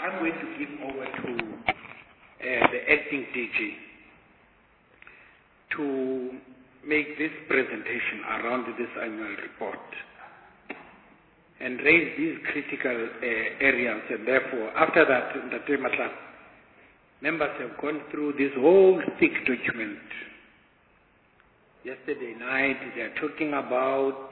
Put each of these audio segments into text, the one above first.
I'm going to give over to the acting DG to make this presentation around this annual report and raise these critical areas. And therefore, after that, Ntate Matla, members have gone through this whole thick document. Yesterday night, they are talking about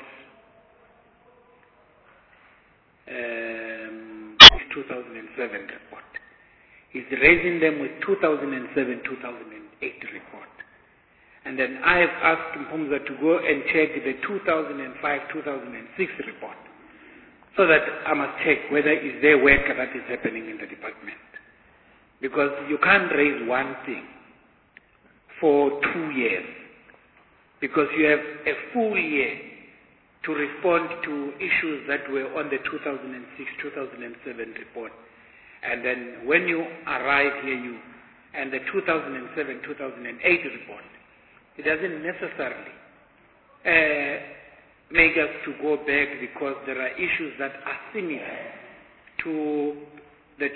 2007 report. He's raising them with 2007-2008 report. And then I have asked Mpumza to go and check the 2005-2006 report, so that I must check whether is there work that is happening in the department. Because you can't raise one thing for 2 years, because you have a full year to respond to issues that were on the 2006-2007 report. And then when you arrive here, and the 2007-2008 report, it doesn't necessarily make us to go back, because there are issues that are similar to the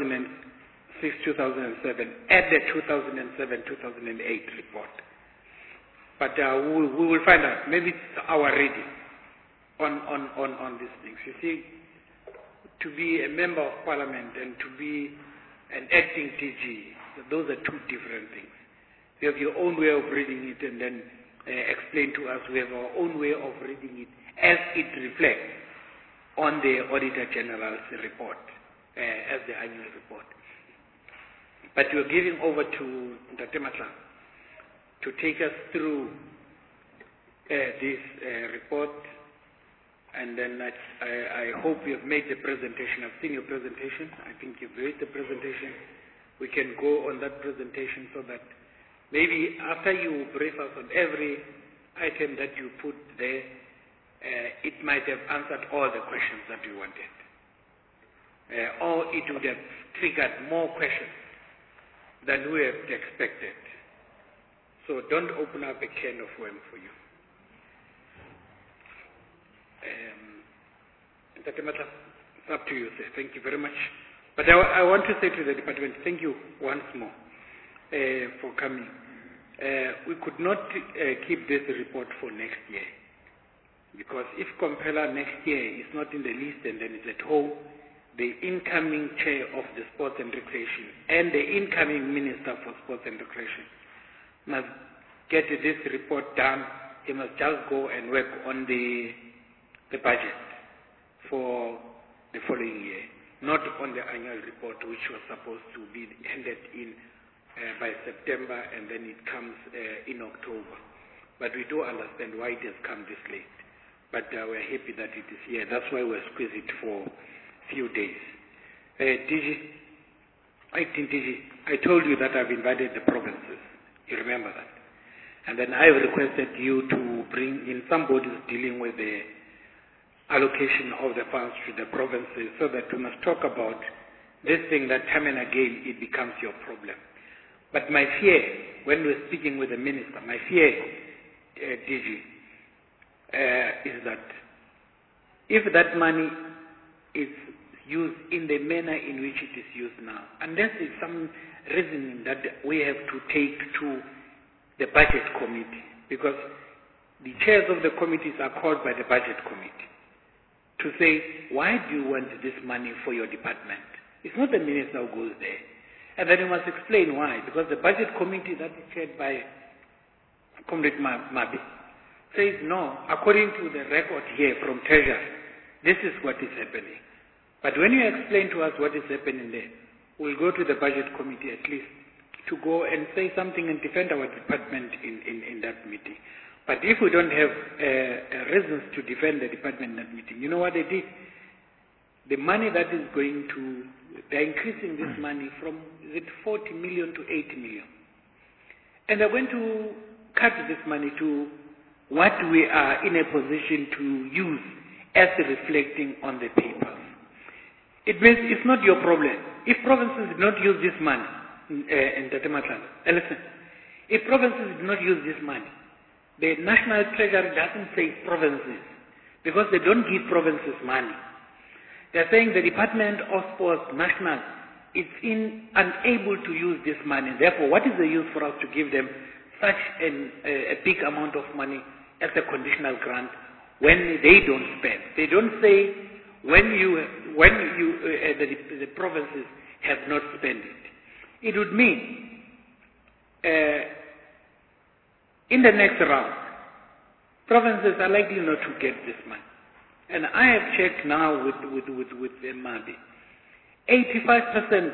2006-2007 at the 2007-2008 report. But we will find out. Maybe it's our reading on these things. You see, to be a member of parliament and to be an acting DG, those are two different things. You have your own way of reading it and then explain to us. We have our own way of reading it as it reflects on the Auditor General's report, as the annual report. But we're giving over to Ntate Matla to take us through this report, and then I hope you have made the presentation. I've seen your presentation. I think you've made the presentation. We can go on that presentation so that maybe after you brief us on every item that you put there, it might have answered all the questions that we wanted. Or it would have triggered more questions than we have expected. So don't open up a can of worms for you. Ntate Matla, it's up to you, sir. Thank you very much. But I want to say to the department, thank you once more for coming. We could not keep this report for next year, because if Compeller next year is not in the list and then it's at home, the incoming chair of the Sports and Recreation and the incoming Minister for Sports and Recreation must get this report done. He must just go and work on the budget for the following year, not on the annual report, which was supposed to be handed in by September, and then it comes in October. But we do understand why it has come this late. But we're happy that it is here. That's why we're squeezed it for a few days. Acting DG, I told you that I've invited the provinces. You remember that? And then I've requested you to bring in somebody who's dealing with the allocation of the funds to the provinces, so that we must talk about this thing that time and again it becomes your problem. But my fear, when we're speaking with the minister, my fear, DG, is that if that money is used in the manner in which it is used now, unless there's some reasoning that we have to take to the budget committee, because the chairs of the committees are called by the budget committee to say, why do you want this money for your department? It's not the minister who goes there. And then you must explain why, because the budget committee that is chaired by Comrade Mabi says, no, according to the record here from Treasury, this is what is happening. But when you explain to us what is happening there, we'll go to the budget committee at least to go and say something and defend our department in that meeting. But if we don't have reasons to defend the department in that meeting, you know what they did? The money that is going to, they're increasing this money from, is it 40 million to 80 million? And they're going to cut this money to what we are in a position to use as reflecting on the papers. It means it's not your problem. If provinces did not use this money, in Ntate Matla, listen, if provinces did not use this money, the National Treasury doesn't say provinces, because they don't give provinces money. They're saying the Department of Sports, National, unable to use this money. Therefore, what is the use for us to give them such a big amount of money as a conditional grant when they don't spend? They don't say the provinces have not spent it. It would mean in the next round, provinces are likely not to get this money. And I have checked now with the MABI. 85%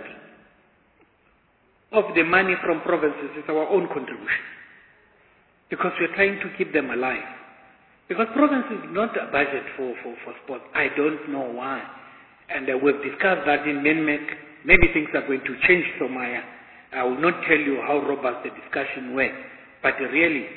of the money from provinces is our own contribution, because we are trying to keep them alive. Because provinces do not budget for sports. I don't know why. And we've discussed that in MENMEC. Maybe things are going to change somewhere. I will not tell you how robust the discussion went, but really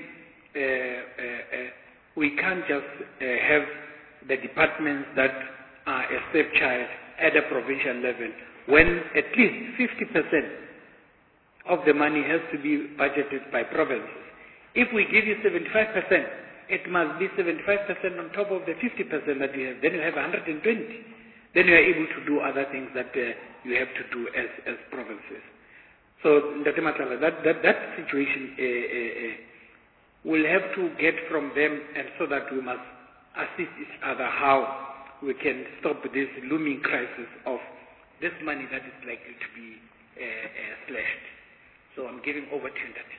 we can't just have the departments that are a stepchild at a provincial level when at least 50% of the money has to be budgeted by provinces. If we give you 75%, it must be 75% on top of the 50% that you have. Then you have 120. Then you are able to do other things that you have to do as provinces. So, that situation we'll have to get from them, and so that we must assist each other how we can stop this looming crisis of this money that is likely to be slashed. So I'm giving over to you, Ndati.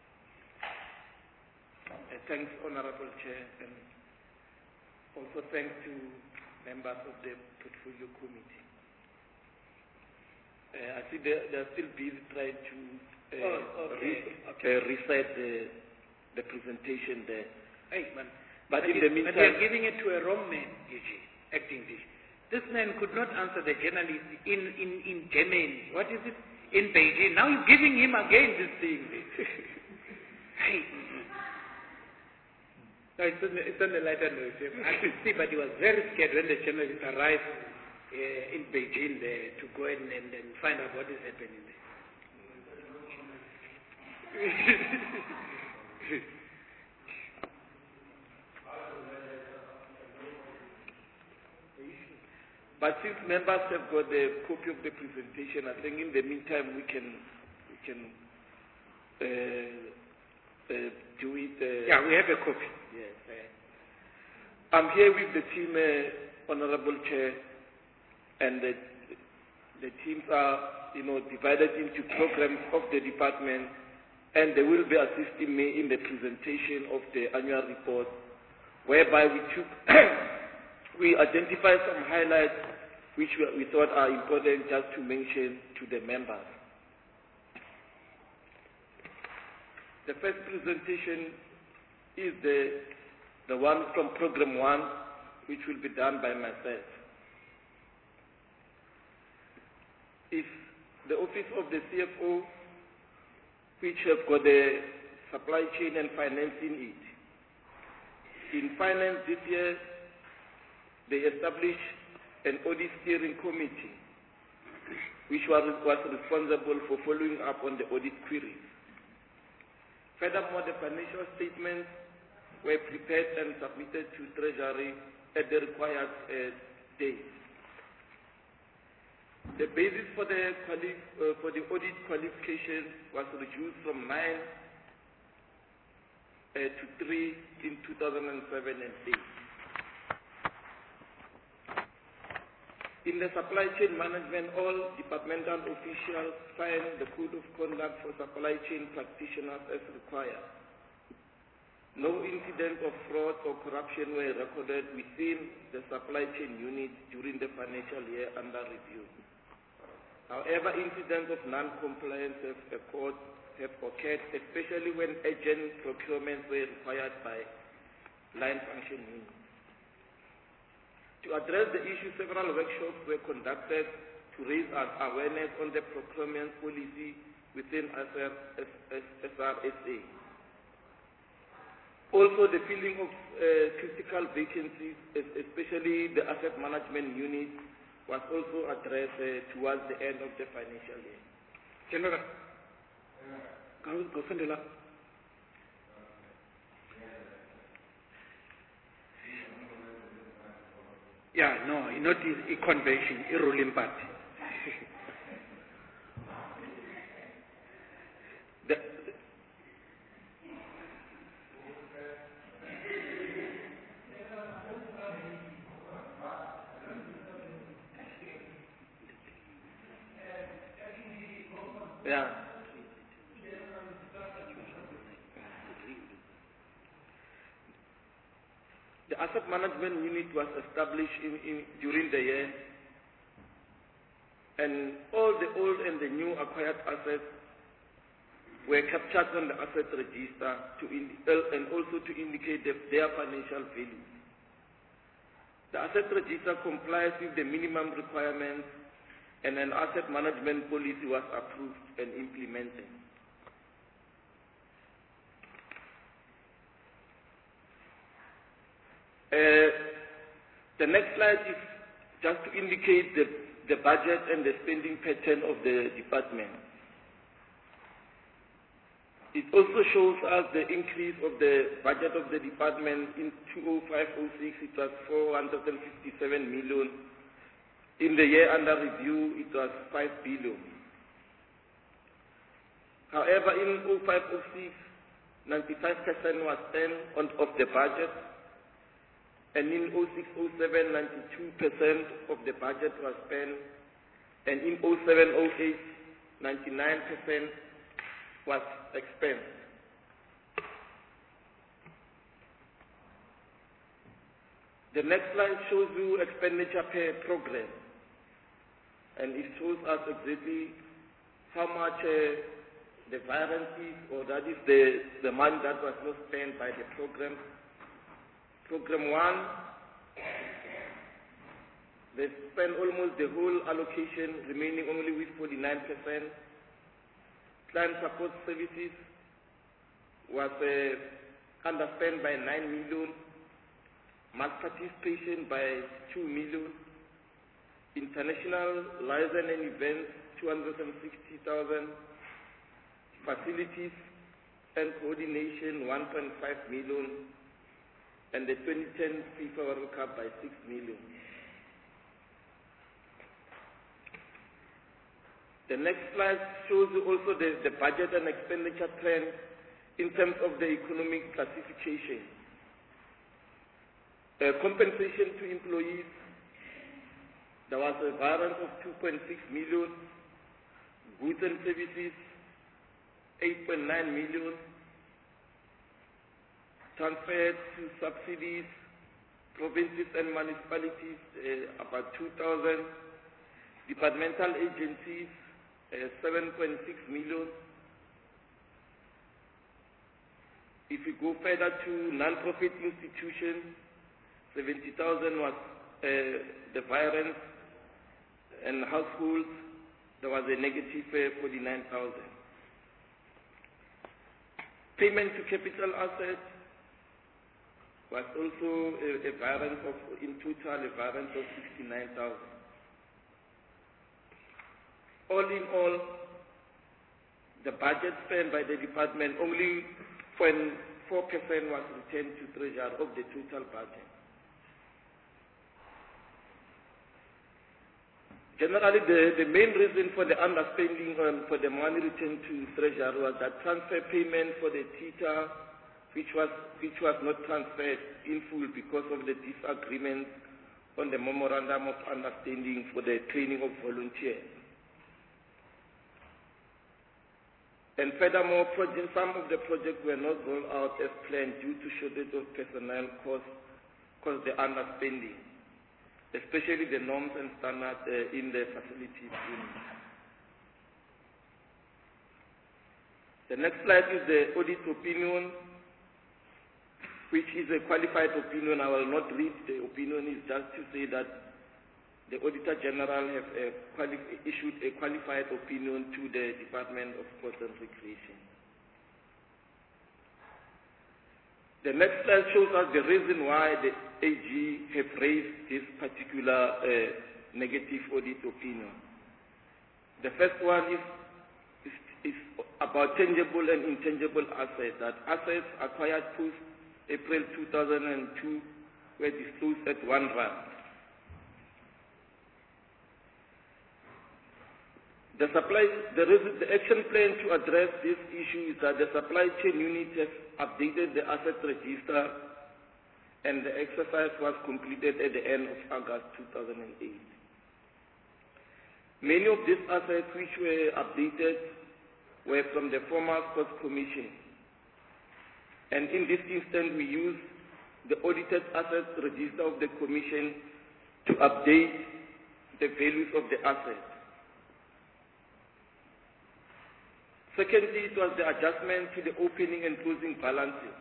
Thanks, Honorable Chair, and also thanks to members of the Portfolio Committee. I see they are still busy trying to recite the presentation there. Hey, man. But in the meantime, they are giving it to a wrong man, DG, acting DG. This man could not answer the journalist in Germany. What is it? In Beijing. Now you're giving him again this thing. Hey. No, it's on the lighter note. I could see, but he was very scared when the journalist arrived in Beijing there to go and find out what is happening there. But since members have got the copy of the presentation, I think in the meantime we can do it. Yeah, we have a copy. Yes. I'm here with the team, Honorable Chair, and the teams are, divided into programs of the department, and they will be assisting me in the presentation of the annual report, whereby we identify some highlights which we thought are important just to mention to the members. The first presentation is the one from Program 1, which will be done by myself. It's the Office of the CFO, which have got the supply chain and financing it. In finance this year, they established an audit steering committee, which was responsible for following up on the audit queries. Furthermore, the financial statements were prepared and submitted to Treasury at the required date. The basis for the audit qualification was reduced from 9 to 3 in 2007 and 8. In the supply chain management, all departmental officials signed the Code of Conduct for Supply Chain Practitioners as required. No incidents of fraud or corruption were recorded within the supply chain unit during the financial year under review. However, incidents of non-compliance have occurred, especially when urgent procurements were required by line function units. To address the issue, several workshops were conducted to raise awareness on the procurement policy within SRSA. Also, the filling of critical vacancies, especially the asset management unit, was also addressed towards the end of the financial year. General, go send it up. Yeah, no, not a convention, a ruling party. Yeah. The asset management unit was established during the year, and all the old and the new acquired assets were captured on the asset register and also to indicate their financial value. The asset register complies with the minimum requirements, and an asset management policy was approved and implemented. The next slide is just to indicate the budget and the spending pattern of the department. It also shows us the increase of the budget of the department. In 2005-06, it was 457 million. In the year under review, it was 5 billion. However, in 05-06, 95% was spent of the budget, and in 06-07, 92% of the budget was spent, and in 07-08, 99% was expensed. The next slide shows you expenditure per program, and it shows us exactly how much the variance is, or that is the money that was not spent by the program. Program 1, they spent almost the whole allocation, remaining only with 49%. Client support services was underspent by 9 million, mass participation by 2 million, international liaison and events 260,000, facilities and coordination 1.5 million, and the 2010 FIFA World Cup by 6 million. The next slide shows you also the budget and expenditure trend in terms of the economic classification. Compensation to employees, there was a variance of 2.6 million. Goods and services, 8.9 million. Transferred to subsidies, provinces and municipalities, about 2,000. Departmental agencies, 7.6 million. If we go further to non-profit institutions, 70,000 was the variance, and households, there was a negative 49,000. Payment to capital assets was also a variance of, in total, a variance of 69,000. All in all, the budget spent by the department, only 0.4% was returned to treasury of the total budget. Generally, the main reason for the underspending and for the money returned to treasury was that transfer payment for the TITA, which was not transferred in full because of the disagreement on the memorandum of understanding for the training of volunteers. And furthermore, some of the projects were not rolled out as planned due to shortage of personnel caused the underspending, especially the norms and standards in the facilities unit. The next slide is the audit opinion, which is a qualified opinion. I will not read the opinion. It's just to say that the Auditor General have issued a qualified opinion to the Department of Sports and Recreation. The next slide shows us the reason why the AG have raised this particular negative audit opinion. The first one is about tangible and intangible assets, that assets acquired post-April 2002 were disclosed at R1. The action plan to address this issue is that the supply chain unit has updated the asset register, and the exercise was completed at the end of August 2008. Many of these assets which were updated were from the former Sports Commission. And in this instance, we use the audited assets register of the Commission to update the values of the assets. Secondly, it was the adjustment to the opening and closing balances.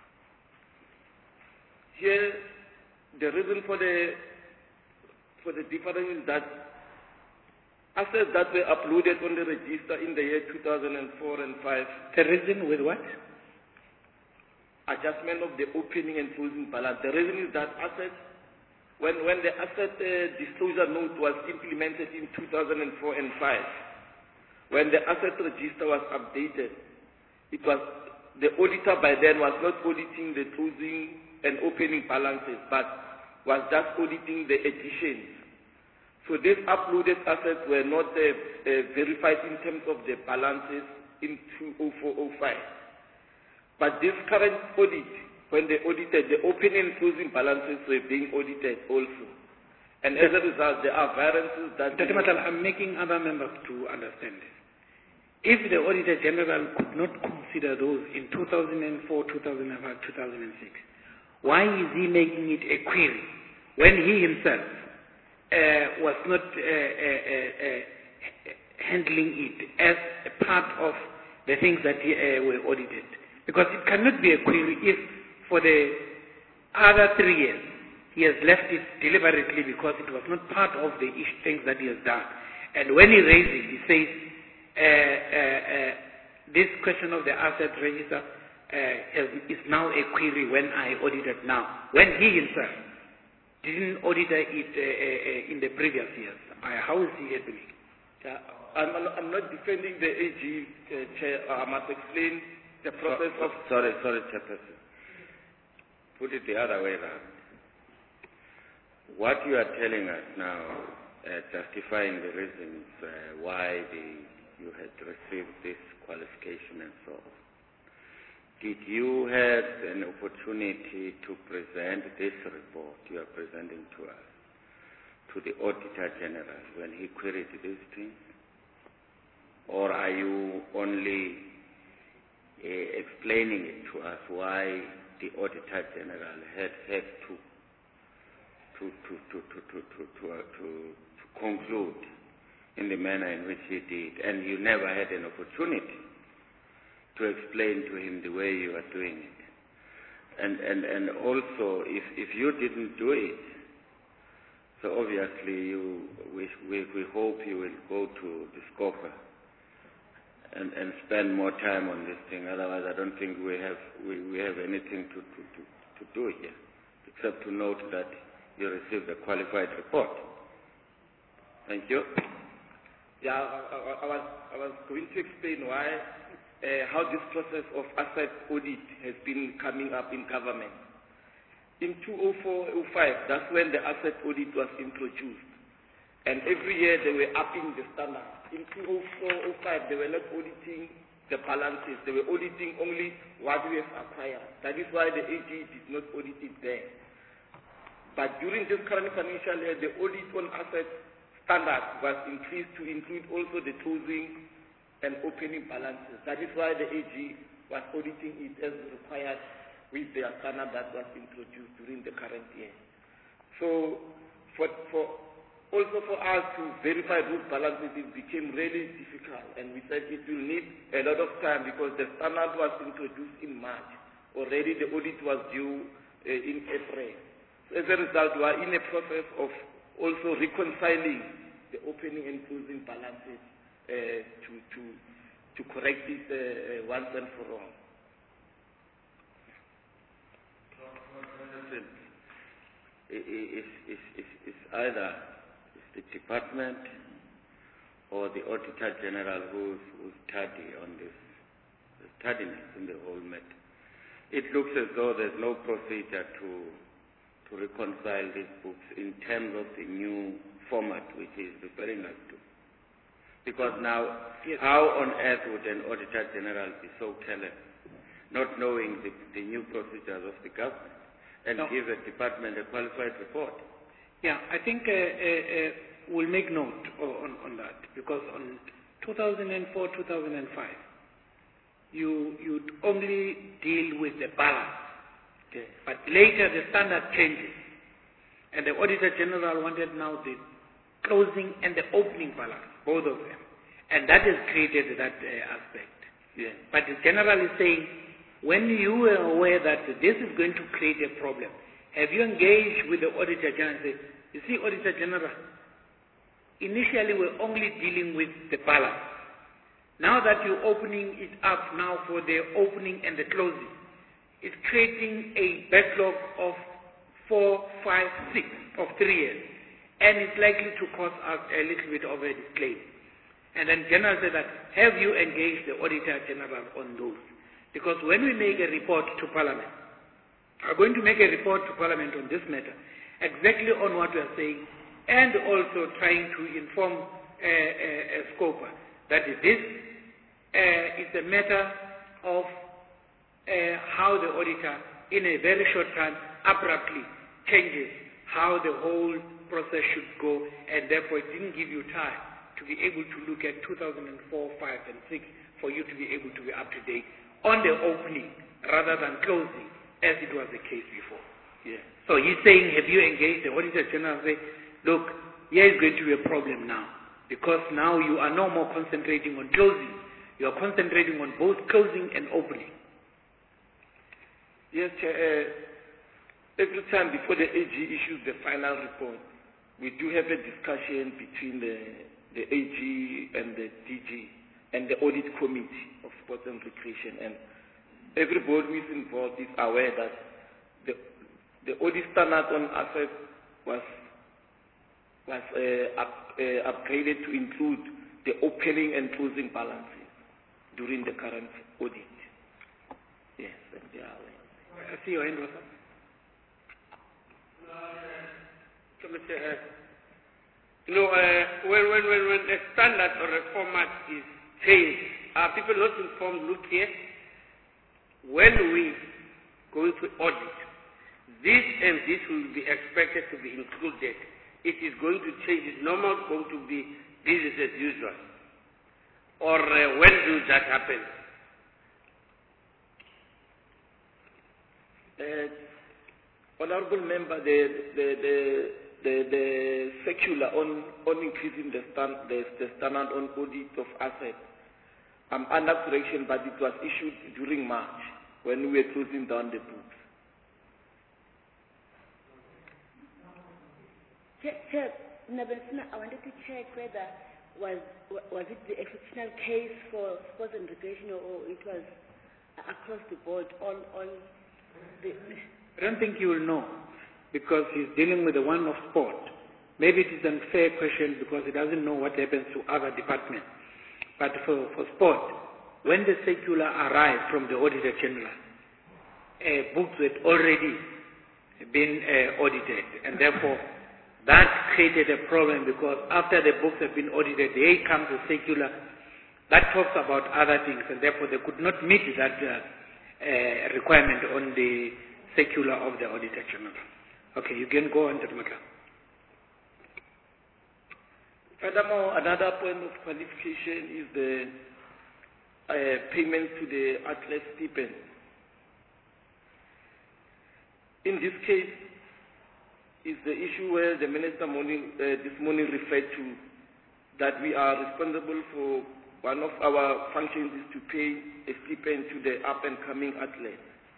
Here, the reason for the difference is that assets that were uploaded on the register in the year 2004 and 5. The reason with what? Adjustment of the opening and closing balance. The reason is that assets, when the asset disclosure note was implemented in 2004 and 5, when the asset register was updated, it was the auditor by then was not auditing the closing and opening balances, but was just auditing the additions. So these uploaded assets were not verified in terms of the balances in 2004-05. But this current audit, when they audited, the opening and closing balances were being audited also. And as a result, there are variances that... Dr. Matal, I'm making other members to understand this. If the Auditor General could not consider those in 2004, 2005, 2006, why is he making it a query when he himself was not handling it as a part of the things that were audited? Because it cannot be a query if for the other 3 years he has left it deliberately because it was not part of the things that he has done. And when he raises it, he says, this question of the asset register is now a query when I audit it now. When he himself didn't audit it in the previous years. How is he happening? I'm not defending the AG, Chair. I must explain the process of... Sorry, Chairperson. Put it the other way around. What you are telling us now, justifying the reasons why you had received this qualification and so on. Did you have an opportunity to present this report you are presenting to us, to the Auditor General when he queried these things? Or are you only explaining it to us why the Auditor General had to conclude in the manner in which he did, and you never had an opportunity to explain to him the way you are doing it? And also, if you didn't do it, so obviously we hope you will go to the SCOPA and spend more time on this thing. Otherwise, I don't think we have anything to do here, except to note that you received a qualified report. Thank you. Yeah, I was going to explain why, how this process of asset audit has been coming up in government. In 2004-05, that's when the asset audit was introduced. And every year they were upping the standard. In 2004-05, they were not auditing the balances. They were auditing only what we have acquired. That is why the AG did not audit it there. But during this current financial year, the audit on asset standard was increased to include also the closing and opening balances. That is why the AG was auditing it as required with the standard that was introduced during the current year. So also for us to verify those balances, it became really difficult, and we said it will need a lot of time because the standard was introduced in March. Already the audit was due in April. So as a result, we are in a process of also reconciling the opening and closing balances to correct it once and for all. It's either the department or the Auditor General who study on this, the tardiness in the whole matter. It looks as though there's no procedure to reconcile these books in terms of the new format which is referring us to. Because now, yes, how on earth would an Auditor General be so careless, not knowing the new procedures of the government, and give a department a qualified report? Yeah, I think we'll make note on that, because on 2004-2005, you'd only deal with the balance. Okay. But later the standard changes. And the Auditor General wanted now the closing and the opening balance, both of them. And that has created that aspect. Yeah. But the General is saying, when you were aware that this is going to create a problem, have you engaged with the Auditor General and said, you see, Auditor General, initially we're only dealing with the balance. Now that you're opening it up now for the opening and the closing, it's creating a backlog of 4, 5, 6 of 3 years. And it's likely to cause us a little bit of a claim. And then General said that, have you engaged the Auditor General on those? Because when we make a report to Parliament, we're going to make a report to Parliament on this matter, exactly on what we are saying, and also trying to inform SCOPA that this is a matter of how the auditor, in a very short time, abruptly changes how the whole process should go, and therefore it didn't give you time to be able to look at 2004, 5, and 6 for you to be able to be up to date on the opening rather than closing, as it was the case before. Yeah. So he's saying, have you engaged the Auditor General? Say, look, here is going to be a problem now, because now you are no more concentrating on closing. You are concentrating on both closing and opening. Yes, Chair. Every time before the AG issues the final report, we do have a discussion between the AG and the DG and the Audit Committee of Sports and Recreation. And everybody who is involved is aware that the audit standard on assets was upgraded to include the opening and closing balances during the current audit. Yes, and they are aware. I see your hand, Rosa. When a standard or a format is changed, are people not informed? Look here, when we go to audit, this and this will be expected to be included. It is going to change. It's no more going to be business as usual. Or when does that happen? Honourable Member, the circular on increasing the standard on audit of assets, I'm under correction, but it was issued during March when we were closing down the books. Chair, I wanted to check whether was it the exceptional case for sports and recreation, or it was across the board on the. I don't think you will know, because he's dealing with the one of sport. Maybe it is an unfair question because he doesn't know what happens to other departments. But for sport, when the circular arrived from the Auditor General, books had already been audited, and therefore that created a problem, because after the books have been audited, here comes the circular that talks about other things, and therefore they could not meet that requirement on the circular of the Auditor General. Okay, you can go on to the matter. Furthermore, another point of qualification is the payment to the athlete stipend. In this case, is the issue where the Minister this morning referred to, that we are responsible for one of our functions is to pay a stipend to the up-and-coming athletes.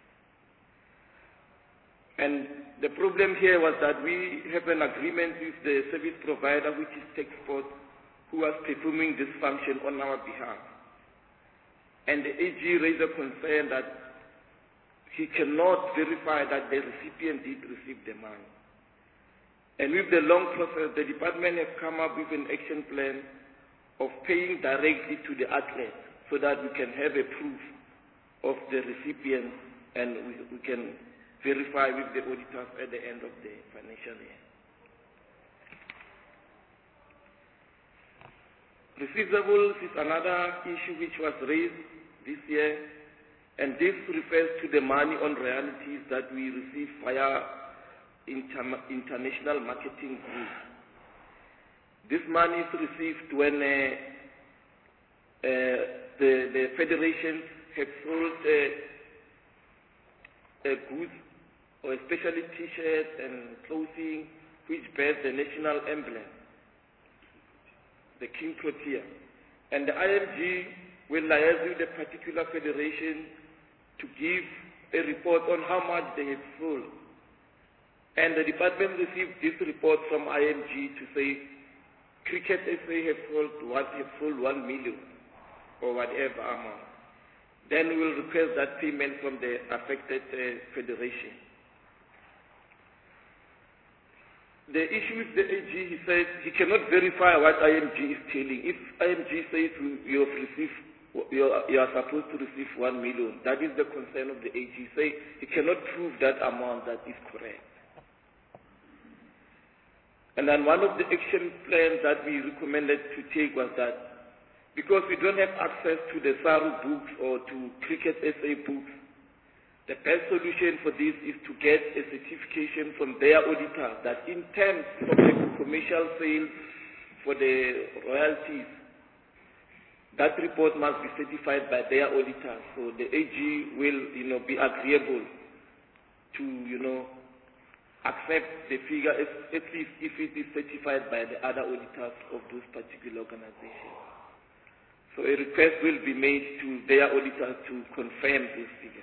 And the problem here was that we have an agreement with the service provider, which is TechSport, who was performing this function on our behalf. And the AG raised a concern that he cannot verify that the recipient did receive the money. And with the long process, the department has come up with an action plan of paying directly to the athlete so that we can have a proof of the recipient, and we can verify with the auditors at the end of the financial year. Receivables is another issue which was raised this year, and this refers to the money on royalties that we receive via international marketing group. This money is received when the federations have sold goods, or especially T-shirts and clothing, which bears the national emblem, the King Protea. And the IMG will liaise with the particular federation to give a report on how much they have sold. And the department received this report from IMG to say, Cricket SA have sold 1 million or whatever amount. Then we will request that payment from the affected federation. The issue with the AG, he says he cannot verify what IMG is telling. If IMG says you are supposed to receive 1 million, that is the concern of the AG. Say he cannot prove that amount that is correct. And then one of the action plans that we recommended to take was that because we don't have access to the SARU books or to Cricket SA books, the best solution for this is to get a certification from their auditor that in terms of the commercial sales for the royalties, that report must be certified by their auditor. So the AG will, be agreeable to, accept the figure, at least if it is certified by the other auditors of those particular organizations. So a request will be made to their auditors to confirm this figure.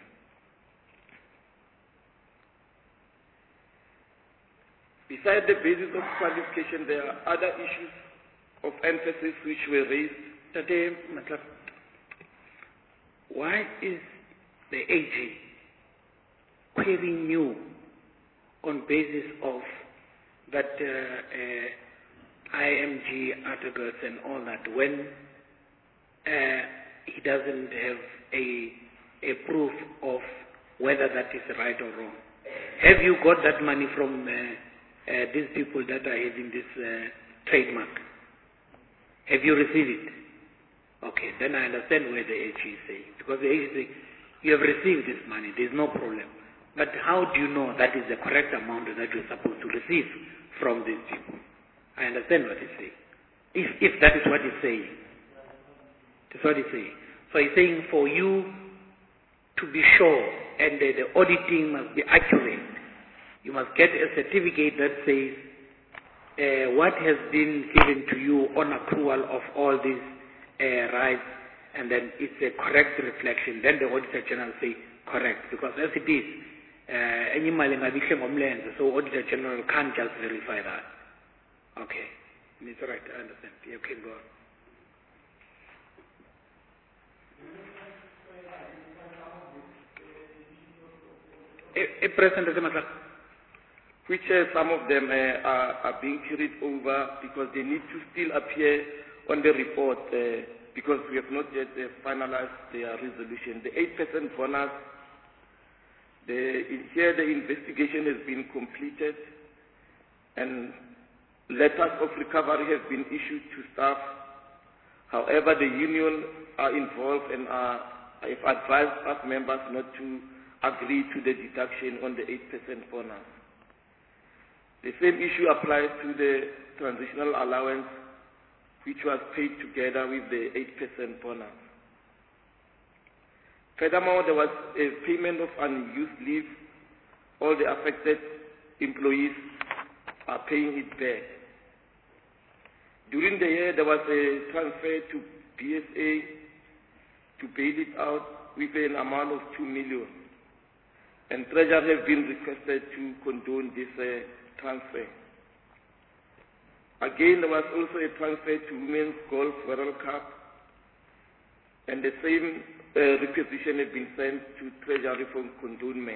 Besides the basis of qualification, there are other issues of emphasis which were raised. Tate Matlapa, why is the AG querying you on basis of that IMG articles and all that when he doesn't have a proof of whether that is right or wrong? Have you got that money from these people that are having this trademark? Have you received it? Okay, then I understand where the AG is saying. Because the AG is saying, you have received this money, there is no problem. But how do you know that is the correct amount that you're supposed to receive from these people? I understand what he's saying. If that is what he's saying. That's what he's saying. So he's saying for you to be sure and the auditing must be accurate, you must get a certificate that says what has been given to you on accrual of all these rights, and then it's a correct reflection. Then the Auditor General say correct, because as it is, any so Auditor General can't just verify that. Okay, it's all right, I understand. You can go on. Which some of them are being carried over because they need to still appear on the report because we have not yet finalized their resolution. The 8% bonus, here the investigation has been completed and letters of recovery have been issued to staff. However, the union are involved and have advised us members not to agree to the deduction on the 8% bonus. The same issue applies to the transitional allowance, which was paid together with the 8% bonus. Furthermore, there was a payment of unused leave. All the affected employees are paying it back. During the year, there was a transfer to BSA to bail it out with an amount of 2 million. And Treasury have been requested to condone this transfer. Again, there was also a transfer to Women's Golf World Cup, and the same requisition had been sent to Treasury for condonement.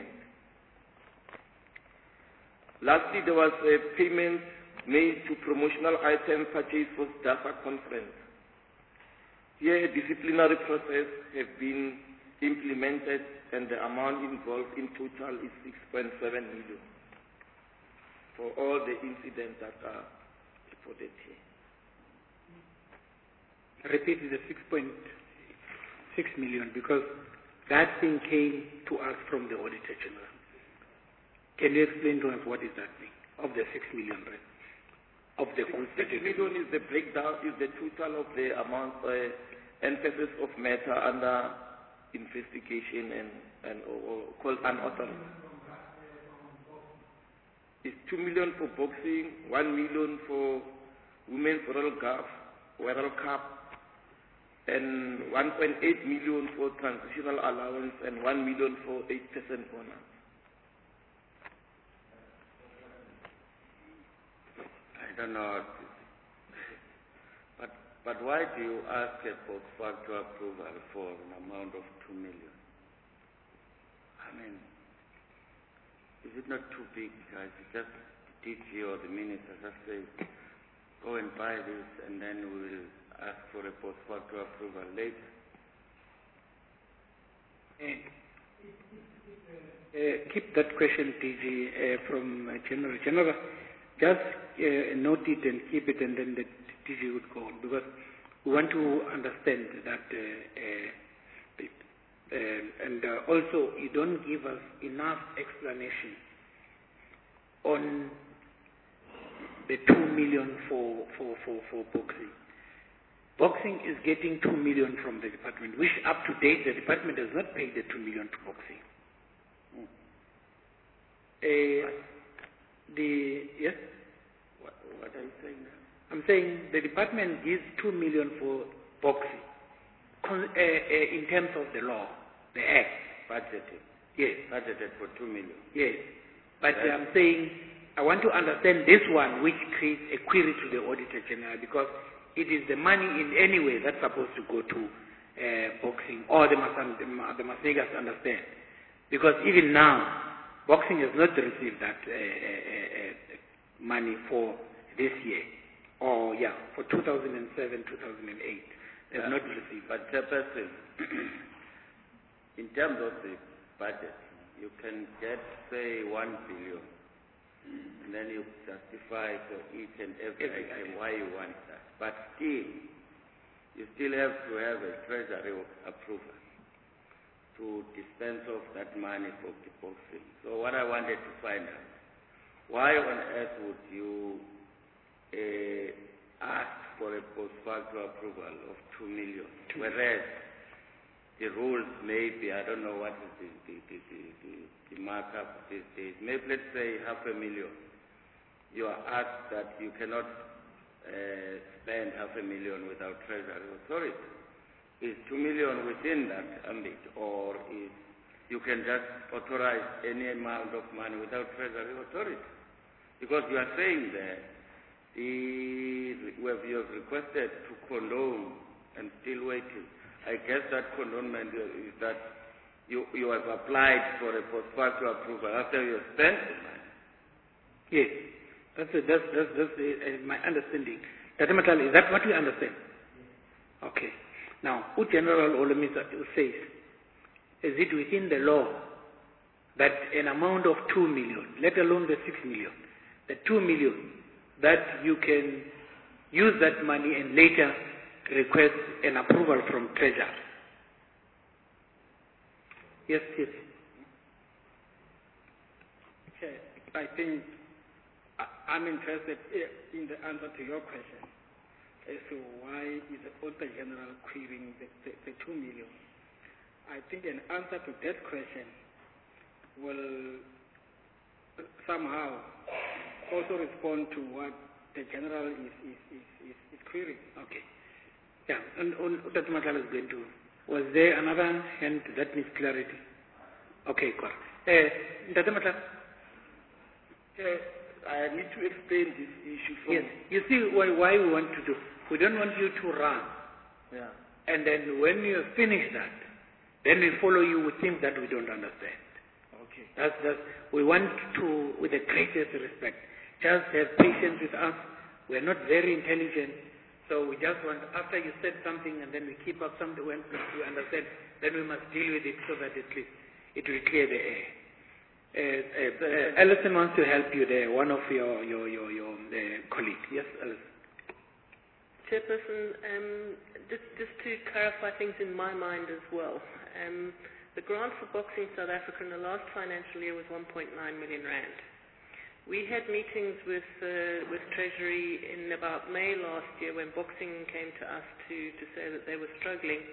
Lastly, there was a payment made to promotional items purchased for DASA conference. Here, a disciplinary process has been implemented, and the amount involved in total is 6.7 million for all the incidents that are reported here. Repeat the 6.6 million because that thing came to us from the Auditor General. Can you explain to us what is that thing of the 6 million, right? Of the 6 million is the breakdown, is the total of the amount, emphasis of matter under investigation or called unauthorized. It's 2 million for boxing, 1 million for Women's World Cup, and 1.8 million for transitional allowance, and 1 million for 8% bonus. I don't know. But why do you ask a box factor approval for an amount of 2 million? I mean, is it not too big, guys? Just DG or the minister just say, go and buy this, and then we will ask for a post facto approval later. Keep that question, DG, from General. Just note it and keep it, and then the DG would go on, because we want to understand that, and also you don't give us enough explanation on the 2 million for boxing. Boxing is getting 2 million from the department, which up to date the department does not pay the 2 million to boxing. Yes? What are you saying now? I'm saying the department gives 2 million for boxing in terms of the law, the act. Budgeted. Yes. Budgeted for 2 million. Yes. But I'm saying I want to understand this one, which creates a query to the Auditor General, because it is the money in any way that's supposed to go to boxing, or they must make us understand. Because even now, boxing has not received that money for this year, or for 2007, 2008. They have not received. But Chairperson, in terms of the budget, you can get, say, 1 billion, and then you justify for each and every item why you want that. But still, you still have to have a treasury approval to dispense of that money for the boxing. So what I wanted to find out, why on earth would you ask for a post facto approval of 2 million, whereas the rules may be, I don't know what is the markup these days, maybe let's say 500,000. You are asked that you cannot spend 500,000 without treasury authority. Is 2 million within that ambit, or is you can just authorize any amount of money without treasury authority? Because you are saying that you have requested to condone and still waiting. I guess that condonement is that you have applied for a post facto approval after you have spent the money. Yes, that's my understanding. Is that what you understand? Okay. Now, General Olomisa says, is it within the law that an amount of 2 million, let alone the 6 million, the 2 million, that you can use that money and later request an approval from Treasury? Yes. Okay, I think I'm interested in the answer to your question as to why is the Auditor General querying the 2 million. I think an answer to that question will somehow also respond to what the General is querying. Okay. Yeah, and Dr. Matala is going to. Was there another hand that needs clarity? Okay, good. Dr. Matala? I need to explain this issue for Yes. You see why we want to do. We don't want you to run. Yeah. And then when you finish that, then we follow you with things that we don't understand. Okay. That's we want to, with the greatest respect, just have patience with us. We're not very intelligent, so we just want, after you said something and then we keep up something when we understand, then we must deal with it so that at least it will clear the air. Alison wants to help you there, one of your colleagues. Yes, Alison. Chairperson, just to clarify things in my mind as well. The grant for Boxing South Africa in the last financial year was 1.9 million rand. We had meetings with Treasury in about May last year when Boxing came to us to say that they were struggling,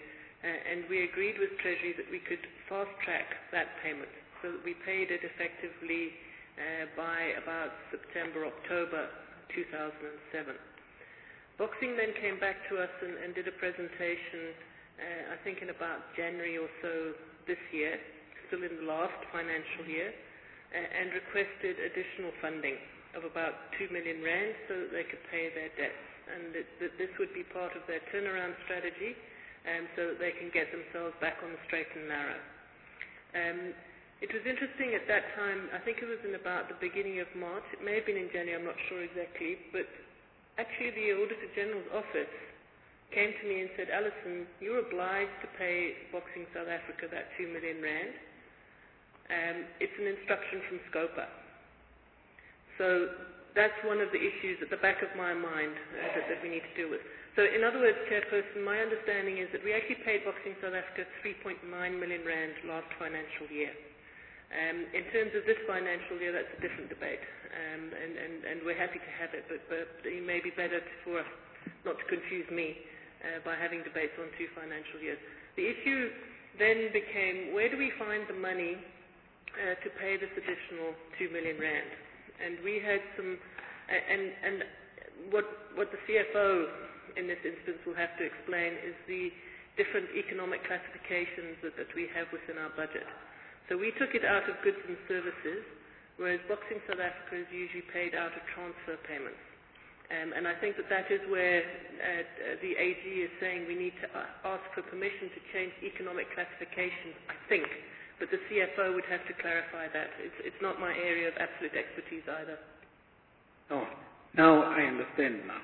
and we agreed with Treasury that we could fast-track that payment, so that we paid it effectively by about September, October 2007. Boxing then came back to us and did a presentation, I think in about January or so this year, still in the last financial year, and requested additional funding of about 2 million rand so that they could pay their debts, and that this would be part of their turnaround strategy, so that they can get themselves back on the straight and narrow. It was interesting at that time, I think it was in about the beginning of March, it may have been in January, I'm not sure exactly, but actually the Auditor General's office came to me and said, Alison, you're obliged to pay Boxing South Africa that 2 million rand. It's an instruction from SCOPA. So that's one of the issues at the back of my mind that we need to deal with. So in other words, Chairperson, my understanding is that we actually paid Boxing South Africa 3.9 million rand last financial year. In terms of this financial year, that's a different debate, and we're happy to have it, but it may be better for us not to confuse me by having debates on 2 financial years. The issue then became, where do we find the money to pay this additional 2 million rand? And we had some, and what the CFO in this instance will have to explain is the different economic classifications that we have within our budget. So we took it out of goods and services, whereas Boxing South Africa is usually paid out of transfer payments. And I think that is where the AG is saying we need to ask for permission to change economic classifications, I think. But the CFO would have to clarify that. It's not my area of absolute expertise either. Oh, now I understand now.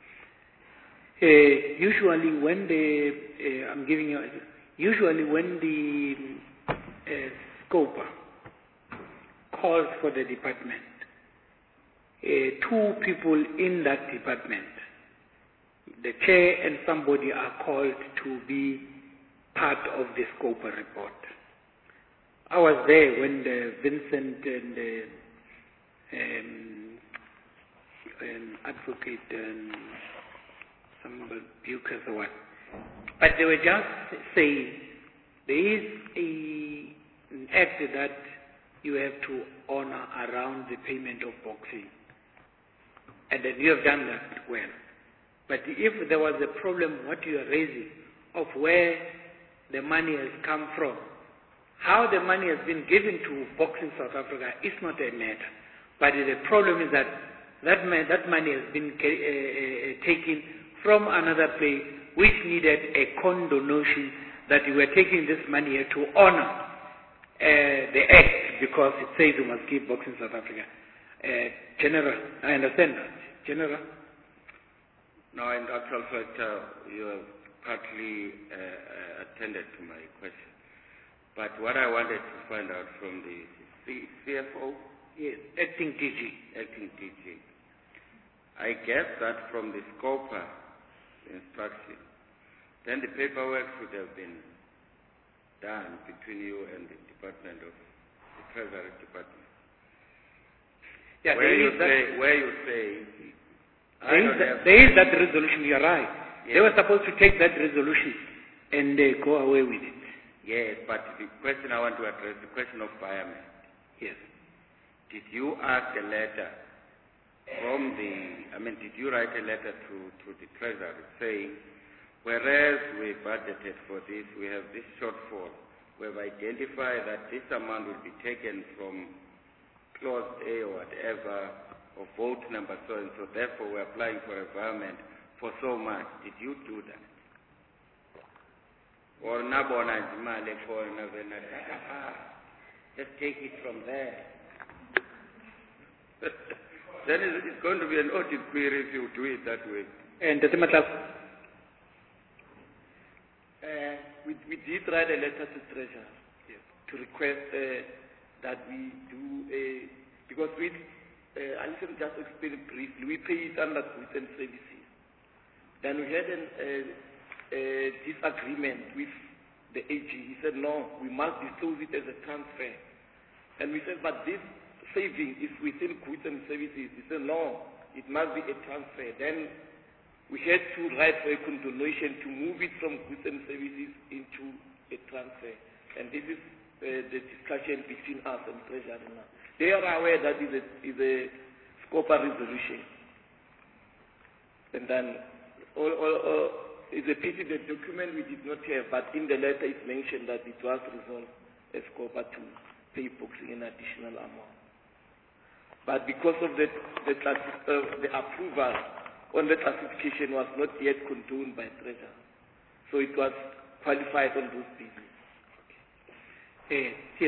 Usually when the SCOPA calls for the department, 2 people in that department, the chair and somebody, are called to be part of the SCOPA report. I was there when Vincent and advocate and some Bucas or what, but they were just saying there is an act that you have to honor around the payment of Boxing, and then you have done that well. But if there was a problem, what you are raising, of where the money has come from, how the money has been given to Boxing South Africa is not a matter. But the problem is that money has been taken from another place which needed a condonation, that you were taking this money here to honor the act, because it says you must give Boxing South Africa. General, I understand that. General? No, in actual fact, you have partly attended to my question. But what I wanted to find out from the CFO? Yes, acting DG. Acting DG. I guess that from the SCOPA instruction, then the paperwork should have been done between you and the Department of the Treasury Department. Yeah, where you say there is that resolution. You're right. Yes. They were supposed to take that resolution and go away with it. Yes, but the question I want to address, the question of firemen. Yes. Did you ask a letter did you write a letter to the Treasury saying, whereas we budgeted for this, we have this shortfall, we have identified that this amount will be taken from clause A or whatever, or vote number so and so, therefore we're applying for environment for so much. Did you do that? Or just take it from there. Then it's going to be an audit query if you do it that way. And we did write a letter to Treasury to request that we do because Alison just explained briefly, we pay it under goods and services. Then we had a disagreement with the AG. He said, no, we must disclose it as a transfer. And we said, but this saving is within goods and services. He said, no, it must be a transfer. Then we had to write for a continuation to move it from goods and services into a transfer. And this is the discussion between us and Treasury now. They are aware that is a SCOPA resolution. And then it's a pity the document we did not have, but in the letter it mentioned that it was resolved as SCOPA to pay boxing an additional amount. But because of the approval on the classification was not yet condoned by Treasury, so it was qualified on those bases. Yes.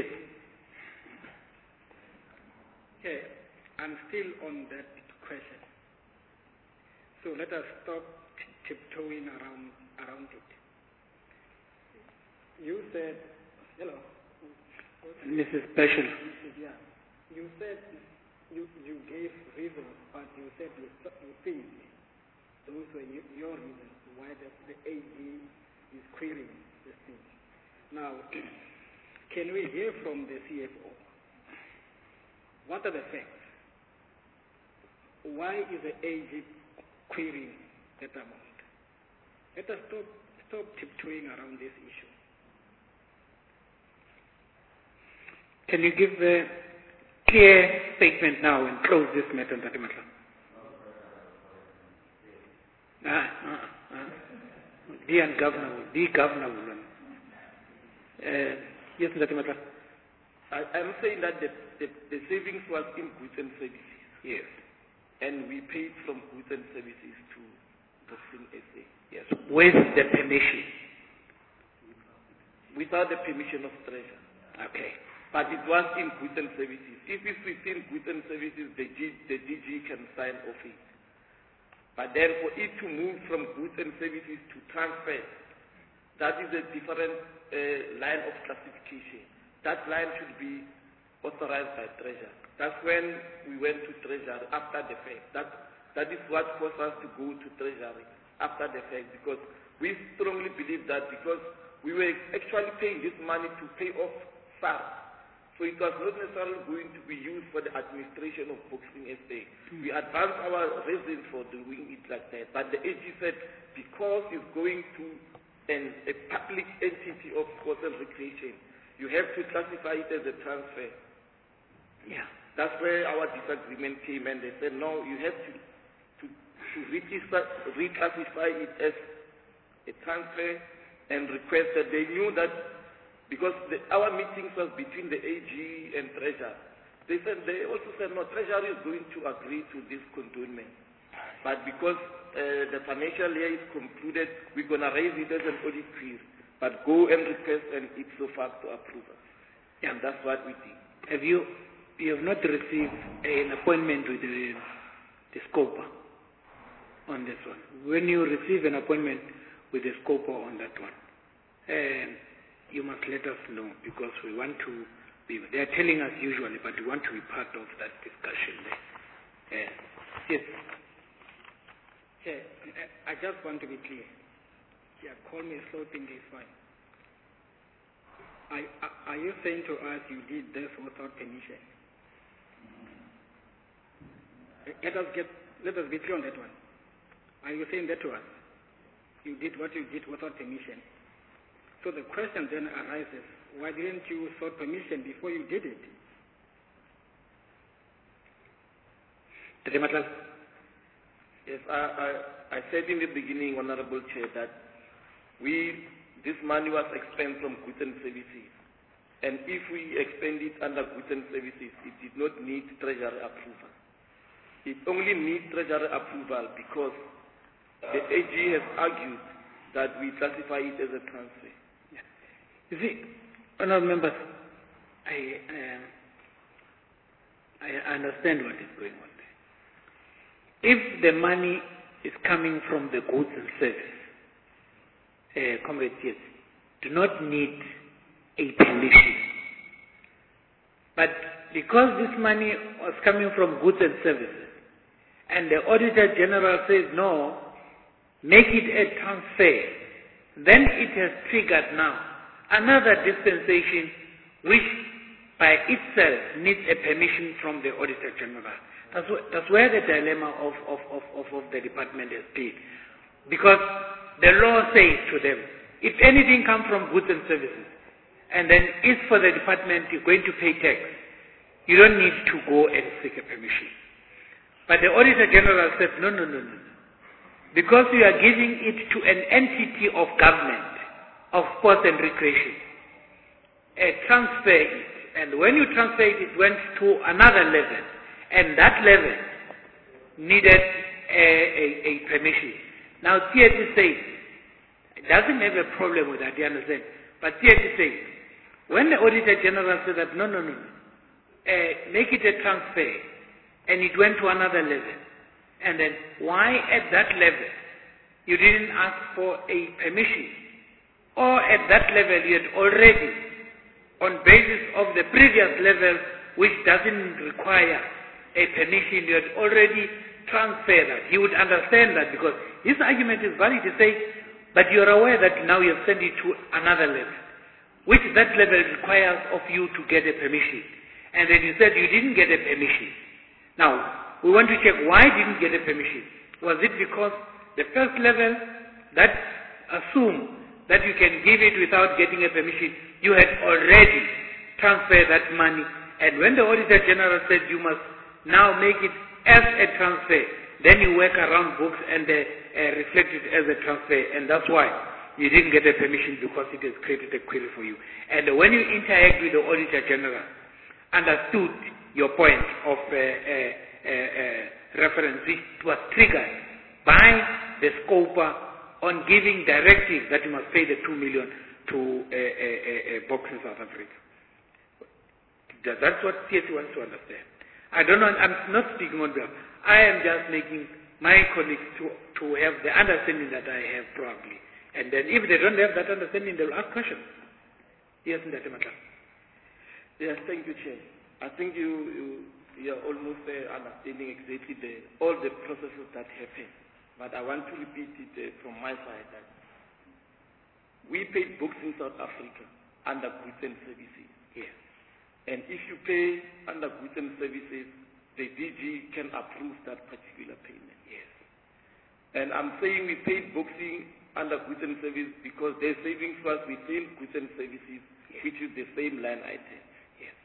Okay, I'm still on that question. So let us stop tiptoeing around it. You said, hello. Mrs. Special. Yeah. You said you gave reasons, but you said you think those were your reasons why the AG is querying this thing. Now, can we hear from the CFO? What are the facts? Why is the AG querying that amount? Let us stop tiptoeing around this issue. Can you give a clear statement now and close this matter, Ntatematla? The governor will. Yes, Ntatematla. I'm saying that the savings was in goods and services. Yes. And we paid from goods and services to Boxing SA. Yes. With the permission. Without the permission of Treasury. Okay. But it was in goods and services. If it's within goods and services, the DG can sign off it. But then for it to move from goods and services to transfer, that is a different line of classification. That line should be authorized by Treasury. That's when we went to Treasury after the fact. That is what caused us to go to Treasury after the fact, because we strongly believe that because we were actually paying this money to pay off SARS. So it was not necessarily going to be used for the administration of Boxing SA. We advanced our reasons for doing it like that. But the AG said because it's going to a public entity of sports and recreation, you have to classify it as a transfer. Yeah. That's where our disagreement came, and they said, no, you have to reclassify it as a transfer and request that they knew that because our meetings was between the AG and Treasury. They also said, no, Treasury is going to agree to this condonement. But because the financial year is concluded, we're going to raise it as an audit query, but go and request an ipso facto approval. Yeah. And that's what we did. You have not received an appointment with the SCOPA on this one. When you receive an appointment with the SCOPA on that one, you must let us know, because we want to be, they are telling us usually, but we want to be part of that discussion there. Yes. Okay, I just want to be clear. Yeah, call me slow thinking is fine. Are you saying to us you did this without permission? Let us be clear on that one. Are you saying that to us? You did what you did without permission. So the question then arises, why didn't you sought permission before you did it? Yes, I said in the beginning, Honorable Chair, that this money was expended from goods and services. And if we expend it under goods and services, it did not need Treasury approval. It only needs Treasury approval because the AG has argued that we classify it as a transfer. You see, honourable members, I understand what is going on there. If the money is coming from the goods and services, comrades, yes, do not need a permission. But because this money was coming from goods and services, and the Auditor General says no, make it a transfer, then it has triggered now another dispensation which by itself needs a permission from the Auditor General. That's where the dilemma of the department has been. Because the law says to them, if anything comes from goods and services, and then is for the department, you're going to pay tax, you don't need to go and seek a permission. But the Auditor General said, no. Because you are giving it to an entity of government, of sports and recreation, transfer it. And when you transfer it, it went to another level. And that level needed a permission. Now, TAT says, it doesn't have a problem with that, you understand? But TAT says, when the Auditor General said that, no, make it a transfer, and it went to another level, and then why at that level you didn't ask for a permission? Or at that level you had already, on basis of the previous level, which doesn't require a permission, you had already transferred that. He would understand that, because his argument is valid to say, but you are aware that now you have sent it to another level, which that level requires of you to get a permission. And then you said you didn't get a permission. Now, we want to check why didn't get a permission. Was it because the first level that assumed that you can give it without getting a permission, you had already transferred that money, and when the Auditor General said you must now make it as a transfer, then you work around books and reflect it as a transfer, and that's why you didn't get a permission, because it has created a query for you. And when you interact with the Auditor General, understood your point of reference, which was triggered by the scoper on giving directive that you must pay the 2 million to Boxing South Africa. That's what TAT wants to understand. I don't know, I'm not speaking on behalf. I am just making my colleagues to have the understanding that I have probably. And then if they don't have that understanding, they'll ask questions. Yes, Ndate Matla. Yes, thank you, Chair. I think you are almost understanding exactly all the processes that happen. But I want to repeat it from my side that we pay books in South Africa under goods and services. Yes. And if you pay under goods and services, the DG can approve that particular payment. Yes. And I'm saying we pay boxing under goods and services because their savings first, we pay goods and services, yes, which is the same line item. Yes.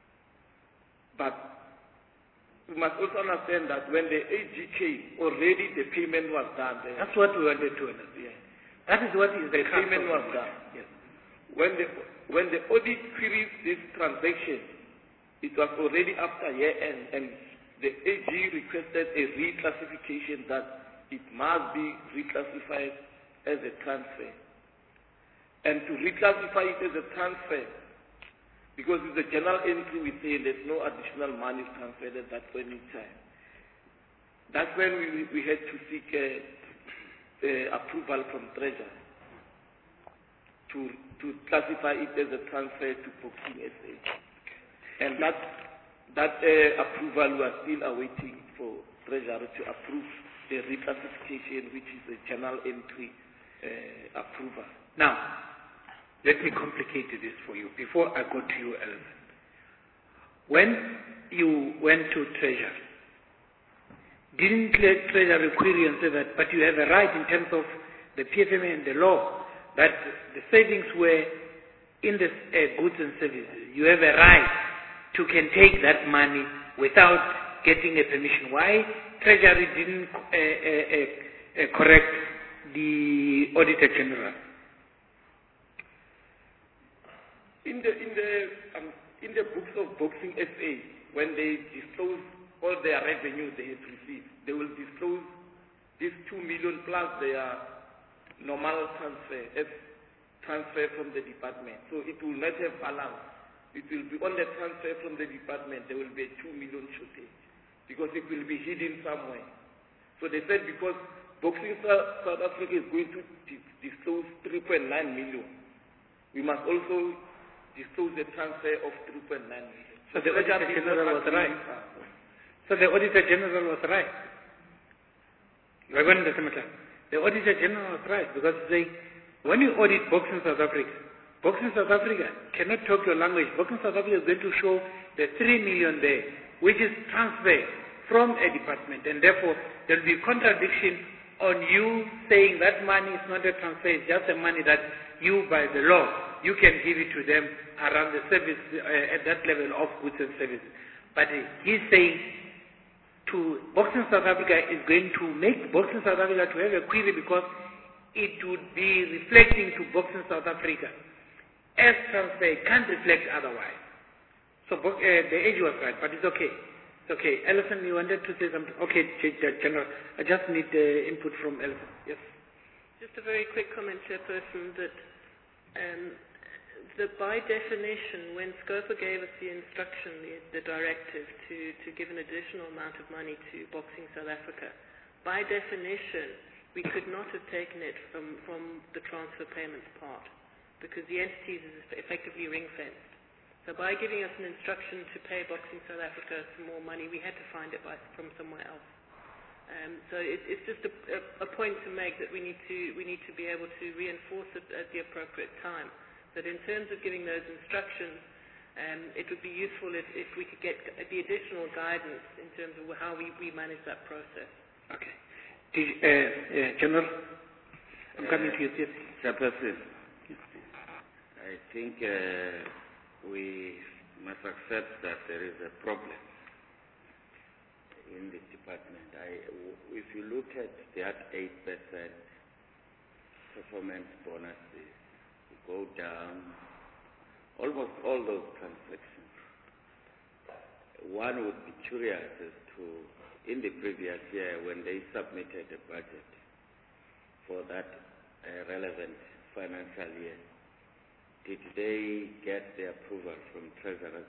But we must also understand that when the AG came, already the payment was done. That's what we wanted to understand. That is what is the payment was done. Yes. When the audit queries this transaction, it was already after year end, and the AG requested a reclassification that it must be reclassified as a transfer. And to reclassify it as a transfer, because it's a general entry, we say there's no additional money transferred at that point in time. That's when we had to seek approval from Treasury to classify it as a transfer to Boxing SA. And that approval we are still awaiting for Treasury to approve the reclassification, which is a general entry approval. Now, let me complicate this for you before I go to you, Elvin. When you went to Treasury, didn't Treasury query and say that, but you have a right in terms of the PFMA and the law, that the savings were in the goods and services. You have a right to can take that money without getting a permission. Why Treasury didn't correct the Auditor General? In the books of Boxing SA, when they disclose all their revenue they have received, they will disclose this 2 million plus their normal transfer from the department. So it will not have allowance. It will be on the transfer from the department, there will be a 2 million shortage because it will be hidden somewhere. So they said because Boxing South Africa is going to disclose 3.9 million, we must also disclose the transfer of 3.9 million. So the Auditor General was right. So the Auditor General was right. The Auditor General was right because when you audit Boxing South Africa cannot talk your language. Boxing South Africa is going to show the 3 million there, which is transferred from a department, and therefore there will be contradiction on you saying that money is not a transfer, it's just the money that you, by the law, you can give it to them around the service, at that level of goods and services. But he's saying to Boxing South Africa is going to make Boxing South Africa to have a query because it would be reflecting to Boxing South Africa as transfer can't reflect otherwise. So the age was right, but it's okay. It's okay. Ellison, you wanted to say something? Okay, General. I just need input from Ellison. Yes. Just a very quick comment, Chairperson, that by definition, when SCOPA gave us the instruction, the directive to give an additional amount of money to Boxing South Africa, by definition, we could not have taken it from the transfer payments part because the entities is effectively ring-fenced. So by giving us an instruction to pay Boxing South Africa some more money, we had to find it from somewhere else. So it's just a point to make that we need to be able to reinforce it at the appropriate time. That in terms of giving those instructions, it would be useful if we could get the additional guidance in terms of how we manage that process. Okay. General, I'm coming to you. Yes. Chairperson, I think we must accept that there is a problem in this department. If you look at that 8% performance bonuses, go down, almost all those transactions. One would be curious as to, in the previous year, when they submitted a budget for that relevant financial year, did they get the approval from Treasurer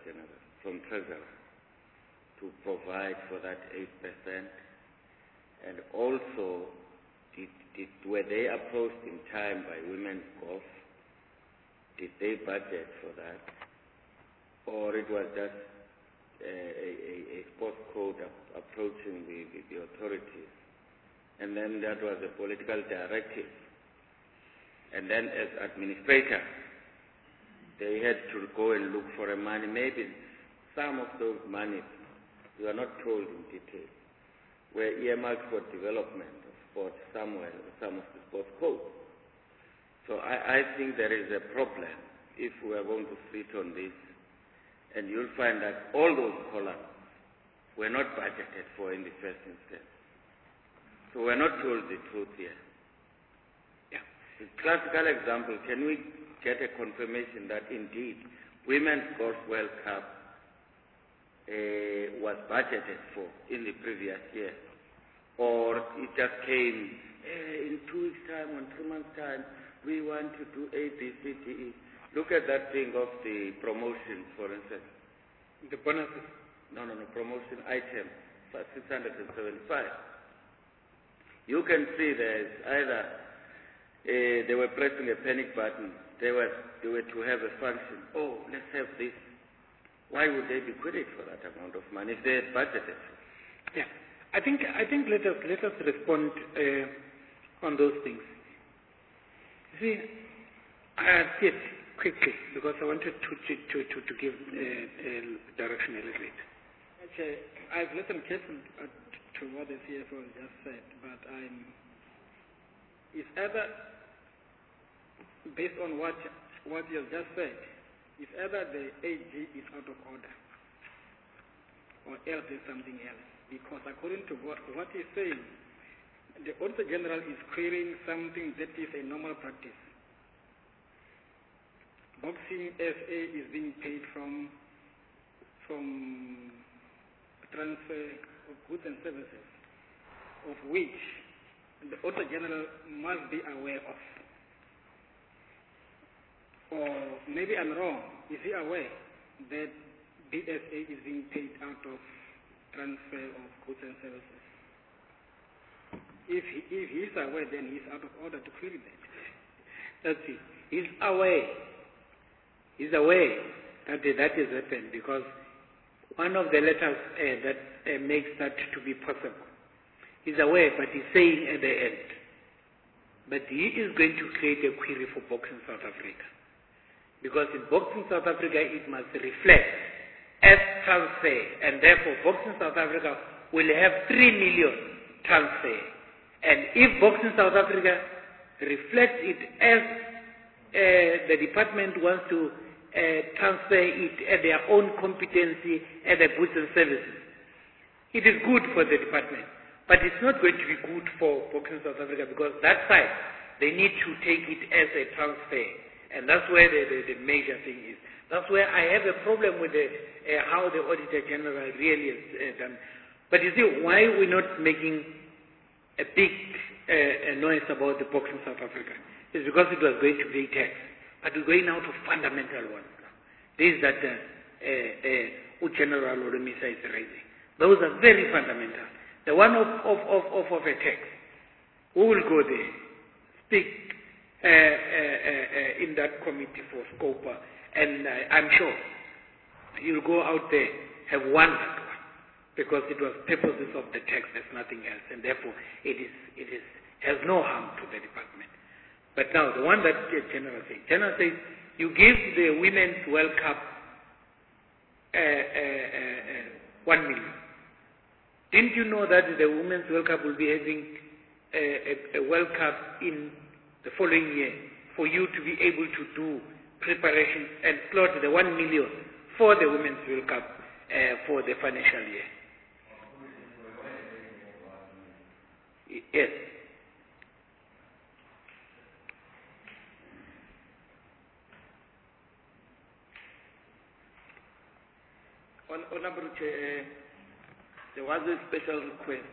to provide for that 8%? And also, were they approached in time by Women's Golf? Did they budget for that? Or it was just a sports code approaching the authorities? And then that was a political directive. And then as administrator, they had to go and look for a money. Maybe some of those monies, we are not told in detail, were earmarked for development of sport somewhere, some of the sports codes. So I think there is a problem if we are going to sit on this, and you'll find that all those columns were not budgeted for in the first instance. So we're not told the truth here. Yeah. A classical example, can we get a confirmation that indeed Women's Golf World Cup was budgeted for in the previous year? Or it just came in 2 weeks' time, or 3 months' time, we want to do A, B, C, D, E. Look at that thing of the promotion, for instance. The bonuses? No, promotion item, 675. You can see there's either they were pressing a panic button, they were to have a function. Oh, let's have this. Why would they be queried for that amount of money if they had budgeted? Yeah, I think let us respond on those things. See, I see it quickly because I wanted to give direction a little bit. Okay, I've listened carefully to what the CFO just said, but it's either based on what you have just said, it's either the AG is out of order or else there's something else. Because according to what he's saying, the Auditor General is querying something that is a normal practice. Boxing SA is being paid from transfer of goods and services, of which the Auditor General must be aware of. Or maybe I'm wrong. Is he aware that BSA is being paid out of transfer of goods and services? If he is aware, then he is out of order to query that. That's it. He's aware. He's aware that that has happened because one of the letters that makes that to be possible. He's aware, but he's saying at the end. But he is going to create a query for Boxing South Africa. Because in Boxing South Africa, it must reflect as transfer, and therefore Boxing South Africa will have 3 million transfer, And if Boxing South Africa reflects it as the department wants to transfer it at their own competency at the goods and services, it is good for the department. But it's not going to be good for Boxing South Africa, because that side, they need to take it as a transfer. And that's where the major thing is. That's where I have a problem with how the Auditor General really has done. But you see, why we're not making a big noise about the Boxing South Africa is because it was going to pay tax. But we're going now to fundamental ones. These that General Olomisa is raising. Those are very fundamental. The one of a tax. Who will go there? Speak in that committee for SCOPA, and I'm sure you'll go out there, have won that one, because it was purposes of the tax, there's nothing else, and therefore it has no harm to the department. But now, the one that General says, you give the Women's World Cup 1 million. Didn't you know that the Women's World Cup will be having a World Cup in the following year for you to be able to do preparations and slot the 1 million for the Women's World Cup for the financial year? Yes. Honorable Chair, there was a special request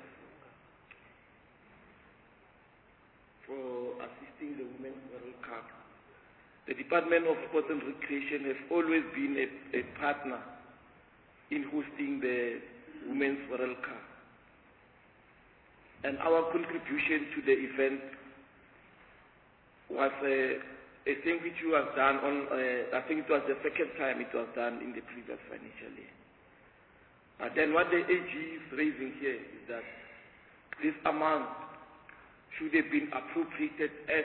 for assisting the Women's World Cup. The Department of Sport and Recreation has always been a partner in hosting the Women's World Cup. And our contribution to the event was a thing which was done on, I think it was the second time it was done in the previous financial year. Then what the AG is raising here is that this amount should have been appropriated as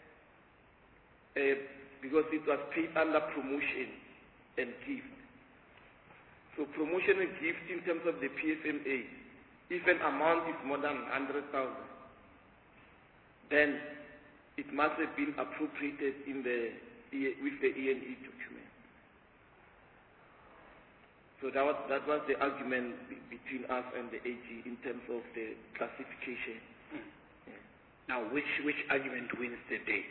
because it was paid under promotion and gift. So promotion and gift in terms of the PFMA, if an amount is more than 100,000, then it must have been appropriated with the E&E document. So that was the argument between us and the AG in terms of the classification. Yeah. Now, which argument wins the day?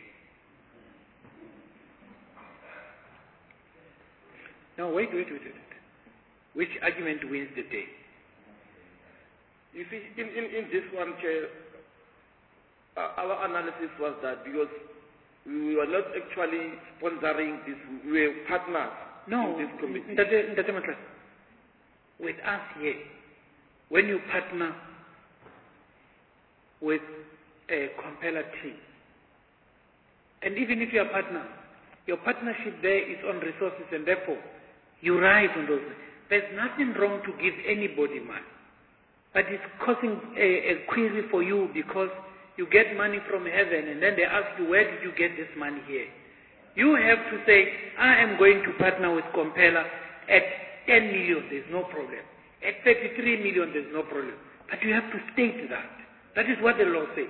No, wait. Which argument wins the day? You see, in this one, Chair, our analysis was that because we were not actually sponsoring this, we were partners in this committee. With us here, when you partner with a compeller team, and even if you are partner, your partnership there is on resources, and therefore you rise on those. There's nothing wrong to give anybody money, but it's causing a query for you because you get money from heaven, and then they ask you, where did you get this money here? You have to say, I am going to partner with Compeller at 10 million, there's no problem. At 33 million, there's no problem. But you have to state that. That is what the law says.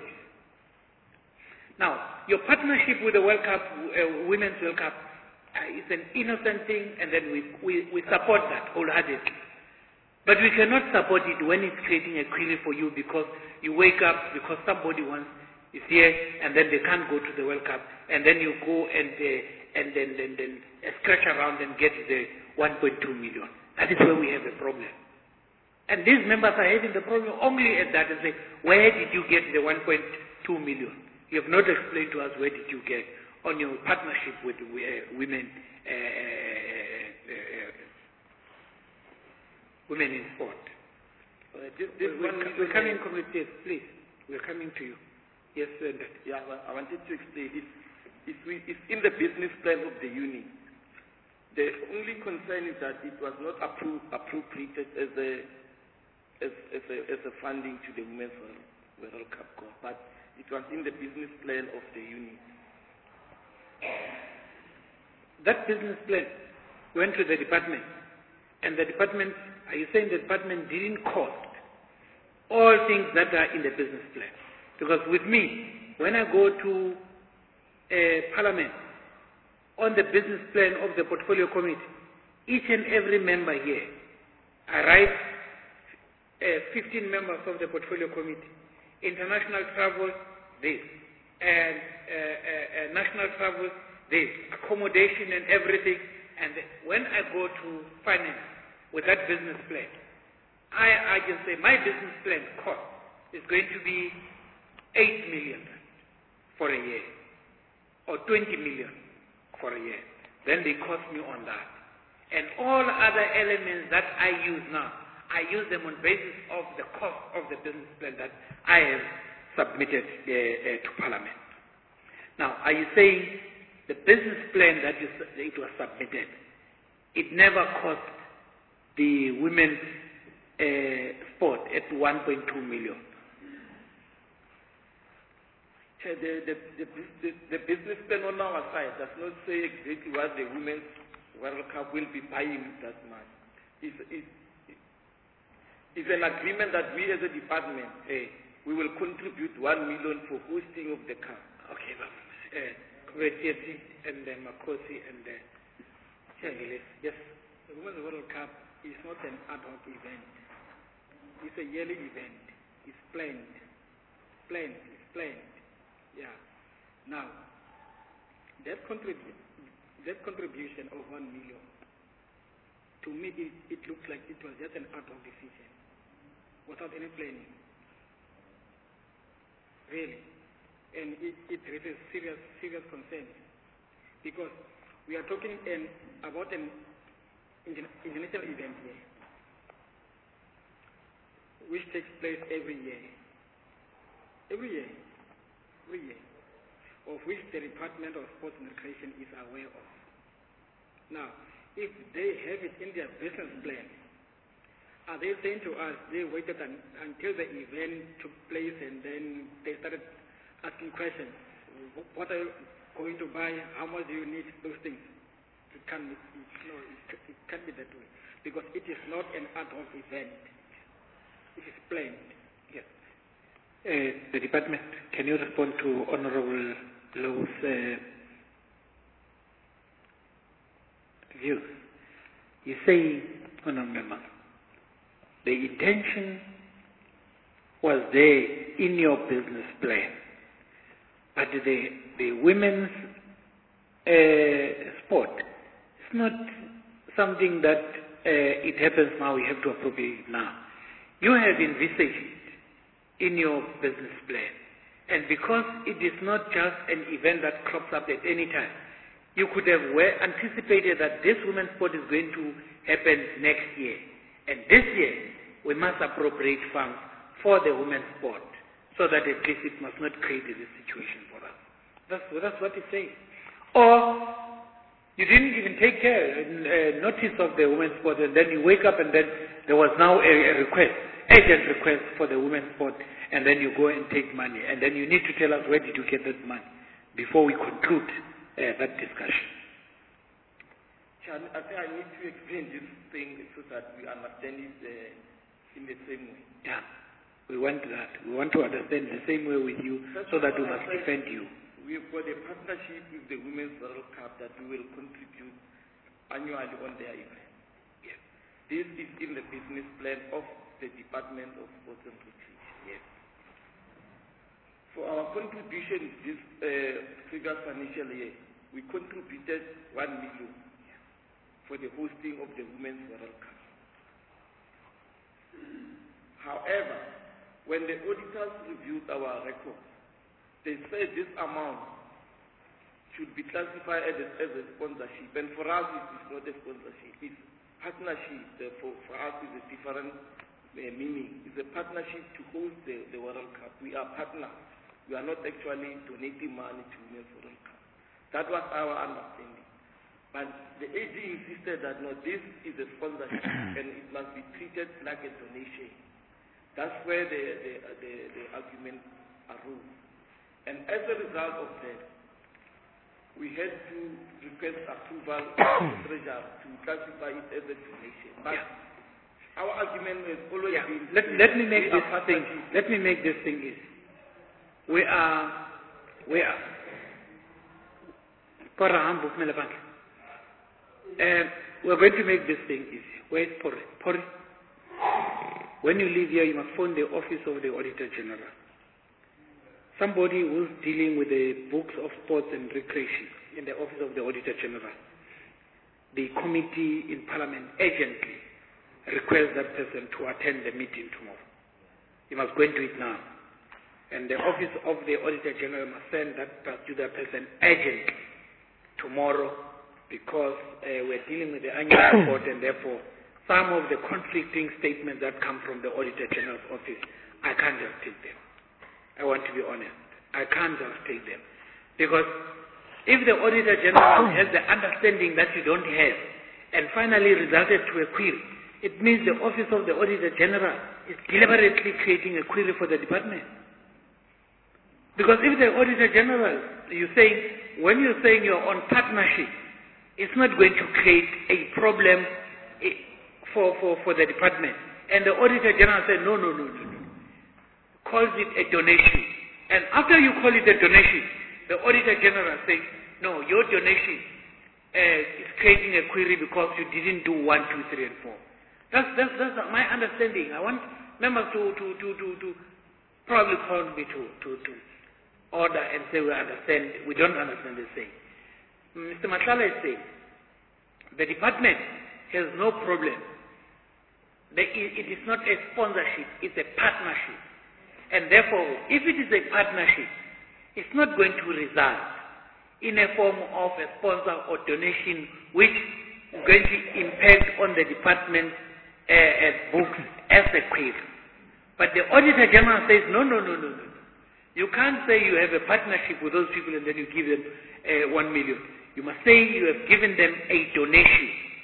Now, your partnership with the World Cup, Women's World Cup, is an innocent thing, and then we support that wholeheartedly. But we cannot support it when it's creating a query for you because you wake up because somebody is here, and then they can't go to the World Cup, and then you go and then scratch around and get the 1.2 million. That is where we have a problem. And these members are having the problem only at that and say, where did you get the 1.2 million? You have not explained to us where did you get on your partnership with women in sport. We're coming, committee, please. We're coming to you. Yes, sir. Yeah, well, I wanted to explain. It's in the business plan of the unit. The only concern is that it was not appropriated as a funding to the Women's World Cup, but it was in the business plan of the unit. That business plan went to the department, and the department, are you saying the department didn't cost all things that are in the business plan? Because with me, when I go to Parliament, on the business plan of the portfolio committee, each and every member here, I write 15 members of the portfolio committee. International travel, this. And national travel, this. Accommodation and everything. And when I go to finance with that business plan, I can say my business plan cost is going to be 8 million for a year, or 20 million for a year. Then they cost me on that. And all other elements that I use now, I use them on basis of the cost of the business plan that I have submitted to Parliament. Now, are you saying the business plan that it was submitted, it never cost the women's sport at 1.2 million? The business plan on our side does not say exactly what the Women's World Cup will be buying that much. It's an agreement that we as a department, we will contribute 1 million for hosting of the cup. Okay, Kubetieti and Makosi and yes, the Women's World Cup is not an ad hoc event. It's a yearly event. It's planned. It's planned. Yeah. Now, that contribution of 1 million, to me, it looks like it was just an ad hoc decision, without any planning. Really. And it raises serious concerns, because we are talking about an international event here, which takes place every year, of which the Department of Sports and Recreation is aware of. Now, if they have it in their business plan, are they saying to us they waited until the event took place and then they started asking questions? What are you going to buy? How much do you need? Those things. It can't be that way, because it is not an ad hoc event. It is planned. Yes. The department, can you respond to Honorable Low's views? You say, Honorable Member, the intention was there in your business plan, but the women's sport, it's not something that it happens now, we have to appropriate it now. You have envisaged it in your business plan. And because it is not just an event that crops up at any time, you could have anticipated that this women's sport is going to happen next year. And this year, we must appropriate funds for the women's sport, so that at least it must not create this situation for us. That's what it's saying. Or you didn't even take notice of the women's sport, and then you wake up and then there was now a request, urgent request for the women's sport, and then you go and take money, and then you need to tell us where did you get that money before we conclude that discussion. I think I need to explain this thing so that we understand it in the same way. Yeah, we want that. We want to understand the same way with you, so that we must defend you. We've got a partnership with the Women's World Cup that we will contribute annually on their event. Yes. This is in the business plan of the Department of Sports and Recreation. Yes. For our contribution this previous financial year, we contributed 1 million for the hosting of the Women's World Cup. However, when the auditors reviewed our records, they said this amount should be classified as a sponsorship. And for us, it is not a sponsorship. It's partnership. For us, it's a different meaning. It's a partnership to host the World Cup. We are partners. We are not actually donating money to Women's World Cup. That was our understanding. But the AG insisted that no, this is a sponsorship and it must be treated like a donation. That's where the argument arose. And as a result of that, we had to request approval of the treasurer to classify it as a donation. But our argument has always been... Let me make this thing easy. We are we're going to make this thing easy. Where's Pori? When you leave here, you must phone the office of the Auditor General. Somebody who's dealing with the books of sports and recreation in the office of the Auditor General. The committee in Parliament urgently requests that person to attend the meeting tomorrow. You must go and do it now. And the office of the Auditor General must send that to that person urgently tomorrow, because we're dealing with the annual report, and therefore some of the conflicting statements that come from the Auditor General's office, I can't just take them. I want to be honest. I can't just take them. Because if the Auditor General has the understanding that you don't have, and finally resulted to a query, it means the office of the Auditor General is deliberately creating a query for the department. Because if the Auditor General, when you're saying you're on partnership, it's not going to create a problem for the department. And the Auditor General said, no. Calls it a donation. And after you call it a donation, the Auditor General says, no, your donation is creating a query because you didn't do 1, 2, 3, and 4. That's my understanding. I want members to probably call me to order and say we don't understand the same. Mr. Matlala is saying the department has no problem. It is not a sponsorship, it's a partnership. And therefore, if it is a partnership, it's not going to result in a form of a sponsor or donation which is going to impact on the department's books as a query. But the Auditor General says, no. You can't say you have a partnership with those people and then you give them 1 million. You must say you have given them a donation.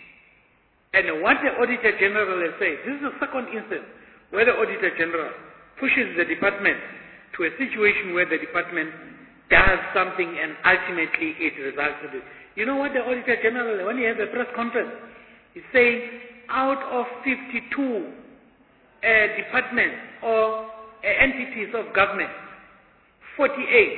And what the Auditor General has said, this is the second instance where the Auditor General pushes the department to a situation where the department does something and ultimately it results in it. You know what the Auditor General, when he has a press conference, he's saying out of 52 departments or entities of government, 48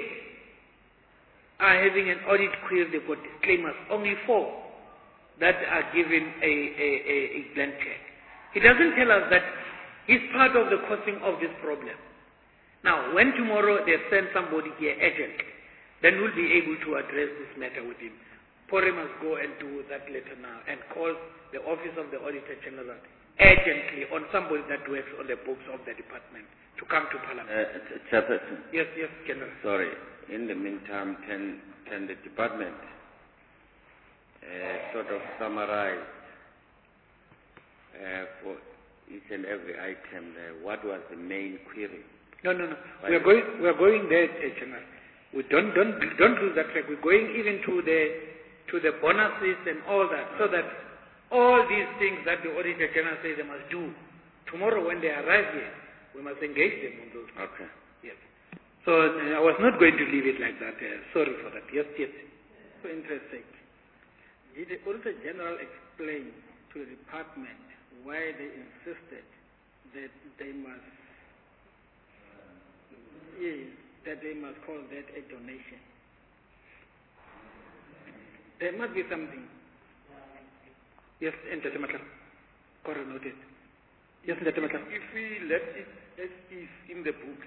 are having an audit query. They've got disclaimers. Only 4 that are given a blank check. He doesn't tell us that he's part of the causing of this problem. Now, when tomorrow they send somebody here urgently, then we'll be able to address this matter with him. Pori must go and do that letter now and call the office of the Auditor General urgently on somebody that works on the books of the department to come to Parliament. Chairperson. Yes, General. Sorry. In the meantime, can the department sort of summarize for each and every item what was the main query? No. We are going there, General. We don't lose that track. We're going even to the bonuses and all that, so that all these things that the Auditor General says they must do tomorrow when they arrive here, we must engage them on those. Okay. Yes. So I was not going to leave it like that. Sorry for that. Yes. So interesting. Did the Auditor General explain to the department why they insisted that they must call that a donation? There must be something. Yes, Enter Matla. Noted. Yes, Enter Matla. If we left it as is in the books,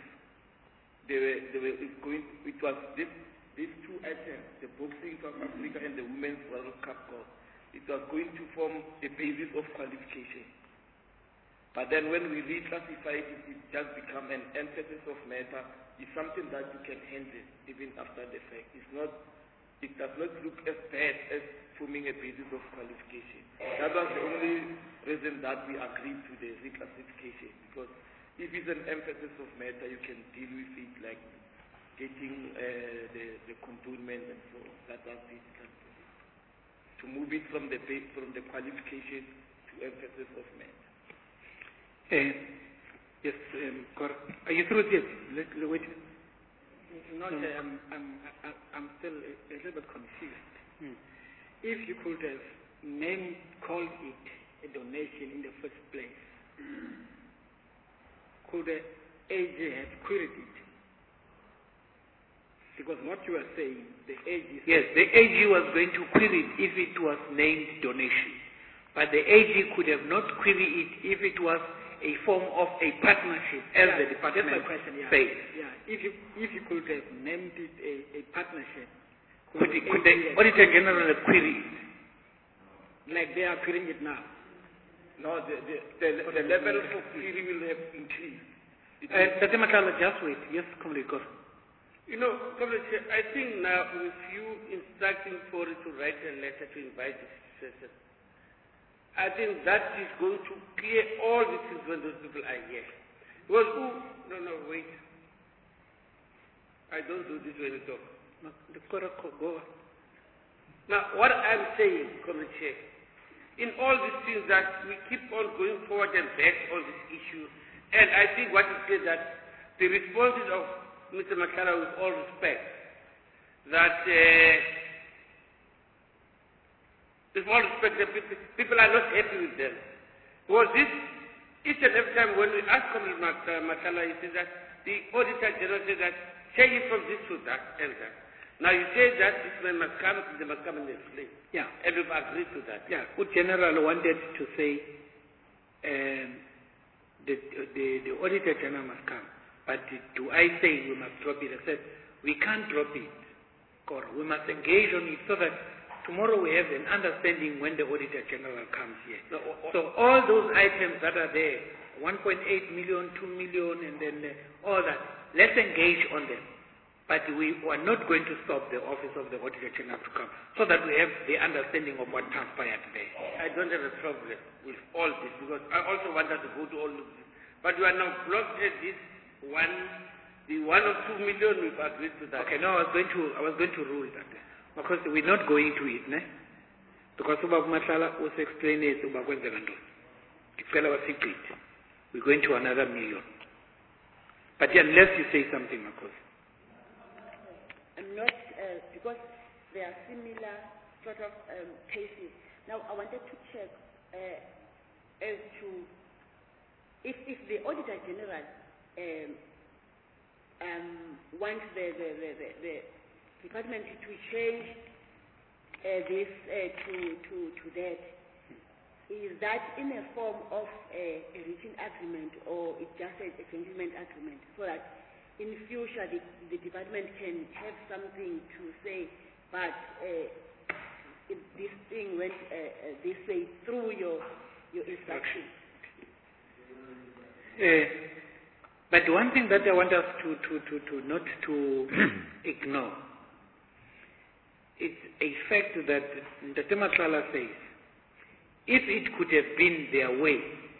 it was these 2 items, the Boxing South Africa and the Women's World Cup Cup, it was going to form a basis of qualification. But then when we reclassified it, it just become an emphasis of matter. It's something that you can handle even after the fact. It does not look as bad as forming a basis of qualification. That was the only reason that we agreed to the reclassification, because if it's an emphasis of matter, you can deal with it like getting the component and so on. That was it. To move it from the qualification to emphasis of matter. Yes, are you through this? Wait. I'm still a little bit confused. If you could have called it a donation in the first place, could the AG have queried it Because what you are saying, the AG... Yes, the AG was going to query it if it was named donation. But the AG could have not queried it if it was a form of a partnership, as the department that's my question, says. Yeah, if you could have named it a partnership, Could the Auditor General query it? Like they are querying it now? No, the level of query will have increased. Dr. Makala, just wait. Yes, Comrade Gor. You know, Comrade Chair, I think now with you instructing Fori to write a letter to invite the successor, I think that is going to clear all the things when those people are here. Because no, wait. I don't do this when you talk. Go on. Now, what I'm saying, Comrade Chair, in all these things that we keep on going forward and back on this issue, and I think what it says that the responses of Mr. Makala, with all respect, that with all respect, the people are not happy with them. Because this, each and every time when we ask Comrade Makala, he says that the Auditor General says that change it from this to that and that. Now you say that this man must come, they must come and explain. Yeah. And we've agreed to that. Yeah, good General wanted to say the Auditor General must come. But do I say we must drop it? I said, we can't drop it. Or we must engage on it so that tomorrow we have an understanding when the Auditor General comes here. So all those items that are there, 1.8 million, 2 million, and then all that, let's engage on them. But we are not going to stop the office of the Auditor General to come, so that we have the understanding of what transpired there. I don't have a problem with all this, because I also want us to go to all of this. But you are now blocked at this one, the 1 or 2 million, we've agreed to that. Okay, no, I was going to rule that. Because we're not going to it, ne? Because Ubab Masala was explaining it about when the Gando. It fell our secret. We're going to another million. But yeah, unless you say something, Marcos. I'm not, because there are similar sort of cases. Now, I wanted to check as to if the Auditor General wants the department to change this to that, is that in a form of a written agreement, or it's just a gentleman agreement, so that in future the department can have something to say, but this thing went this way through your instruction? But one thing that I want us to not to ignore, it's a fact that Dr. Masala says, if it could have been their way,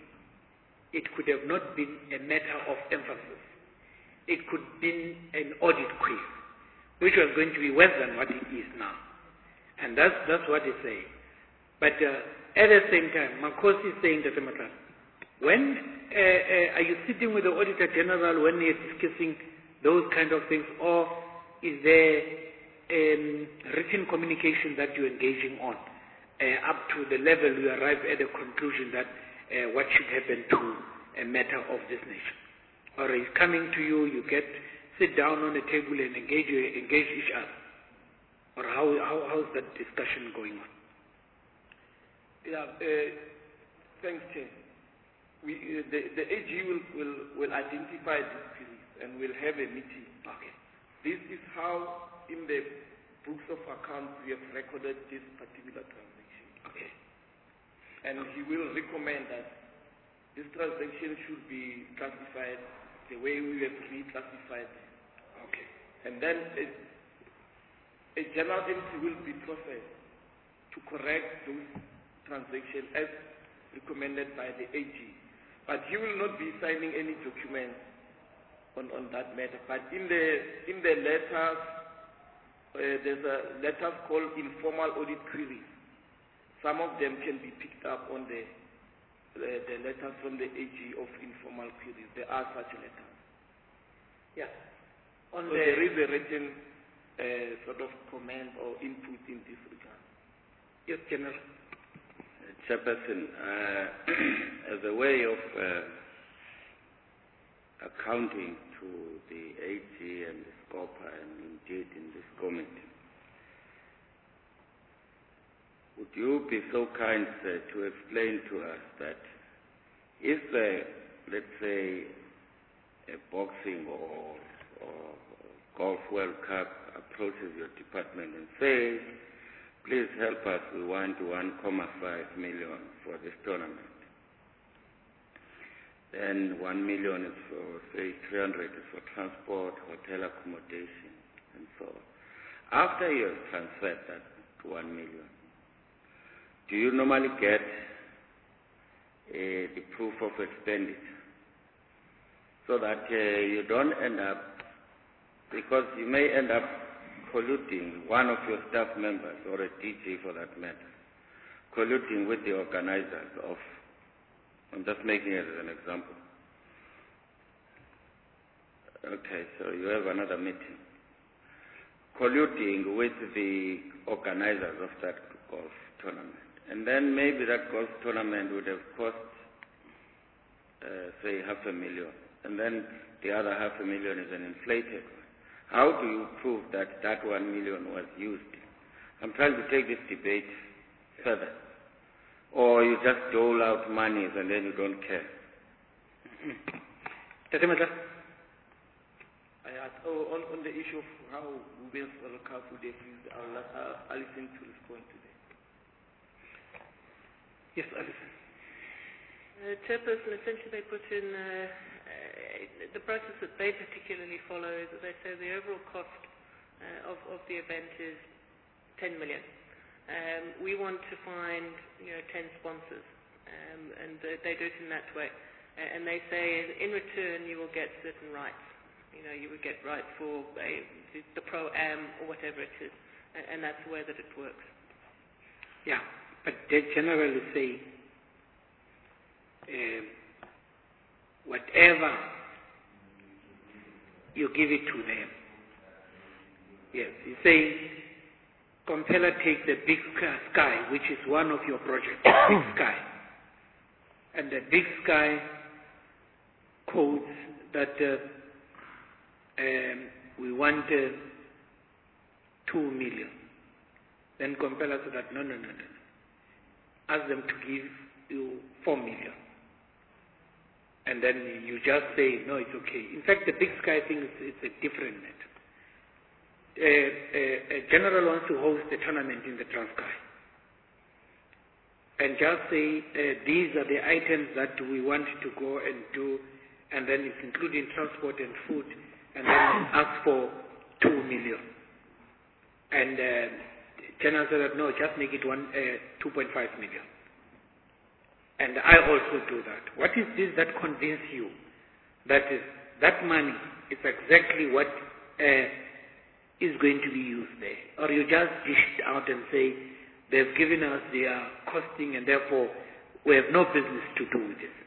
it could have not been a matter of emphasis. It could have been an audit quiz, which was going to be worse than what it is now. And that's what he's saying. But at the same time, Marcos is saying, Dr. Masala, when are you sitting with the Auditor General when you're discussing those kind of things, or is there written communication that you're engaging on up to the level you arrive at a conclusion that what should happen to a matter of this nature? Or is coming to you, you sit down on a table and engage each other? Or how's that discussion going on? Yeah, thanks, Chair. The AG will identify this queries and will have a meeting. Okay. This is how, in the books of accounts, we have recorded this particular transaction. Okay. And he will recommend that this transaction should be classified the way we have reclassified it. Okay. And then a general entry will be processed to correct those transactions as recommended by the AG. But he will not be signing any documents on that matter. But in the letters, there's a letters called informal audit queries. Some of them can be picked up on the letters from the AG of informal queries. There are such letters. Yeah. So there is a written sort of comment or input in this regard. Yes, General. Chairperson, as a way of accounting to the AG and the SCOPA and indeed in this committee. Would you be so kind, sir, to explain to us that if, let's say, a boxing or golf World Cup approaches your department and says, please help us, we want 1.5 million for this tournament. Then 1 million is for, say, 300 is for transport, hotel accommodation, and so on. After you have transferred that to 1 million, do you normally get the proof of expenditure? So that you don't end up, because you may end up colluding one of your staff members, or a DJ for that matter, colluding with the organizers of, I'm just making it as an example. Okay, so you have another meeting. Colluding with the organizers of that golf tournament. And then maybe that golf tournament would have cost, say, 500,000. And then the other 500,000 is an inflated one. How do you prove that that 1 million was used? I'm trying to take this debate further. Or you just dole out monies and then you don't care. On the issue of how Women's World Cup would have used, I'll let Alison to respond to that. Yes, Alison. Chairperson, essentially they put in the process that they particularly follow is that they say the overall cost of the event is 10 million. We want to find 10 sponsors, and they do it in that way. And they say in return you will get certain rights. You would get rights for the Pro-Am or whatever it is, and that's the way that it works. Yeah, but they generally say whatever you give it to them. Yes, you say Compella takes the Big Sky, which is one of your projects, Big Sky. And the Big Sky codes that we want 2 million. Then Compella said that no. Ask them to give you 4 million. And then you just say, no, it's okay. In fact, the Big Sky thing is a different matter. A general wants to host a tournament in the Transkei. And just say, these are the items that we want to go and do, and then it's including transport and food, and then ask for 2 million. And general said that, no, just make it 2.5 million. And I also do that. What is this that convinces you that that money is exactly what is going to be used there? Or you just dish it out and say, they've given us their costing and therefore we have no business to do with it?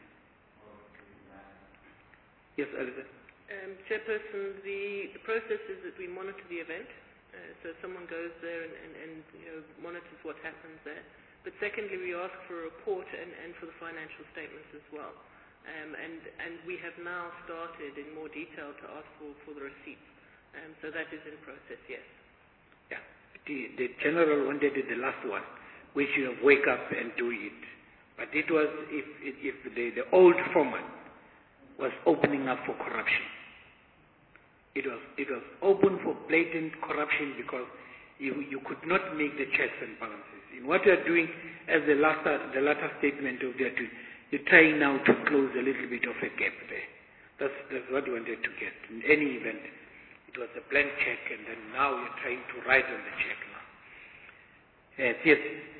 Yes, Alison. Chairperson, the process is that we monitor the event. So someone goes there and monitors what happens there. But secondly, we ask for a report and for the financial statements as well. And we have now started in more detail to ask for the receipts. So that is in process, yes. Yeah. The general wanted the last one, which you wake up and do it. But it was if the old format was opening up for corruption. It was open for blatant corruption because you could not make the checks and balances. In what you're doing, as the latter statement of the two, you're trying now to close a little bit of a gap there. That's what you wanted to get. In any event, it was a blank check, and then now you're trying to write on the check now. Yes.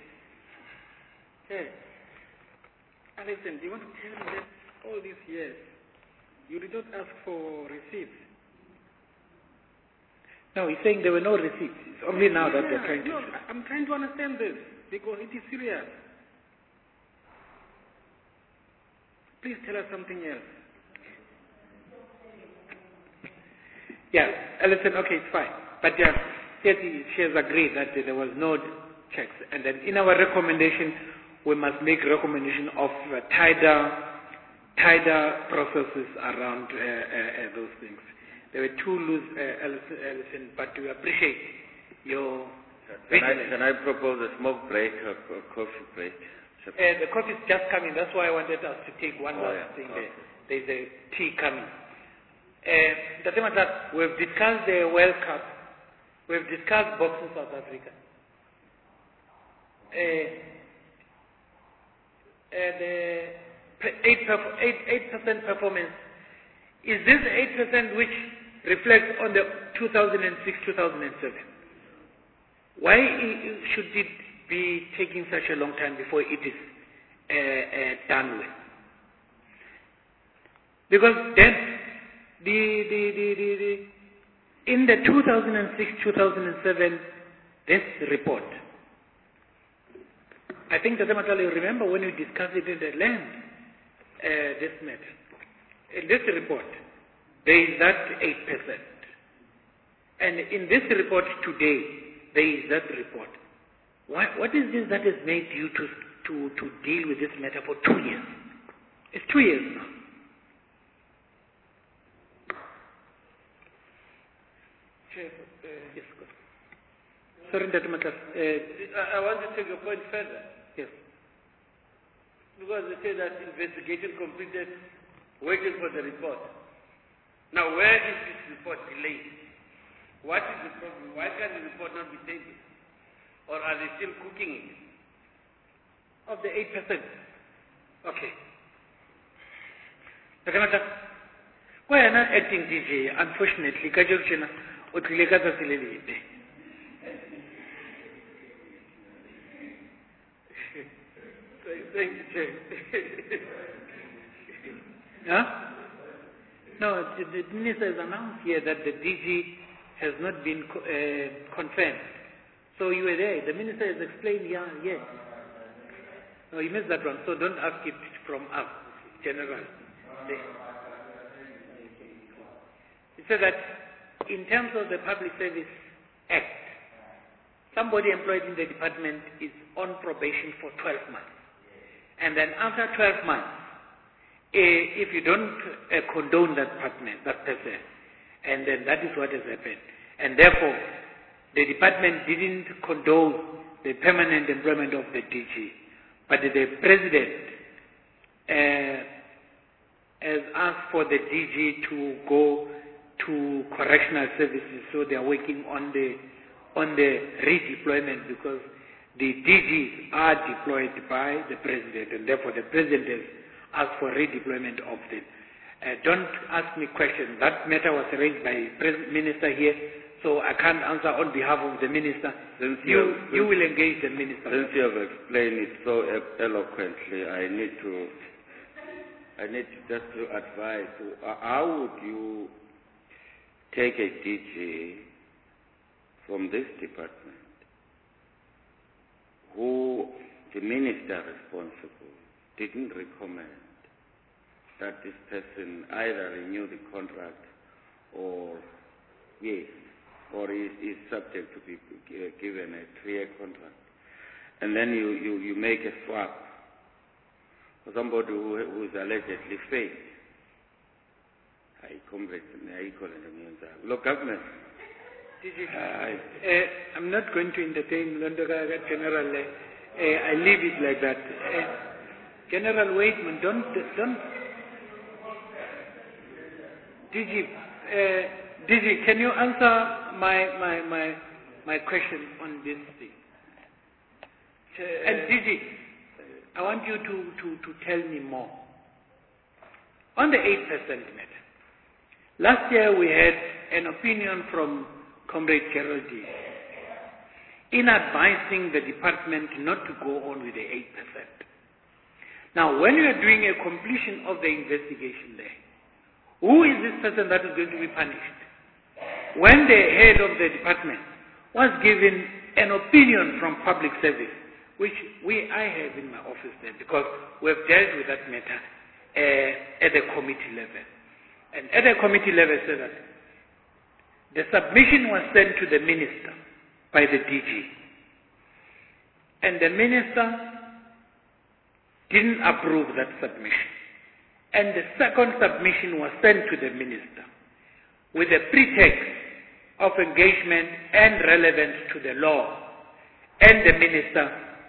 Hey, Alison, do you want to tell me that all these years you did not ask for receipts? No, he's saying there were no receipts. It's only now that they're trying to... No, I'm trying to understand this because it is serious. Please tell us something else. Yeah, Alison, okay, it's fine. But yes, she has agreed that there was no checks. And then in our recommendation, we must make recommendation of tighter processes around those things. There were two loose Alison, but we appreciate your Can I propose a smoke break or coffee break? the coffee is just coming. That's why I wanted us to take one last thing okay. there. There's a tea coming. We've discussed the World Cup. We've discussed boxing South Africa. The 8% performance. Is this 8% which reflects on the 2006-2007? Why should it be taking such a long time before it is done with? Because then, in the 2006-2007, this report, I think that you remember when we discussed it in the land, this matter. In this report, there is that 8%. And in this report today, there is that report. What is this that has made you to deal with this matter for 2 years? It's 2 years now. Chair, Yes, go. Sorry, Dr. Matas. I want to take a point further. Yes. Because they say that investigation completed, waiting for the report. Now, where is this report delayed? What is the problem? Why can the report not be taken? Or are they still cooking it? Of the 8%. Okay. Dr. Matas, why are not acting DJ? Unfortunately, Kajokchina, Utilekata Silelite. Thank you, Chair. Huh? No, the minister has announced here that the DG has not been confirmed. So you were there. The minister has explained, yes. No, you missed that one. So don't ask it from us, General. He said that in terms of the Public Service Act, somebody employed in the department is on probation for 12 months. And then after 12 months, if you don't condone that person, and then that is what has happened. And therefore, the department didn't condone the permanent employment of the DG, but the president has asked for the DG to go to correctional services, so they are working on the redeployment, because the DGs are deployed by the president, and therefore the president has asked for redeployment of them. Don't ask me questions. That matter was raised by the minister here, so I can't answer on behalf of the minister. You will engage the minister. Since you have explained it so eloquently, I need just to advise, how would you take a DG from this department who the minister responsible didn't recommend that this person either renew the contract or is subject to be given a 3-year contract, and then you make a swap for somebody who is allegedly fake. Look, government. I'm not going to entertain Londoga General. I leave it like that. General Waitman, don't. DG, can you answer my question on this thing? And DG, I want you to tell me more. On the 8% matter, last year we had an opinion from Comrade Gerald D. in advising the department not to go on with the 8%. Now, when you are doing a completion of the investigation there, who is this person that is going to be punished? When the head of the department was given an opinion from public service, which I have in my office there, because we have dealt with that matter at the committee level. And at the committee level said that the submission was sent to the minister by the DG. And the minister didn't approve that submission. And the second submission was sent to the minister. with a pretext of engagement and relevance to the law, and the minister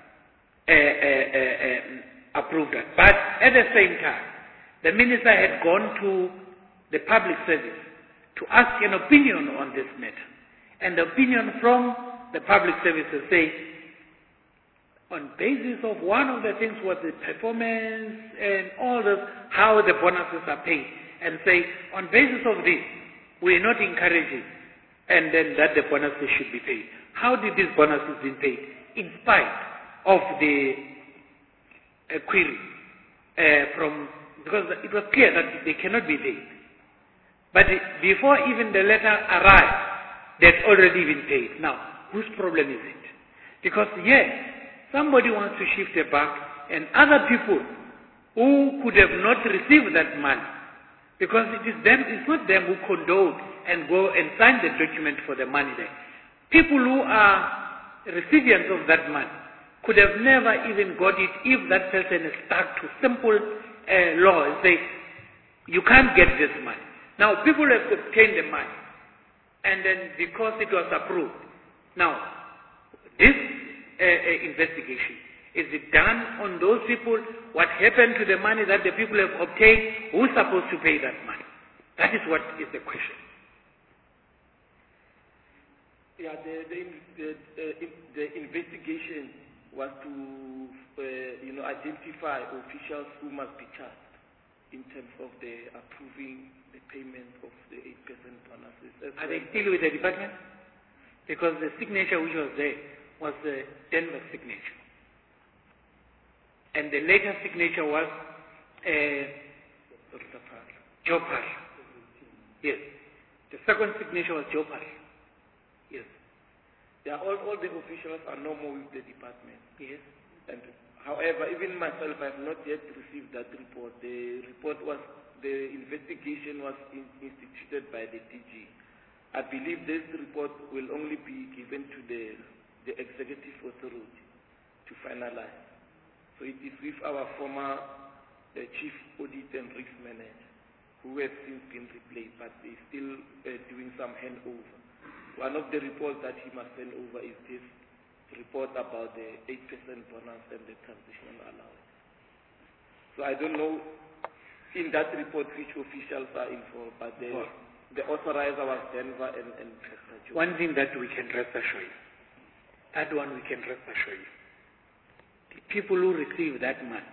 approved that. But at the same time, the minister had gone to the public service to ask an opinion on this matter. And the opinion from the public services say, on basis of one of the things was the performance and all this, how the bonuses are paid, and say, on basis of this, we're not encouraging, and then that the bonuses should be paid. How did these bonuses be paid? In spite of the query because it was clear that they cannot be paid. But before even the letter arrived, they had already been paid. Now, whose problem is it? Because yes, somebody wants to shift the buck, and other people who could have not received that money, because it is them, it's not them who condoned and go and sign the document for the money there. People who are recipients of that money could have never even got it if that person is stuck to simple law and say, you can't get this money. Now, people have obtained the money, and then because it was approved. Now, this investigation, is it done on those people? What happened to the money that the people have obtained? Who's supposed to pay that money? That is what is the question. Yeah, the investigation was to identify officials who must be charged in terms of the approving the payment of the 8% bonuses. Are they still with the department? Because the signature which was there was the Denver signature. And the later signature was Joe Parr. Yes. The second signature was Joe Parr. Yes. Yeah, all the officials are no more with the department. Yes. And however, even myself, I have not yet received that report. The investigation was instituted by the DG. I believe this report will only be given to the executive authority to finalize. So it is with our former chief audit and risk manager, who has since been replaced, but is still doing some handover. One of the reports that he must send over is this report about the 8% bonus and the transitional allowance. So I don't know in that report which officials are involved, but the authorizer was Denver and Pastor Joe. One thing that we can rest assure you, that one we can rest assure you, the people who receive that money,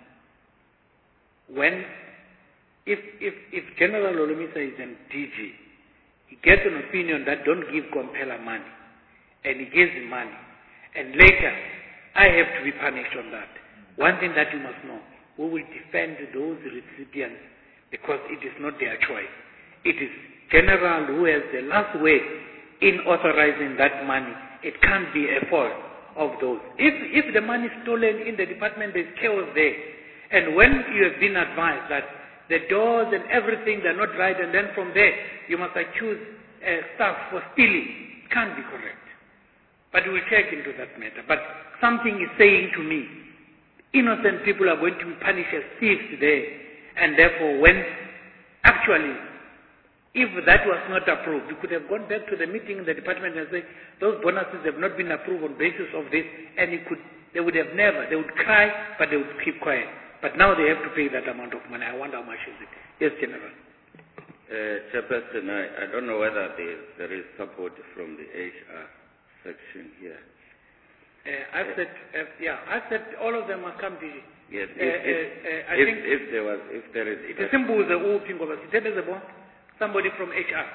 if General Olomisa is in DG, he gets an opinion that don't give Compeller money, and he gives him money, and later I have to be punished on that. One thing that you must know, we will defend those recipients because it is not their choice. It is General who has the last word in authorizing that money. It can't be a fault of those. If the money is stolen in the department, there's chaos there. And when you have been advised that the doors and everything, they're not right, and then from there, you must accuse staff for stealing, it can't be correct. But we'll check into that matter. But something is saying to me, innocent people are going to be punished as thieves there. And therefore, when actually, if that was not approved, you could have gone back to the meeting in the department and say, those bonuses have not been approved on basis of this, and they would cry, but they would keep quiet. But now they have to pay that amount of money. I wonder how much is it. Yes, General. Chairperson, I don't know whether there is support from the HR section here. I said all of them must come to you. Yes, if there is. It is simple. Somebody from HR.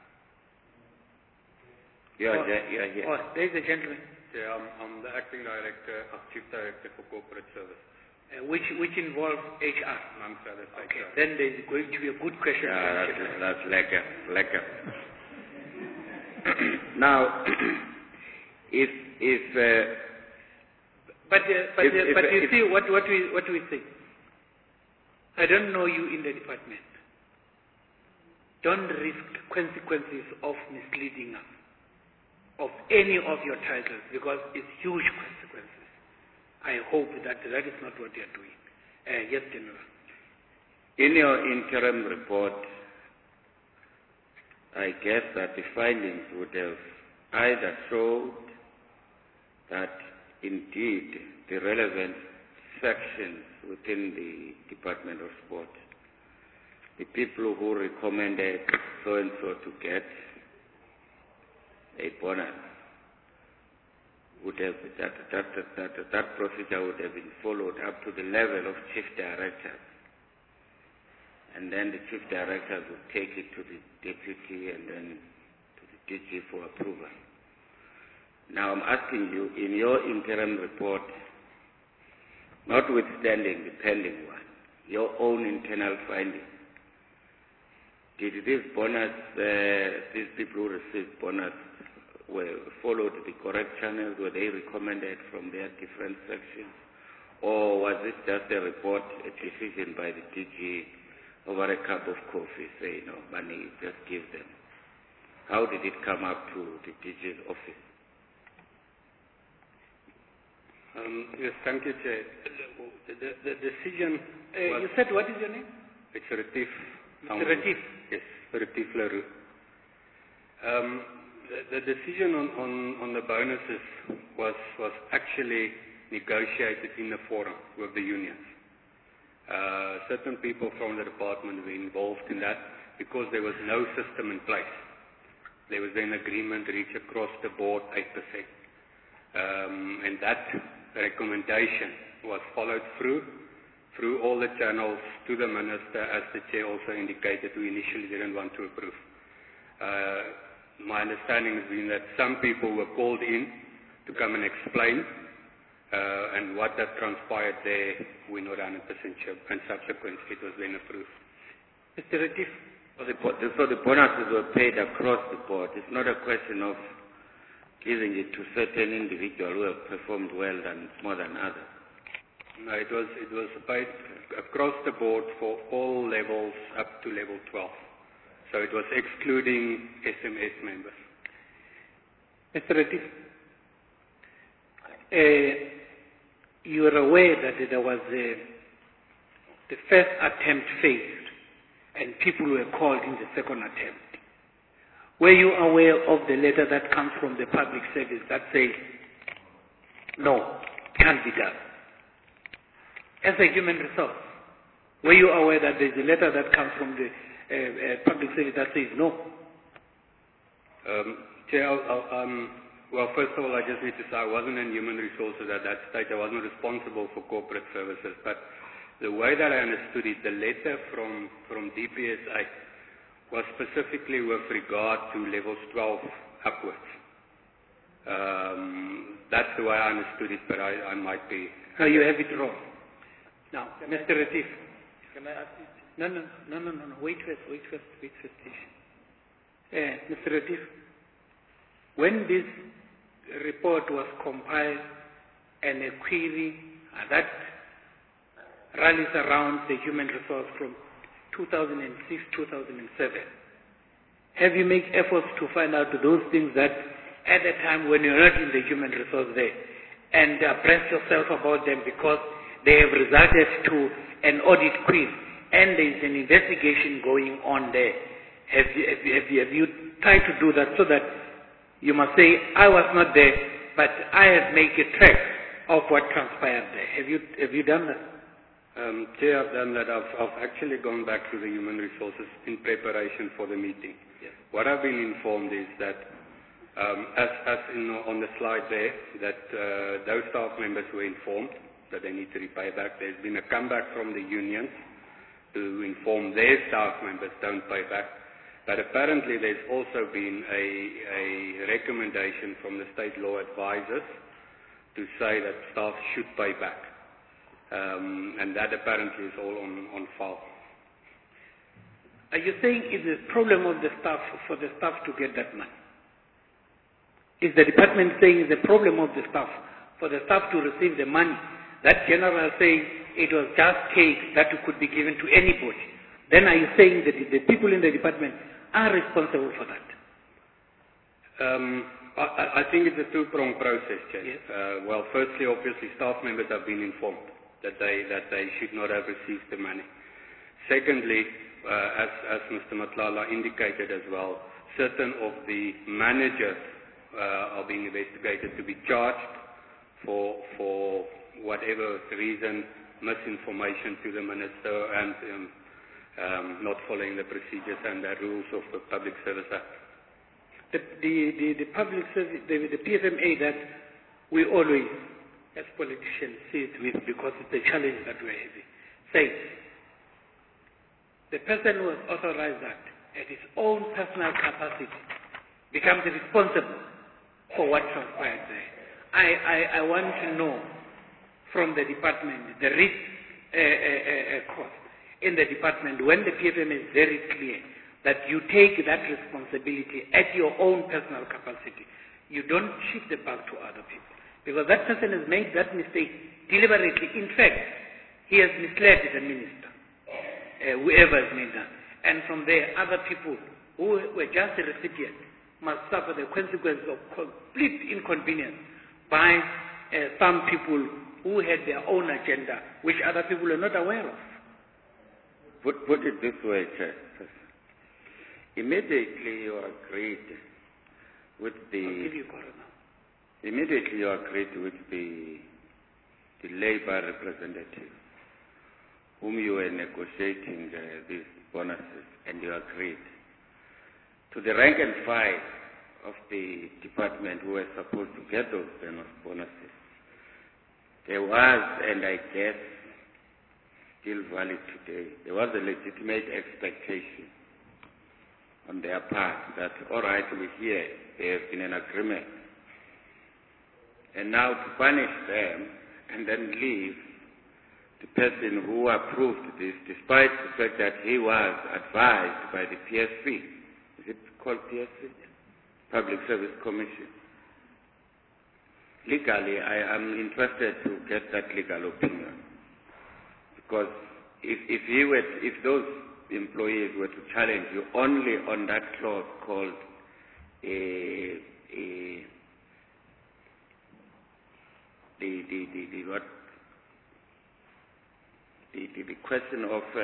You are here. Oh, there is a gentleman. Yeah, I'm the acting director, chief director for corporate service. Which involves HR. Okay, then there is going to be a good question. That's lekker. Now, But you see what we say. I don't know you in the department. Don't risk consequences of misleading us of any of your titles, because it's huge consequences. I hope that is not what you are doing. Yes, General. In your interim report, I guess that the findings would have either showed that indeed the relevant sections within the Department of Sport, the people who recommended so-and-so to get a bonus, would have, that procedure would have been followed up to the level of chief directors. And then the chief directors would take it to the deputy and then to the DG for approval. Now I'm asking you, in your interim report, notwithstanding the pending one, your own internal findings, did these bonus, these people who received bonus, were followed the correct channels? Were they recommended from their different sections? Or was it just a report, a decision by the DG over a cup of coffee, say, no, money, just give them? How did it come up to the DG's office? Yes, thank you, Chair. The decision was... You said, what is your name? It's Retief. Mr. Retief. Yes, Retief Leroux. The decision on the bonuses was actually negotiated in the forum with the unions. Certain people from the department were involved in that because there was no system in place. There was an agreement reached across the board, 8%. And that recommendation was followed through all the channels to the minister, as the chair also indicated, we initially didn't want to approve. My understanding has been that some people were called in to come and explain, and what that transpired there, we're not 100% sure, and subsequently it was then approved. Mr. Retief. So the bonuses were paid across the board. It's not a question of giving it to certain individuals who have performed well and more than others. No, it was paid across the board for all levels up to level 12. So it was excluding SMS members. Mr. Retief, you are aware that there was the first attempt failed and people were called in the second attempt. Were you aware of the letter that comes from the public service that says, no, can't be done? As a human resource, were you aware that there's a letter that comes from the public service that says no? Chair, well, first of all, I just need to say I wasn't in human resources at that stage. I wasn't responsible for corporate services. But the way that I understood it, the letter from DPSA was specifically with regard to levels 12 upwards. That's the way I understood it, but I might be... No, you have it wrong. Now, Mr. Retief. Can I ask you? No. Wait first, please. Mr. Retief, when this report was compiled and a query that rallies around the human resource from 2006, 2007, have you made efforts to find out those things that at the time when you're not in the human resource there and abreast yourself about them because they have resulted to an audit query and there is an investigation going on there? Have you tried to do that so that you must say, I was not there, but I have made a track of what transpired there? Have you done that? Chair, I've done that. I've actually gone back to the human resources in preparation for the meeting. Yes. What I've been informed is that, on the slide there, that those staff members were informed that they need to repay back. There's been a comeback from the unions to inform their staff members don't pay back. But apparently there's also been a recommendation from the state law advisors to say that staff should pay back. And that apparently is all on file. Are you saying it's a problem of the staff for the staff to get that money? Is the department saying it's a problem of the staff for the staff to receive the money? That general saying it was just cake that could be given to anybody. Then are you saying that the people in the department are responsible for that? I think it's a two-pronged process, Chair. Yes. Well, firstly, obviously, staff members have been informed that they should not have received the money. Secondly, as Mr. Matlala indicated as well, certain of the managers are being investigated to be charged for whatever reason, misinformation to the minister and not following the procedures and the rules of the Public Service Act. The public service, the PFMA that we always, as politicians, see it with, because it's a challenge that we're having, says the person who has authorized that at his own personal capacity becomes responsible for what transpired there. I want to know from the department the risk cost in the department when the PFM is very clear that you take that responsibility at your own personal capacity. You don't shift the buck to other people, because that person has made that mistake deliberately. In fact, he has misled the minister, whoever has made that. And from there, other people who were just the recipient must suffer the consequences of complete inconvenience by some people who had their own agenda, which other people are not aware of. Put it this way, Chair. Immediately you agreed with the... I'll give you quarter now. Immediately you agreed with the Labour representative whom you were negotiating these bonuses, and you agreed. To the rank and file of the department who were supposed to get those bonuses, there was, and I guess still valid today, there was a legitimate expectation on their part that, all right, we're here, there has been an agreement. And now to punish them and then leave the person who approved this, despite the fact that he was advised by the PSC, is it called PSC? Public Service Commission. Legally, I am interested to get that legal opinion, because if those employees were to challenge you only on that clause called the question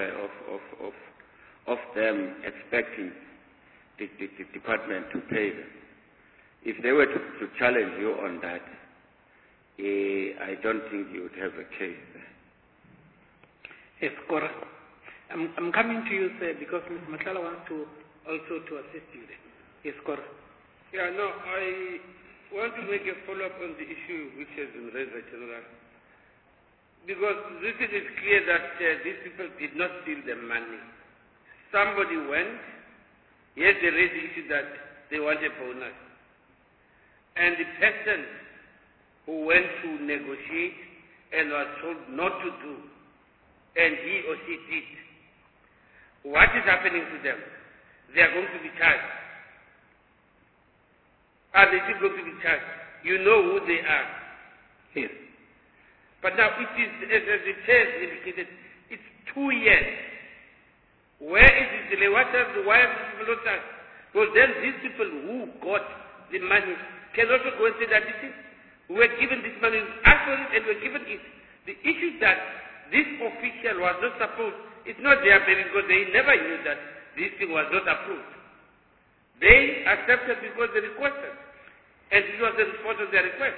of them expecting the department to pay them. If they were to challenge you on that, I don't think you would have a case there. Yes, Cora. I'm coming to you, sir, because Ms. Matala wants to also to assist you there. Yes, Cora. Yeah, no, I want to make a follow-up on the issue which has been raised by General. Because this is clear that these people did not steal the money. Somebody went, yes, they raised the issue that they want a bonus. And the person who went to negotiate and was told not to do, and he or she did, what is happening to them? They are going to be charged. Are they still going to be charged? You know who they are. Yes. But now it is, as the chair has indicated, it's 2 years. Where is the delay? Why have these people not charged? Well, then these people who got the money can also go and say that we were given this money, asked for it, and we were given it. The issue that this official was not supposed, it's not their baby, because they never knew that this thing was not approved. They accepted because they requested. And this was the response of their request.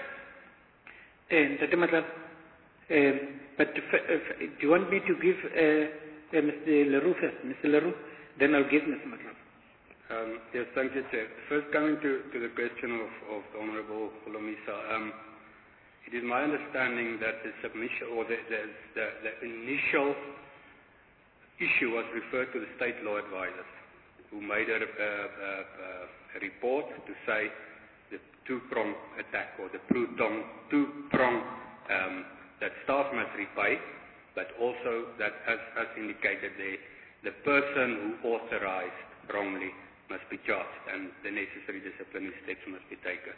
But do you want me to give Mr. Leroux first? Mr. Leroux, then I'll give Mr. Matla. Yes, thank you, Chair. First, coming to the question of the Honourable Holomisa, it is my understanding that the submission or the initial issue was referred to the state law advisors, who made a report to say the two-prong attack, or the two-prong that staff must repay, but also that, as indicated there, the person who authorized wrongly must be charged, and the necessary disciplinary steps must be taken.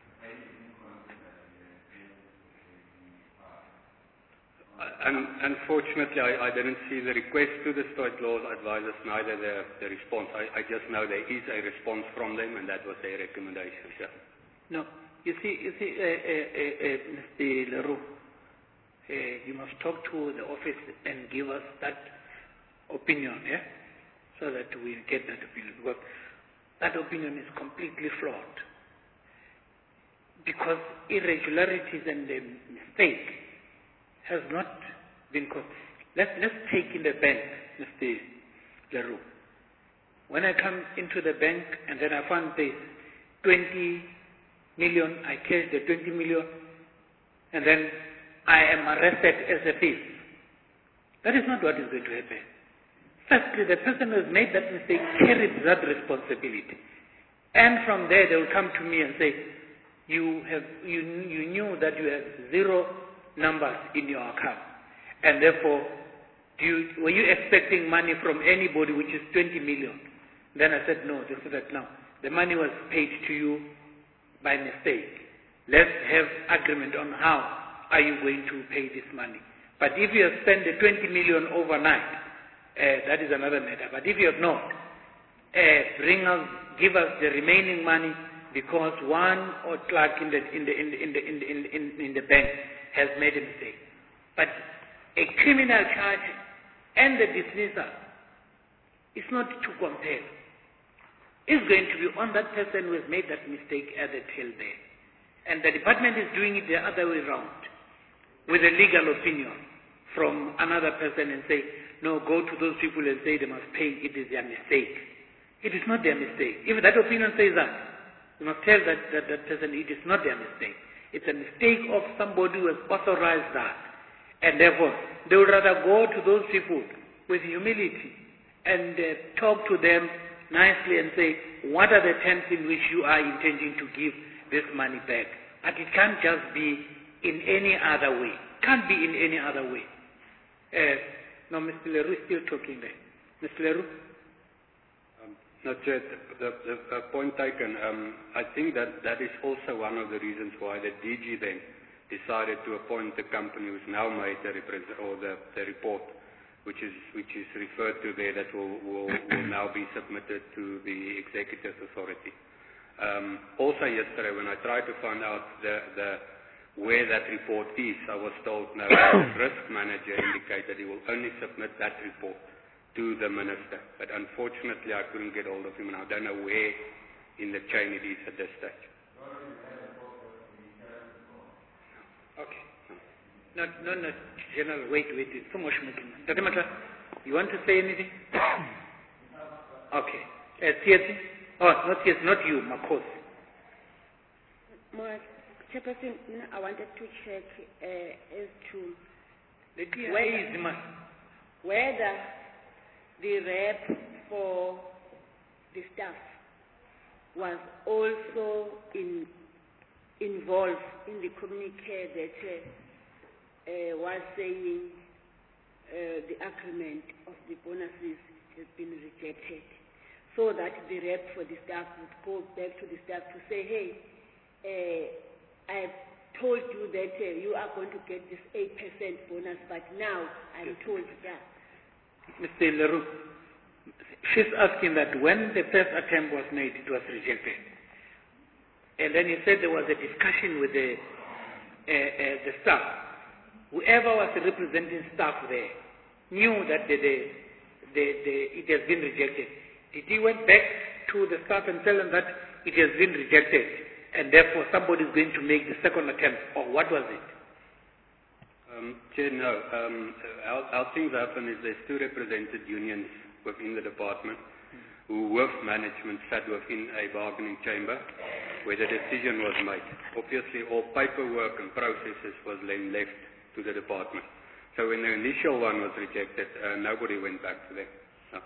Unfortunately, I didn't see the request to the state law advisors, neither the response. I just know there is a response from them, and that was their recommendation. Yeah. No, you see, Mr. Leroux, you must talk to the office and give us that opinion, yeah, so that we get that opinion. Because that opinion is completely flawed. Because irregularities and the mistake has not been caused. Let's take in the bank, Mr. Leroux. When I come into the bank and then I found there's 20 million, I cash the 20 million, and then I am arrested as a thief. That is not what is going to happen. Firstly, the person who has made that mistake carries that responsibility. And from there, they will come to me and say, you knew that you have 0 numbers in your account. And therefore, were you expecting money from anybody, which is 20 million? Then I said, no. They said that, no. The money was paid to you by mistake. Let's have agreement on how are you going to pay this money. But if you have spent the 20 million overnight, that is another matter. But if you have not, give us the remaining money, because one or clerk in the bank has made a mistake. But a criminal charge and the dismissal is not to compare. It's going to be on that person who has made that mistake at the tail there. And the department is doing it the other way around, with a legal opinion from another person and say, no, go to those people and say they must pay, it is their mistake. It is not their mistake. If that opinion says that, you must tell that person it is not their mistake. It's a mistake of somebody who has authorized that. And therefore, they would rather go to those people with humility and talk to them nicely and say, what are the terms in which you are intending to give this money back? But it can't just be in any other way. Can't be in any other way. No, Mr. Leroux is still talking there. Mr. Leroux? Not yet. The point taken. I think that is also one of the reasons why the DG then decided to appoint the company who's now made the report, which is referred to there, that will now be submitted to the Executive Authority. Also yesterday, when I tried to find out where that report is, I was told no, the risk manager indicated he will only submit that report to the minister. But unfortunately, I couldn't get hold of him, and I don't know where in the chain it is at this stage. Okay. No, General, wait, it's so much smoking. Tatemata, you want to say anything? Okay. TSC? Oh, not TSC, not you, Makos. Chairperson, I wanted to check as to whether the rep for the staff was also involved in the communique that was saying the agreement of the bonuses has been rejected, so that the rep for the staff would go back to the staff to say, hey, I told you that you are going to get this 8% bonus, but now I'm told that. Mr. Leroux, she's asking that when the first attempt was made, it was rejected. And then he said there was a discussion with the staff. Whoever was representing staff there knew that it has been rejected. Did he went back to the staff and tell them that it has been rejected, and therefore somebody is going to make the second attempt, or what was it? Chair, no. How things happen is there's 2 represented unions within the department who, with management, sat within a bargaining chamber where the decision was made. Obviously, all paperwork and processes was then left to the department. So when the initial one was rejected, nobody went back to them. No.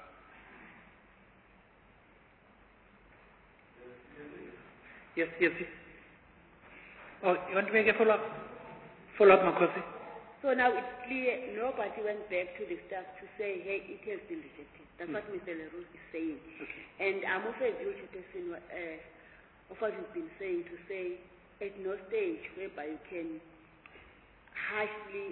Yes. Oh, you want to make a follow-up? Follow-up, Makosi? So now it's clear nobody went back to the staff to say, hey, it has been rejected. That's what Mr. Leroux is saying. Okay. And I'm also a view person of what he's been saying, to say at no stage whereby you can harshly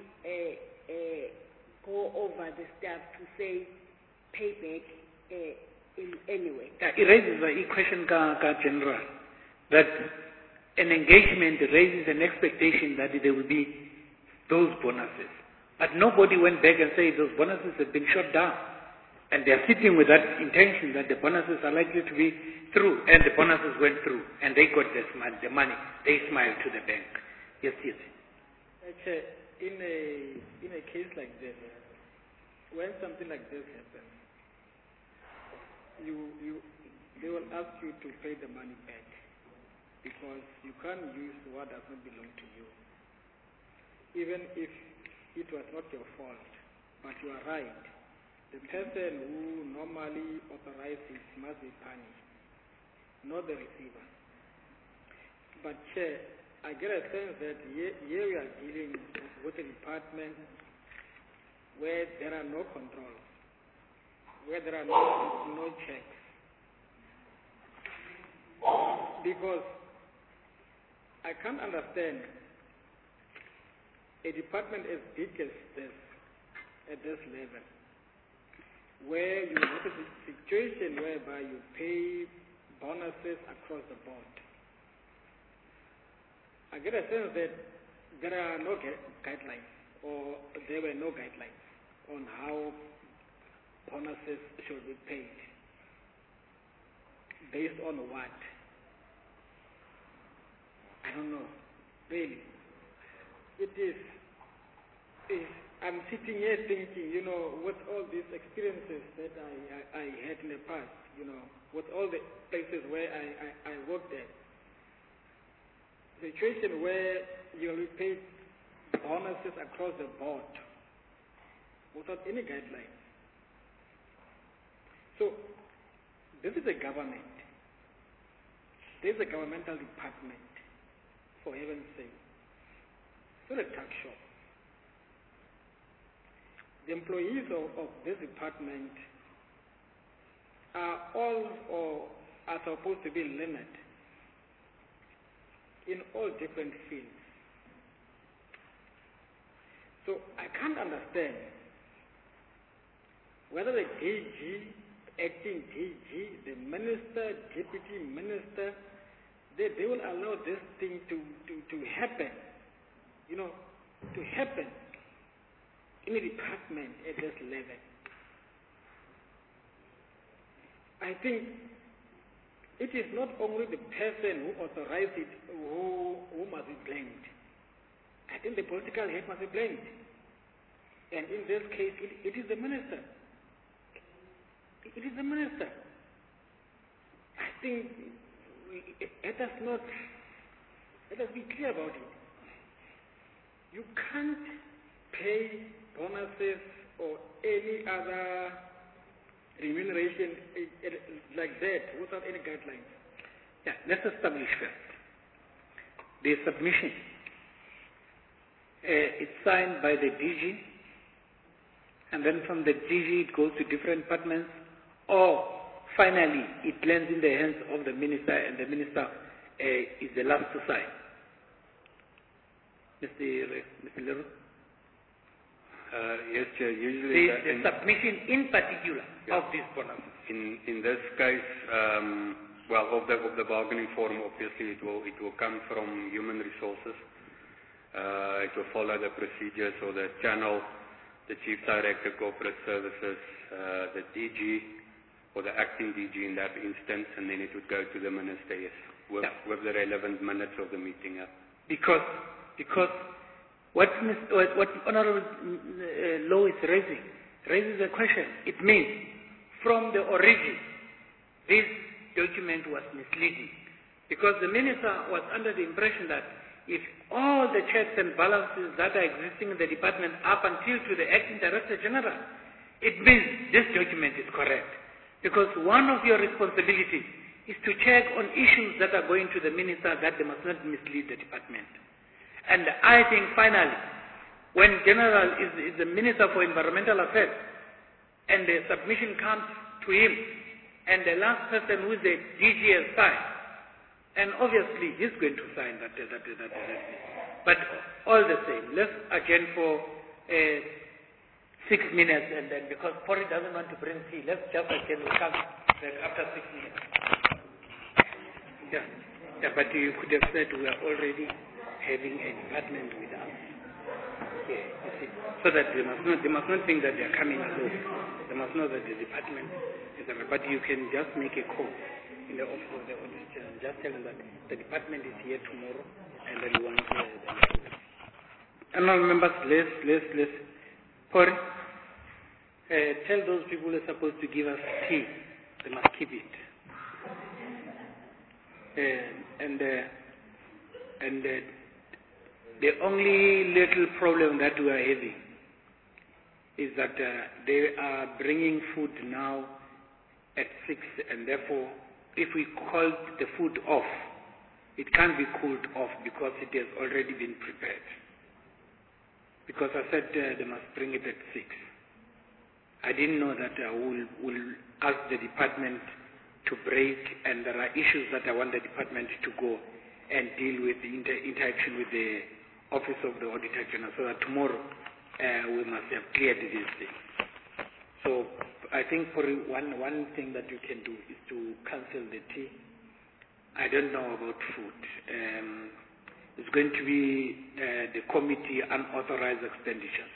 go over the staff to say pay back in any way. It raises a question, General, that an engagement raises an expectation that there will be those bonuses. But nobody went back and said those bonuses have been shot down. And they are sitting with that intention that the bonuses are likely to be through, and the bonuses went through, and they got the money. They smiled to the bank. Yes, yes. Okay, in a case like this, when something like this happens, they will ask you to pay the money back, because you can't use what does not belong to you. Even if it was not your fault, but you are right. The person who normally authorizes must be punished, not the receiver. But Chair, I get a sense that here we are dealing with a department where there are no controls, where there are no checks. Because I can't understand a department as big as this, at this level, where you have a situation whereby you pay bonuses across the board. I get a sense that there are no guidelines, or there were no guidelines on how bonuses should be paid. Based on what? I don't know. Really. I'm sitting here thinking, with all these experiences that I had in the past, with all the places where I worked at, situation where you will pay bonuses across the board without any guidelines. So, this is a government. There's a governmental department, for heaven's sake. It's not a tuck shop. The employees of this department are are supposed to be learned in all different fields. So I can't understand whether the DG, acting DG, the minister, deputy minister, they will allow this thing to happen, to happen in a department at this level. I think it is not only the person who authorized it who must be blamed. I think the political head must be blamed. And in this case, it is the minister. It is the minister. I think let us be clear about it. You can't pay bonuses or any other remuneration like that without any guidelines. Yeah, let's establish first. The submission is signed by the DG, and then from the DG it goes to different departments, or finally it lands in the hands of the minister, and the minister is the last to sign. Mr. Leroux? Yes, Chair. Usually the submission in particular of these bonuses. In this case, of the bargaining forum, obviously it will come from human resources. It will follow the procedures or the channel, the Chief Director, Corporate Services, the DG, or the acting DG in that instance, and then it would go to the minister, yes, with the relevant minutes of the meeting. Yeah. Because what Honorable Law is raises a question. It means from the origin, this document was misleading, because the minister was under the impression that if all the checks and balances that are existing in the department up until to the acting Director General, it means this document is correct. Because one of your responsibilities is to check on issues that are going to the minister, that they must not mislead the department. And I think finally, when General is the Minister for Environmental Affairs, and the submission comes to him, and the last person who is the DG has signed, and obviously he's going to sign that. But all the same, let's again for 6 minutes, and then because Pori doesn't want to bring tea, let's just again come after 6 minutes. Yeah, but you could have said we are already having a department with us. Yeah. so that they must not think that they are coming alone. They must know that the department is there. But you can just make a call in the office of the auditor and just tell them that the department is here tomorrow and then we want and now members, let's Corey, tell those people who are supposed to give us tea, they must keep it. And the only little problem that we are having is that they are bringing food now at 6, and therefore, if we call the food off, it can't be cooled off because it has already been prepared. Because I said they must bring it at 6. I didn't know that I will ask the department to break, and there are issues that I want the department to go and deal with the interaction with the Office of the Auditor General, so that tomorrow we must have cleared these things. So I think for one thing that you can do is to cancel the tea. I don't know about food. It's going to be the committee unauthorized expenditures.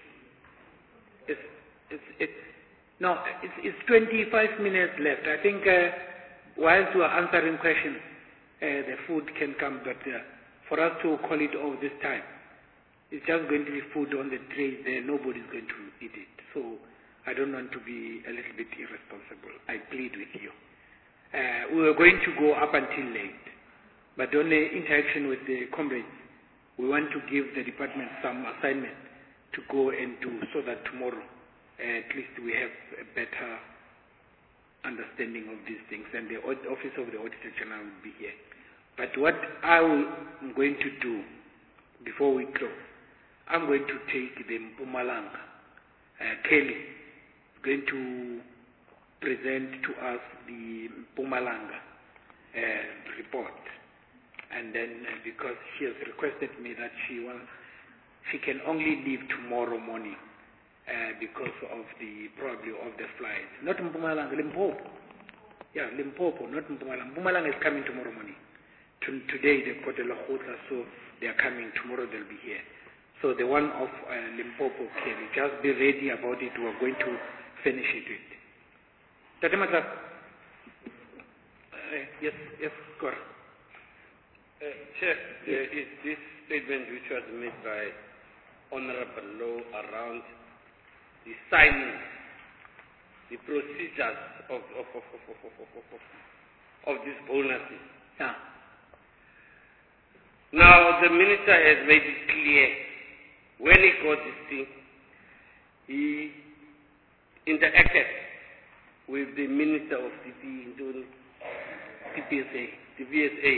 It's 25 minutes left. I think whilst we are answering questions, the food can come, but for us to call it off this time, it's just going to be food on the tray there. Nobody's going to eat it. So I don't want to be a little bit irresponsible. I plead with you. We were going to go up until late, but on the interaction with the comrades, we want to give the department some assignment to go and do, so that tomorrow at least we have a better understanding of these things, and the Office of the Auditor General will be here. But what I'm going to do before we close, I'm going to take the Mpumalanga. Kelly is going to present to us the Mpumalanga report. And then because she has requested me that she can only leave tomorrow morning because of probably of the flight. Not Mpumalanga, Limpopo. Yeah, Limpopo, not Mpumalanga. Mpumalanga is coming tomorrow morning. Today they put a Lahota, so they are coming. Tomorrow they'll be here. So the one of Limpopo can just be ready about it. We're going to finish it with. Tatemata. Yes, go on. Chair, there is this statement which was made by Honorable Law around the signing, the procedures of these bonuses. Yeah. Now, the minister has made it clear when he got this thing, he interacted with the Minister of CPSA.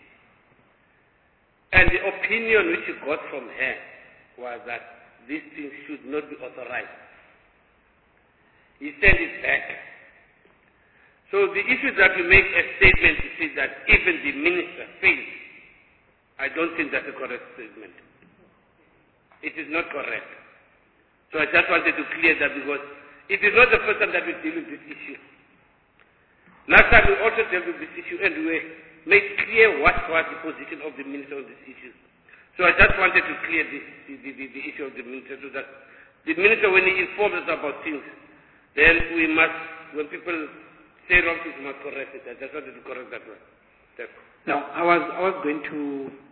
And the opinion which he got from her was that these things should not be authorized. He sent it back. So the issue that we make a statement to say that even the minister failed, I don't think that's a correct statement. It is not correct. So I just wanted to clear that, because it is not the first time that we deal with this issue. Last time we also dealt with this issue, and we made clear what was the position of the minister on this issue. So I just wanted to clear the issue of the minister, so that the minister, when he informs us about things, then we must, when people say wrong things, we must correct it. I just wanted to correct that one. Now, I was going to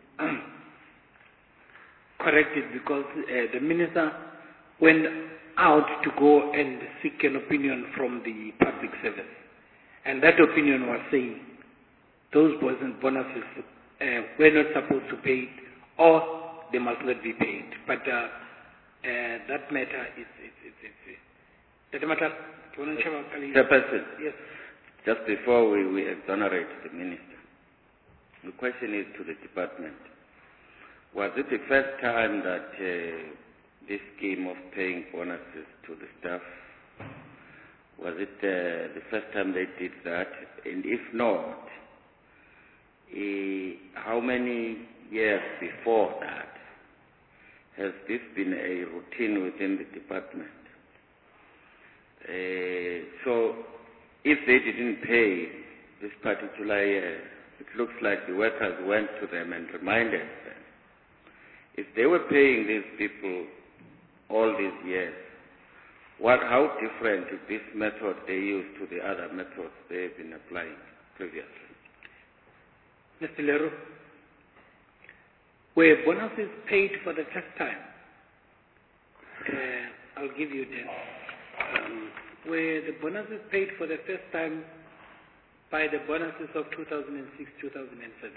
correct it because the minister went out to go and seek an opinion from the public service. And that opinion was saying those bonuses were not supposed to pay it, or they must not be paid. But that matter is that matter. Chairperson, yes. Just before we exonerate the minister, the question is to the department. Was it the first time that this scheme of paying bonuses to the staff, was it the first time they did that? And if not, how many years before that has this been a routine within the department? So if they didn't pay this particular year, it looks like the workers went to them and reminded them. If they were paying these people all these years. How different is this method they use to the other methods they've been applying previously? Mr. Leroux, were bonuses paid for the first time? I'll give you that. Were the bonuses paid for the first time by the bonuses of 2006, 2007?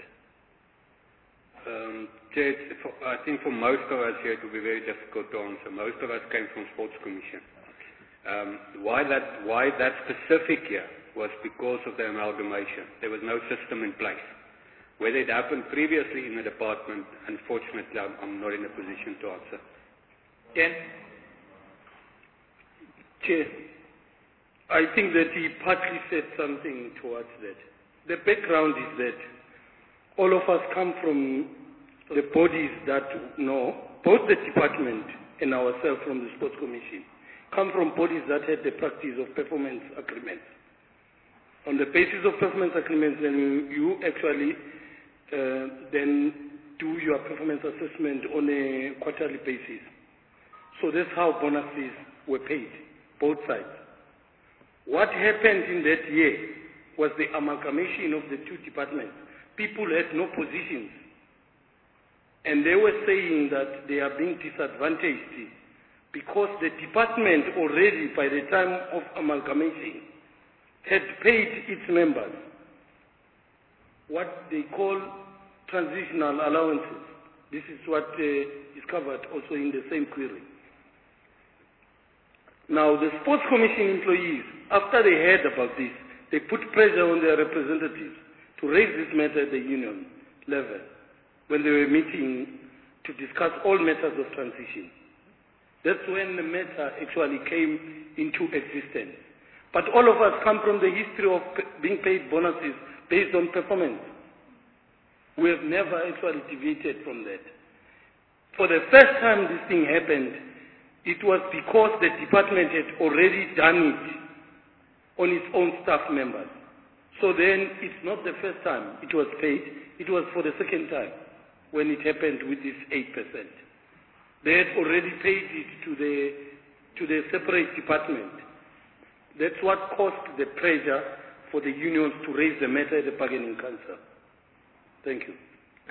Chair, I think for most of us here it will be very difficult to answer. Most of us came from Sports Commission. Why that specific year was because of the amalgamation. There was no system in place. Whether it happened previously in the department, unfortunately, I'm not in a position to answer. Ken? Chair, I think that he partly said something towards that. The background is that all of us come from the bodies that know, both the department and ourselves from the Sports Commission, come from bodies that had the practice of performance agreements. On the basis of performance agreements, then you actually then do your performance assessment on a quarterly basis. So that's how bonuses were paid, both sides. What happened in that year was the amalgamation of the two departments. People had no positions. And they were saying that they are being disadvantaged because the department already, by the time of amalgamation, had paid its members what they call transitional allowances. This is what is covered also in the same query. Now, the Sports Commission employees, after they heard about this, they put pressure on their representatives to raise this matter at the union level when they were meeting to discuss all matters of transition. That's when the matter actually came into existence. But all of us come from the history of being paid bonuses based on performance. We have never actually deviated from that. For the first time this thing happened, it was because the department had already done it on its own staff members. So then it's not the first time it was paid, it was for the second time when it happened with this 8%. They had already paid it to the separate department. That's what caused the pressure for the unions to raise the matter at the bargaining council. Thank you.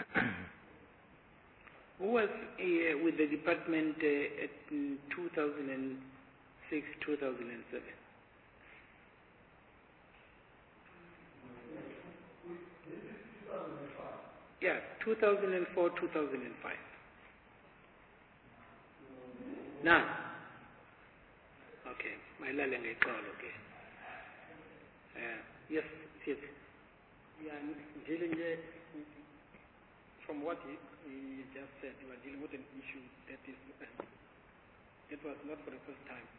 Who was with the department in 2006, 2007? Yeah, 2004, 2005. None. Okay. My lalenge call, okay. Yes, yes. Yeah, dealing from what he just said, we were dealing with an issue that is, it was not for the first time.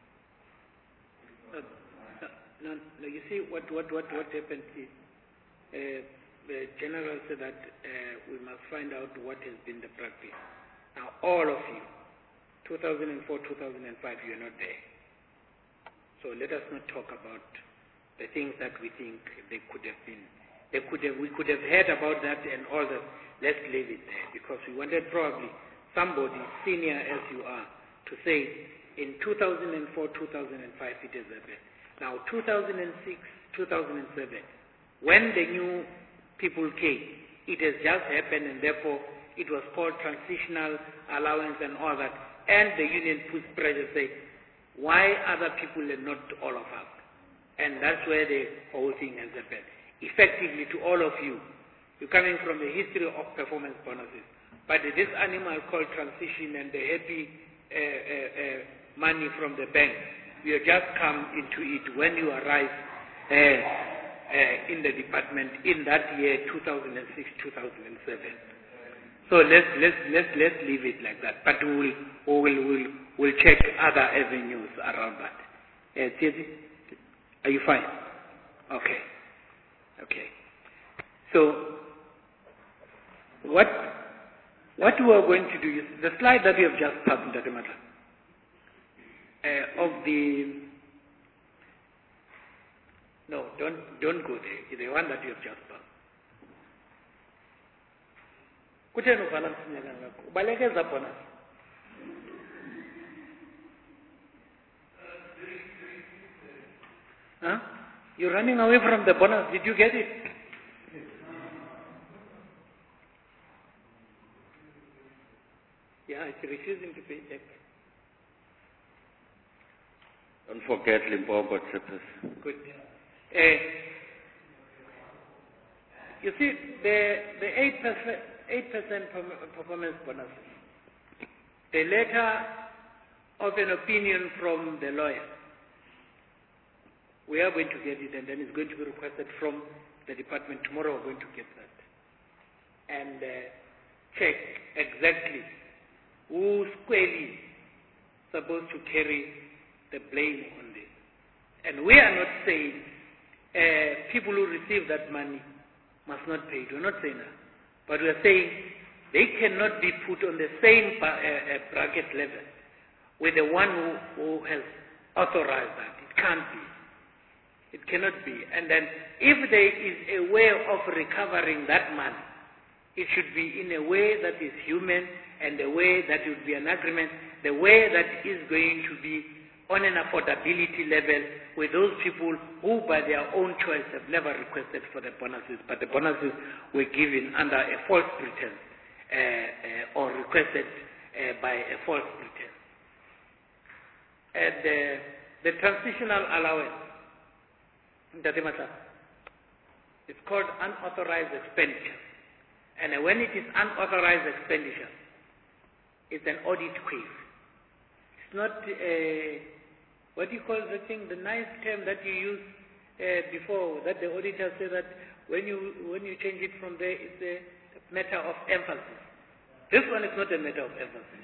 No, you see what happened is, the general said that we must find out what has been the practice. Now, all of you, 2004, 2005, you're not there. So let us not talk about the things that we think they could have been. We could have heard about that and all that. Let's leave it there because we wanted probably somebody senior as you are to say in 2004, 2005 it has happened. Now 2006, 2007, when the new people came, it has just happened and therefore it was called transitional allowance and all that. And the union put pressure say, why other people and not all of us? And that's where the whole thing has happened. Effectively to all of you, you're coming from the history of performance bonuses. But this animal called transition and the happy money from the bank, you have just come into it when you arrive in the department in that year 2006, 2007. So let's leave it like that. But we'll check other avenues around that. Tiezi, are you fine? Okay. Okay. So what we are going to do is the slide that we have just passed, Mr. Matter, of the no, don't go there. The one that you have just passed. Kutheni ubalance nyaka ubalekeza bonus You're running away from the bonus. Did you get it? Yeah, it's refusing to pay tax. Don't forget Limpopo Trippers. Good. You see, the 8% performance bonuses, the letter of an opinion from the lawyer, we are going to get it, and then it's going to be requested from the department. Tomorrow we're going to get that. And check exactly who's squarely supposed to carry the blame on this. And we are not saying people who receive that money must not pay it. We're not saying that. But we are saying they cannot be put on the same bracket level with the one who has authorized that. It can't be. It cannot be. And then if there is a way of recovering that money, it should be in a way that is human and a way that would be an agreement, the way that is going to be on an affordability level with those people who by their own choice have never requested for the bonuses, but the bonuses were given under a false pretense or requested by a false pretense. And the transitional allowance, it's called unauthorized expenditure. And when it is unauthorized expenditure, it's an audit quiz. It's not what do you call the thing, the nice term that you used before, that the auditor said that when you change it from there, it's a matter of emphasis. This one is not a matter of emphasis.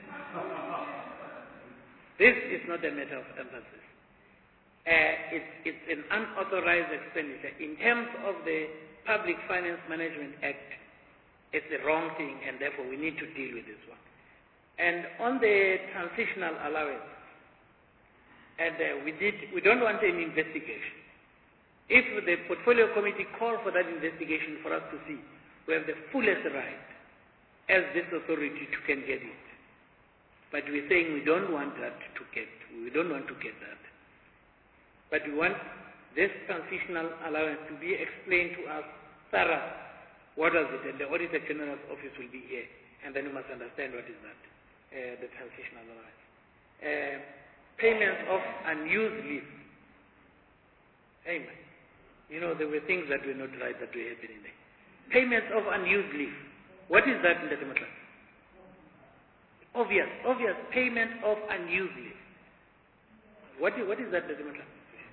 This is not a matter of emphasis. It's an unauthorized expenditure. In terms of the Public Finance Management Act, it's the wrong thing, and therefore we need to deal with this one. And on the transitional allowance, and we don't want an investigation. If the portfolio committee called for that investigation for us to see, we have the fullest right as this authority to can get it. But we're saying we don't want that to get. We don't want to get that. But we want this transitional allowance to be explained to us, Sarah, what is it? And the Auditor General's office will be here, and then we must understand what is that, the transitional allowance. Payments of unused leave. Amen. You know, there were things that were not right that were happening there. Payments of unused leave. What is that in the democracy? Obvious. Payment of unused leave. What is that in the democracy?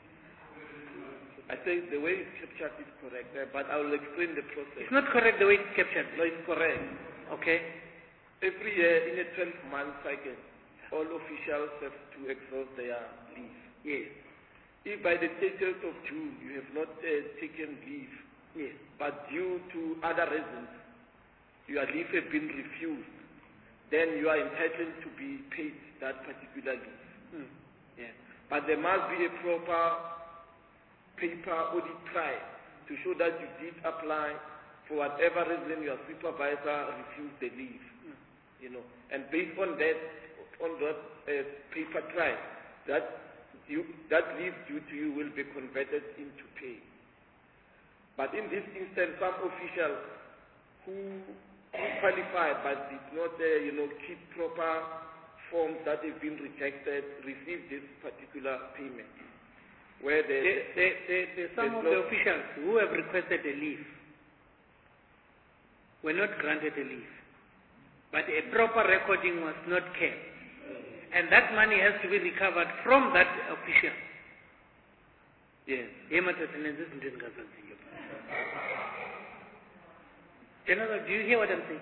I think the way it's captured is correct, but I will explain the process. It's not correct the way it's captured. No, it's correct. Okay. Every year in a 12-month cycle, all officials have to exhaust their leave. Yes. If by the 30th of June you have not taken leave, yes, but due to other reasons, your leave has been refused, then you are entitled to be paid that particular leave. Yeah. But there must be a proper paper audit trial to show that you did apply for whatever reason your supervisor refused the leave. You know, and based on that paper trial, that leave due to you will be converted into pay. But in this instance, some officials who qualified but did not, keep proper forms that have been rejected, received this particular payment. Where some of the officials who have requested a leave were not granted a leave, but a proper recording was not kept, and that money has to be recovered from that official. Yes. General, do you hear what I'm saying?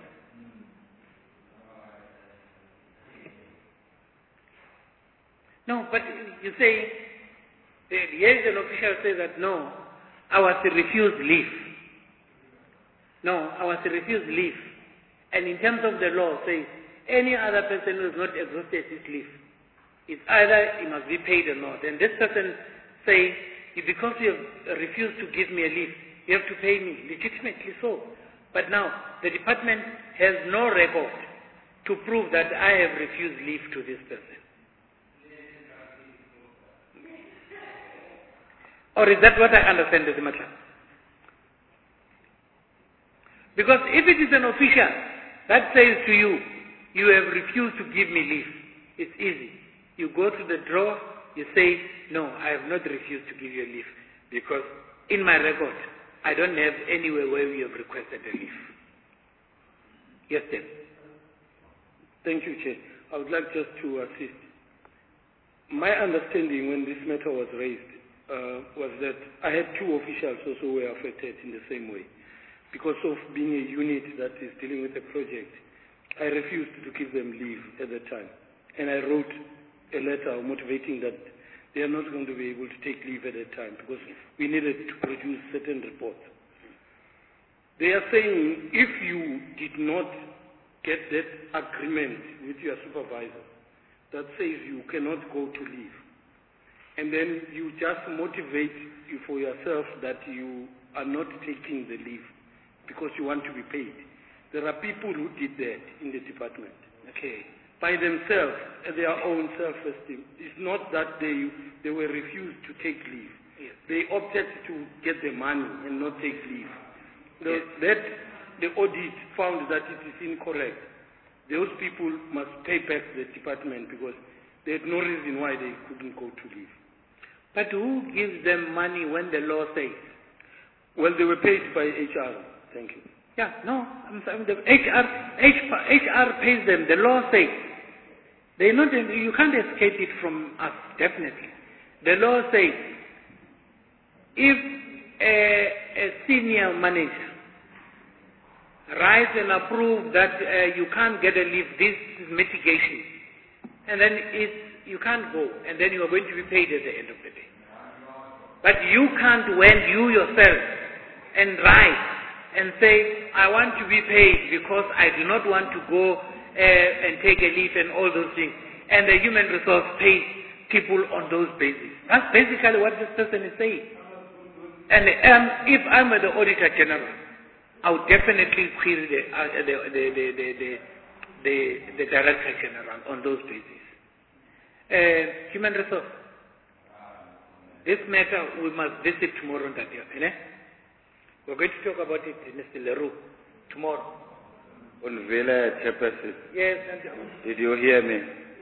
No, but you say, here is an official says that no, I was refused leave. No, I was refused leave. And in terms of the law, say any other person who has not exhausted his leave, it's either he must be paid or not. And this person say, because you have refused to give me a leave, you have to pay me, legitimately so. But now, the department has no record to prove that I have refused leave to this person. Or is that what I understand as a matter? Because if it is an official that says to you, you have refused to give me leave, it's easy. You go to the drawer, you say, no, I have not refused to give you leave, because in my record, I don't have anywhere where we have requested a leave. Yes, then. Thank you, Chair. I would like just to assist. My understanding when this matter was raised was that I had two officials also were affected in the same way. Because of being a unit that is dealing with a project, I refused to give them leave at the time. And I wrote a letter motivating that they are not going to be able to take leave at that time because we needed to produce certain reports. They are saying if you did not get that agreement with your supervisor that says you cannot go to leave, and then you just motivate you for yourself that you are not taking the leave because you want to be paid. There are people who did that in the department. Okay. By themselves, their own self-esteem. It's not that they were refused to take leave. Yes. They opted to get the money and not take leave. The audit found that it is incorrect. Those people must pay back the department because they had no reason why they couldn't go to leave. But who gives them money when the law says? Well, they were paid by HR. Thank you. Yeah, no, I'm sorry. The HR pays them. The law says. They're not. You can't escape it from us. Definitely, the law says if a senior manager writes and approves that you can't get a leave, this is mitigation, and then you can't go, and then you are going to be paid at the end of the day. But you can't, when you yourself and write and say, I want to be paid because I do not want to go and take a leave and all those things. And the human resource pays people on those bases. That's basically what this person is saying. And if I'm the Auditor General, I would definitely query the Director General on those bases. Human resource. This matter we must visit tomorrow on that day. We're going to talk about it, Mr. Leroux, tomorrow. On Villa Chairperson. Yes. Did you hear me?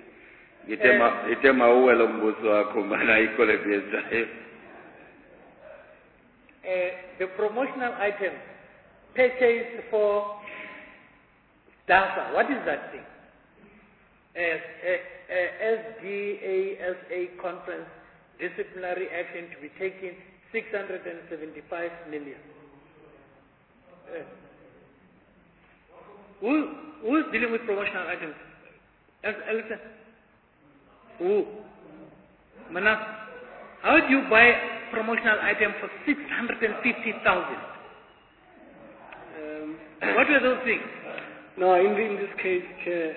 The promotional item, purchase for DASA. What is that thing? SDASA conference, disciplinary action to be taken, 675 million. Who is dealing with promotional items? Alexa? Who? Manas? How do you buy a promotional item for 650,000? What were those things? No, in this case, Chair,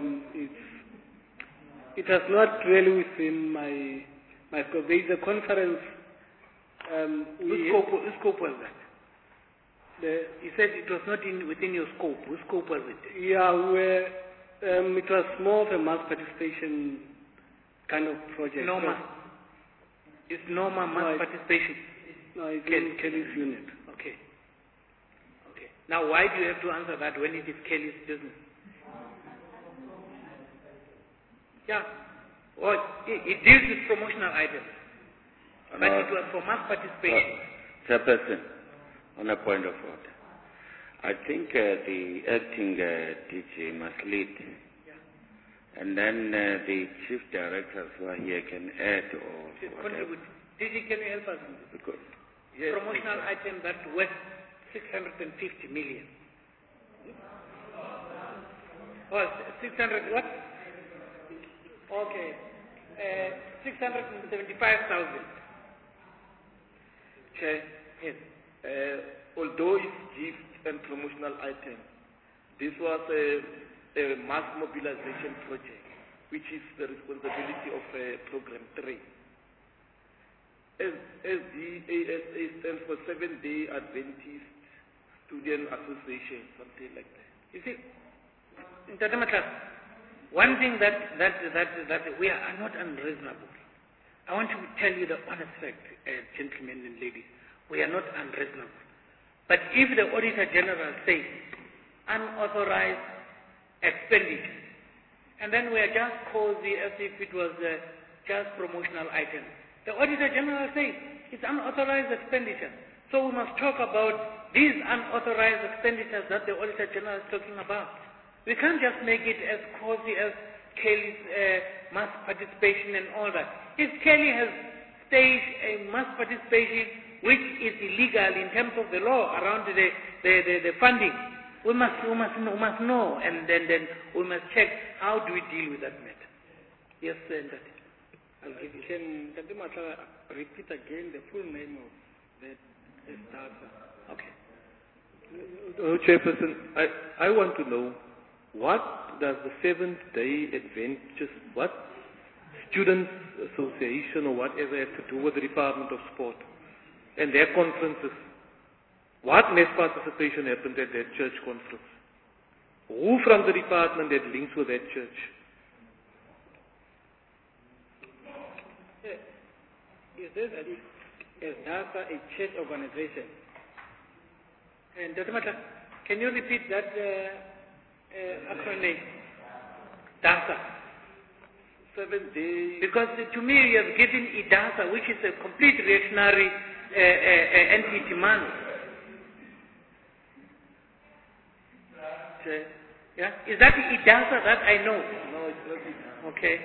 it was not really within my scope. There is a conference. Whose scope was that? You said it was not within your scope. Whose scope was it? Yeah, it was more of a mass participation kind of project. Norma. It's normal mass participation. No, it's in Kelly's unit. Okay. Now, why do you have to answer that when it is Kelly's business? Yeah. Well, it deals with promotional items. But it was for mass participation. Chairperson, on a point of order. I think the acting DG must lead. Yeah. And then the chief directors who are here can add or contribute. DG, can you help us? Because, yes, promotional item that worth 650 million. Oh, 600 what? Okay. 675,000. Chair, yes. Although it's gift and promotional item, this was a mass mobilization project, which is the responsibility of Program 3. SDASA stands for 7-Day Adventist Student Association, something like that. You see, in Tatamatlas, one thing that we are not unreasonable. I want to tell you the honest fact, gentlemen and ladies. We are not unreasonable. But if the Auditor General says unauthorized expenditure, and then we are just cozy as if it was just promotional items, the Auditor General says it's unauthorized expenditure. So we must talk about these unauthorized expenditures that the Auditor General is talking about. We can't just make it as cozy as Kelly's mass participation and all that. If Kelly has staged a mass participation which is illegal in terms of the law around the funding, we must know, and then we must check how do we deal with that matter. Yes, Senator. I'll give you. Can Mata repeat again the full name of that DASA? Okay. Chairperson, I want to know, what does the Seventh-day Adventist, what Students Association or whatever have to do with the Department of Sport and their conferences? What mass participation happened at that church conference? Who from the department had links with that church? Is DASA a church organization? And Dr. Mata, can you repeat that acronym? DASA. 7 days. Because to me you have given IDASA, which is a complete reactionary entity man. Yeah? Is that the IDASA that I know? No, it's not IDASA. Okay.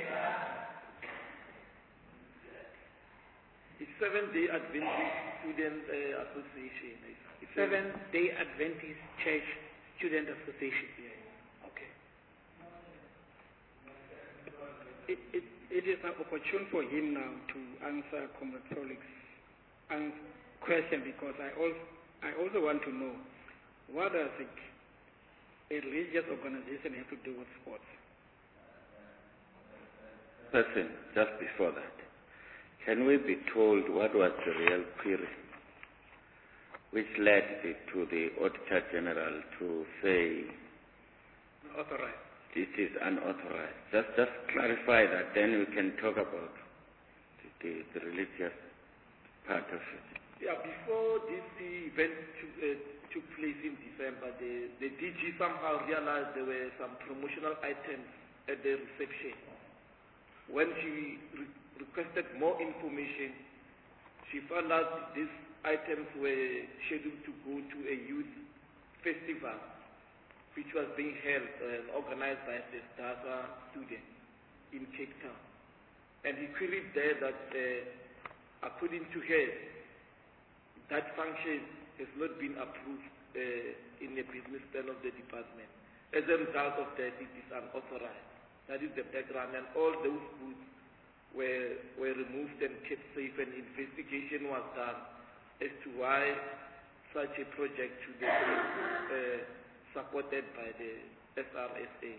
It's Seventh-day Adventist Student Association. It's Seventh-day Adventist Church Student Association. Yeah. Okay. It is an opportune for him now to answer Comrade Solik's question, because I also want to know, what does a religious organization have to do with sports? Listen, just before that, can we be told what was the real query which led to the Auditor General to say Authorized. It is unauthorized? Just clarify that, then we can talk about the religious part of it. Yeah, before this event took place in December, the DG somehow realized there were some promotional items at the reception. When she requested more information, she found out these items were scheduled to go to a youth festival, which was being held and organized by the DASA students in Cape Town. And he queried there that, according to her, that function has not been approved in the business plan of the department. As a result of that, it is unauthorized. That is the background, and all those goods were removed and kept safe, and investigation was done as to why such a project should have been supported by the SRSA.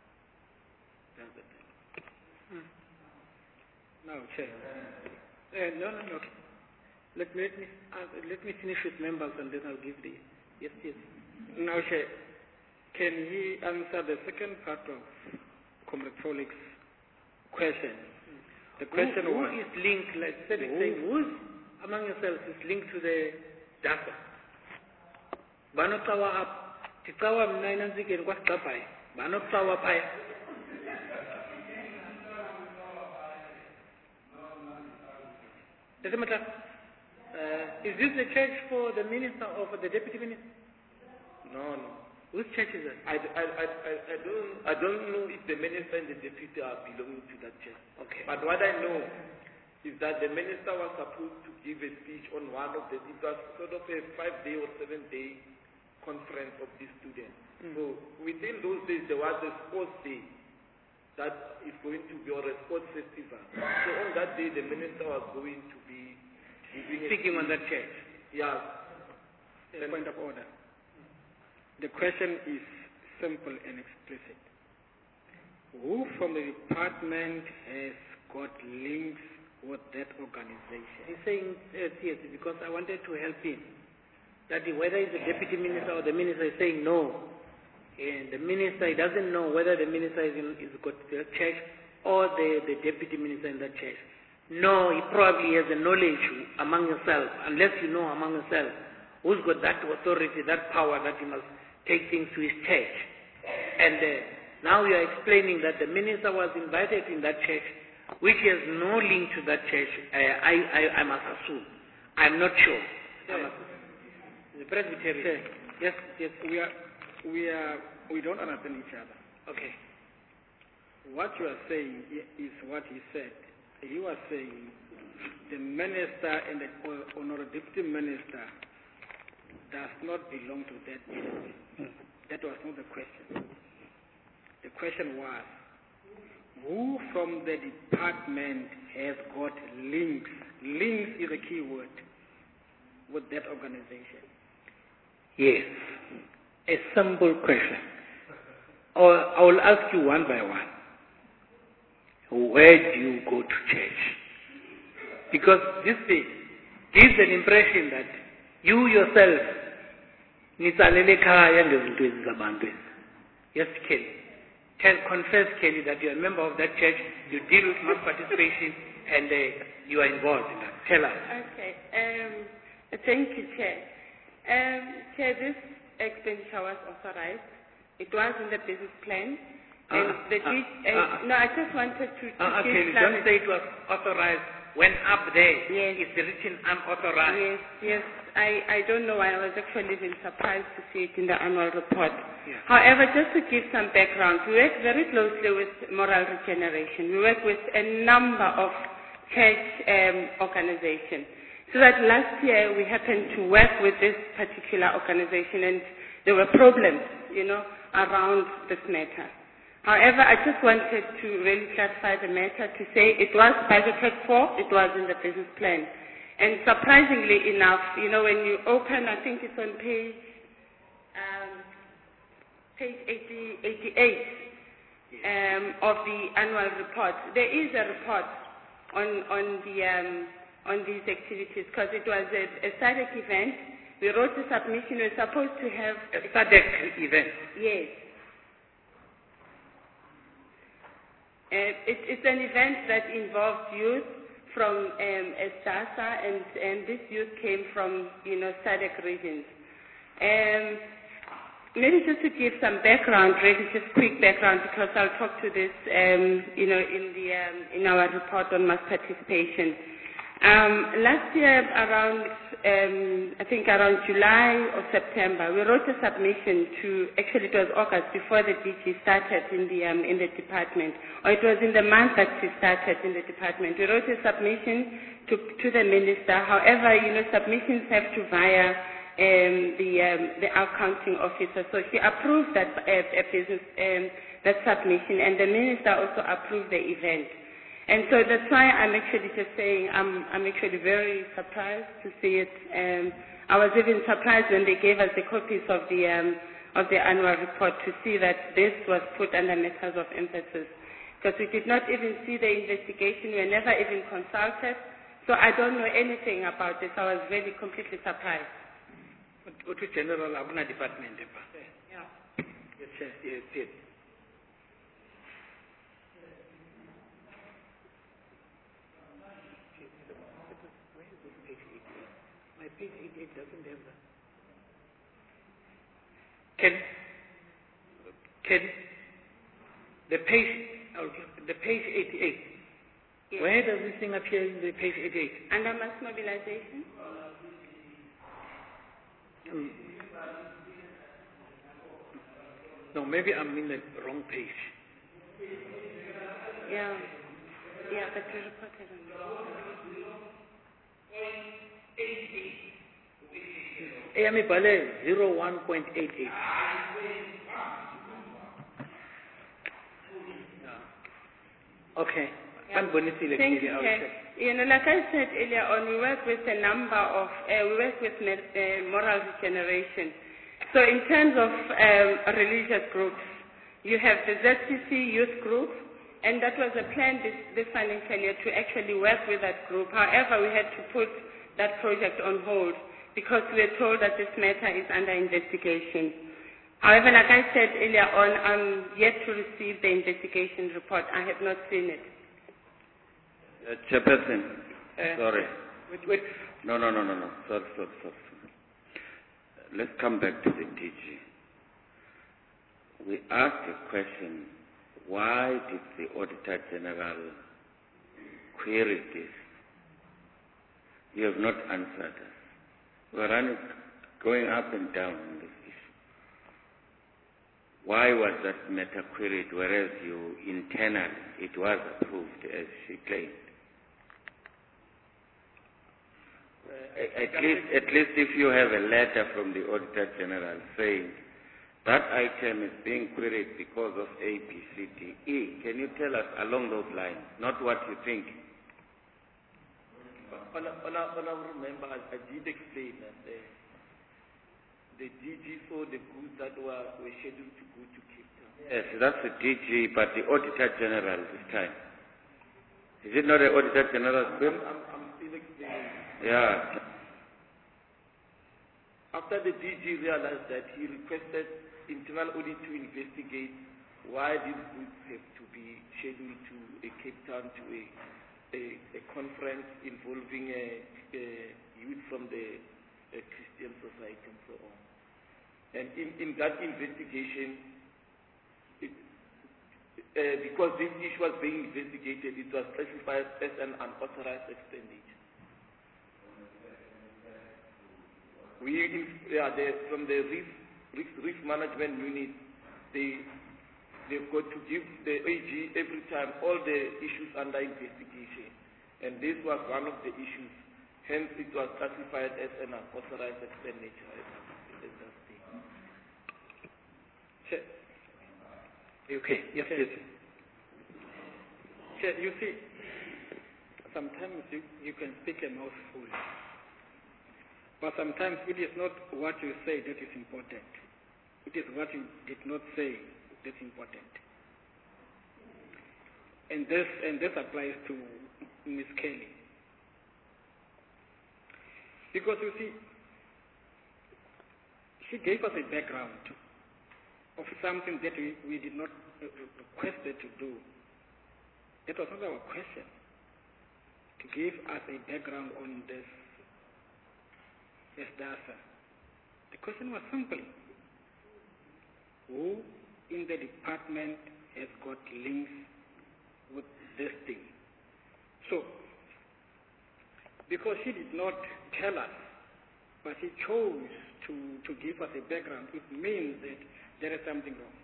No, Chair. No. Let me finish with members, and then I'll give the... Yes. Now, Chair, can he answer the second part of Comrade Solik's question? The question who was... is linked, like Cedric saying, who among yourselves is linked to the DASA? Banotawa up. Tikawa mnainanzike kwa stapai. Banotawa paya. Does it matter? Is this the church for the minister or for the deputy minister? No. Which church is it? I don't know if the minister and the deputy are belonging to that church. Okay. But what I know is that the minister was supposed to give a speech on one of the, it was sort of a 5-day or 7-day conference of these students. So within those days there was a sports day that is going to be, or a sports festival. So on that day the minister was going to be speaking on that church. Yeah. Point of order. The question is simple and explicit. Who from the department has got links with that organization? He's saying yes, because I wanted to help him. That whether it's the deputy minister or the minister is saying no. And the minister, he doesn't know whether the minister is got the church or the deputy minister in that church. No, he probably has a knowledge among yourself, unless you know among yourself who's got that authority, that power that he must take things to his church. And now you are explaining that the minister was invited in that church, which has no link to that church. I must assume. I'm not sure. The Presbyterian. Yes, we don't understand each other. Okay. What you are saying is what he said. He was saying the minister and the honorary deputy minister does not belong to that church. That was not the question. The question was, who from the department has got links? Links is a key word with that organization. Yes. A simple question. I will ask you one by one. Where do you go to church? Because this thing gives an impression that you yourself, yes, Kelly, confess, Kelly, that you're a member of that church, you deal with mass participation, and you are involved in that. Tell us. Okay. Thank you, Chair. Chair, this expenditure was authorized. It was in the business plan. And no, I just wanted to Kelly, don't say it was authorized. When up there, yes, it's written unauthorized. Yes. I don't know why. I was actually even surprised to see it in the annual report. Yeah. However, just to give some background, we work very closely with Moral Regeneration. We work with a number of church organizations. So that last year we happened to work with this particular organization, and there were problems, around this matter. However, I just wanted to really clarify the matter to say it was budgeted for, it was in the business plan. And surprisingly enough, when you open, I think it's on page 88 of the annual report, there is a report on these activities, because it was a SADC event. We wrote a submission. We were supposed to have a SADC event. Yes. It's an event that involved youth from Estasa, and this youth came from SADC regions. Maybe just to give some background, really just quick background, because I'll talk to this in our report on mass participation. Last year, I think around July or September, we wrote a submission to, actually it was August, before the DG started in the department, or it was in the month that she started in the department. We wrote a submission to the minister. However, submissions have to via the accounting officer. So she approved that that submission, and the minister also approved the event. And so that's why I'm actually just saying I'm actually very surprised to see it. I was even surprised when they gave us the copies of the annual report to see that this was put under matters of emphasis, because we did not even see the investigation. We were never even consulted. So I don't know anything about this. I was really completely surprised. What to General Abuna Department? Yeah. Yes. My page 88 doesn't have that. Can the page 88? Yes. Where does this thing appear in the page 88? Under mass mobilization? No, maybe I'm in the wrong page. Yeah, but we reported on AMI Bale 01.88. Okay. Thank you. Like I said earlier on, we work with a number of, we work with Moral Regeneration. So in terms of religious groups, you have the ZCC youth group, and that was a plan this financial year to actually work with that group. However, we had to put that project on hold because we were told that this matter is under investigation. However, like I said earlier on, I'm yet to receive the investigation report. I have not seen it. Chairperson, sorry. Wait. No. Sorry. Let's come back to the DG. We asked a question, why did the Auditor General query this? You have not answered us. We're going up and down on this issue. Why was that matter queried, whereas you internally, it was approved as she claimed? At least if you have a letter from the Auditor General saying that item is being queried because of A, B, C, D, E, can you tell us along those lines, not what you think? Honourable Member, I did explain that the DG saw the goods that were scheduled to go to Cape Town. Yes, that's the DG, but the Auditor General this time. Is it not the Auditor General's query? I'm still explaining. Yeah. After the DG realized that, he requested internal audit to investigate why these goods have to be scheduled to Cape Town to a conference involving youth from the Christian society and so on. And in that investigation, because this issue was being investigated, it was classified as an unauthorized expenditure. From the risk management unit, they've got to give the AG every time all the issues under investigation. And this was one of the issues. Hence, it was classified as an unauthorized expenditure. Okay. Yes, please. Chair, you see, sometimes you can speak a mouthful. But sometimes it is not what you say that is important. It is what you did not say that's important. And this applies to Ms. Kelly. Because you see, she gave us a background of something that we did not request her to do. That was not our question. To give us a background on this. Yes, DASA. The question was simple. Who in the department has got links with this thing? So, because she did not tell us, but she chose to give us a background, it means that there is something wrong.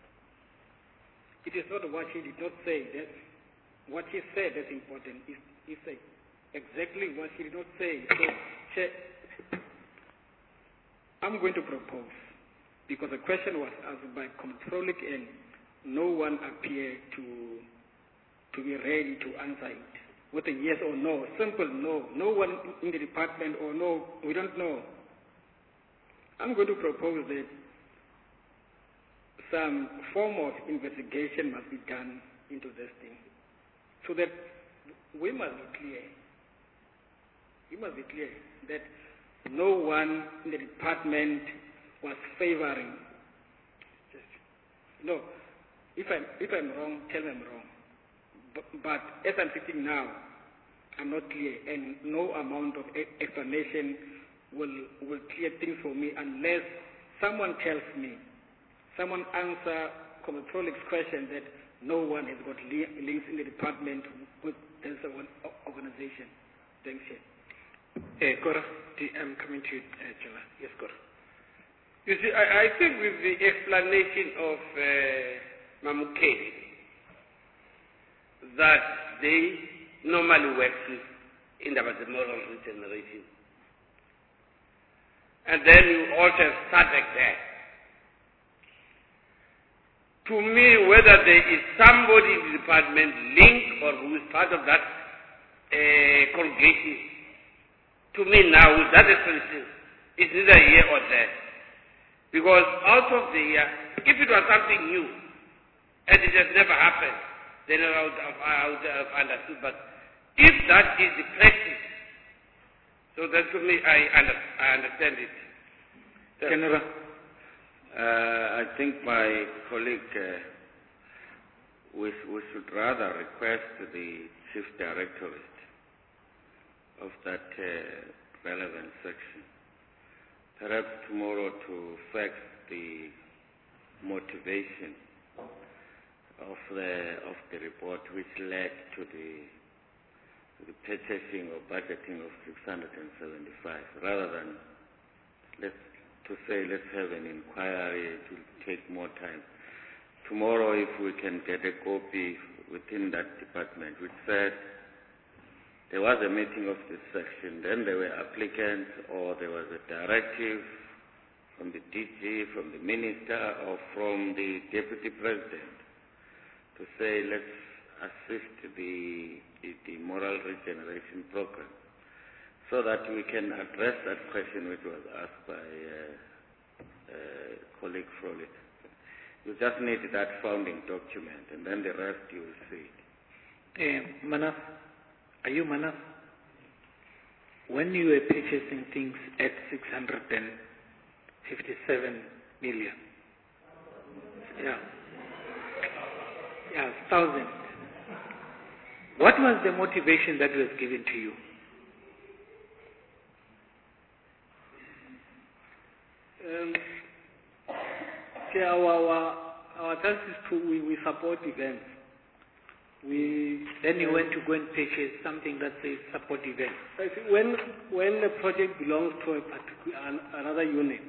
It is not what she did not say. That what she said that's important. Is exactly what she did not say. So, I'm going to propose, because the question was asked by Comptroller and no one appeared to be ready to answer it with a yes or no, simple no. No one in the department or no, we don't know. I'm going to propose that some form of investigation must be done into this thing, so that we must be clear. We must be clear that no one in the department was favoring. No, if I'm wrong, tell me I'm wrong. But as I'm sitting now, I'm not clear, and no amount of explanation will clear things for me unless someone tells me, someone answer Comptroller's question that no one has got links in the department with this organization. Thanks, Chair. Cora, I'm coming to you, Jala. Yes, Cora. You see, I think with the explanation of Mamukeli that they normally work in the moral regeneration. And then you also started there. To me, whether there is somebody in the department linked or who is part of that congregation, to me now, with that explanation, it's neither here or there. Because out of the year, if it was something new, and it has never happened, then I would have understood. But if that is the practice, so that to me, I understand it. General, I think my colleague, we should rather request the chief directorate of that relevant section. Perhaps tomorrow to fax the motivation of the report which led to the purchasing or budgeting of 675, rather than let's have an inquiry. It will take more time. Tomorrow, if we can get a copy within that department which said there was a meeting of this section, then there were applicants, or there was a directive from the DG, from the minister, or from the deputy president to say let's assist the moral regeneration program, so that we can address that question which was asked by colleague Frolit. You just need that founding document, and then the rest you will see. Manas, are you Manas? When you were purchasing things at 657 million, yeah, 1,000. What was the motivation that was given to you? Our task is we support events. Then you went to go and purchase something that says support events. I think when a project belongs to a particular another unit,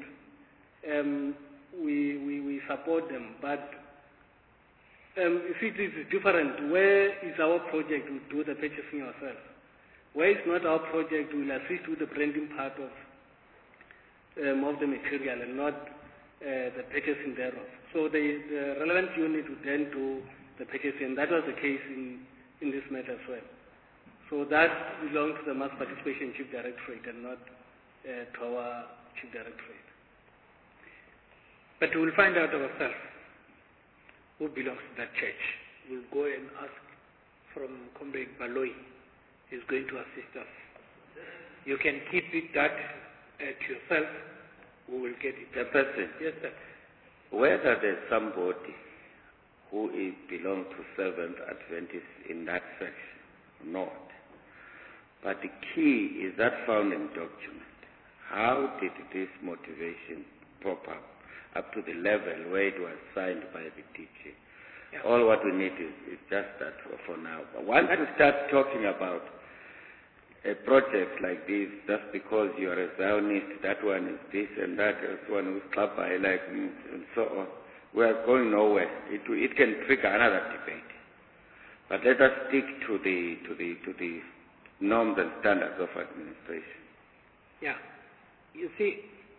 we support them. But if it is different, where is our project? We do the purchasing ourselves. Where is not our project, we will assist with the branding part of the material and not the purchasing thereof. So the relevant unit would then do the purchasing. That was the case in this matter as well. So that belongs to the Mass Participation Chief Directorate and not to our Chief Directorate. But we'll find out ourselves who belongs to that church. We'll go and ask from Comrade Baloi. He's going to assist us. You can keep that to yourself. We will get it. The person. Yes, sir. Whether there's somebody who belongs to Seventh Adventists in that section or not. But the key is that founding document. How did this motivation pop up to the level where it was signed by the DG? Yeah. All what we need is just that for now. But once we start talking about a project like this, just because you are a Zionist, that one is this and that, one is club I like, and so on. We are going nowhere. It can trigger another debate. But let us stick to the norms and standards of administration. Yeah. You see,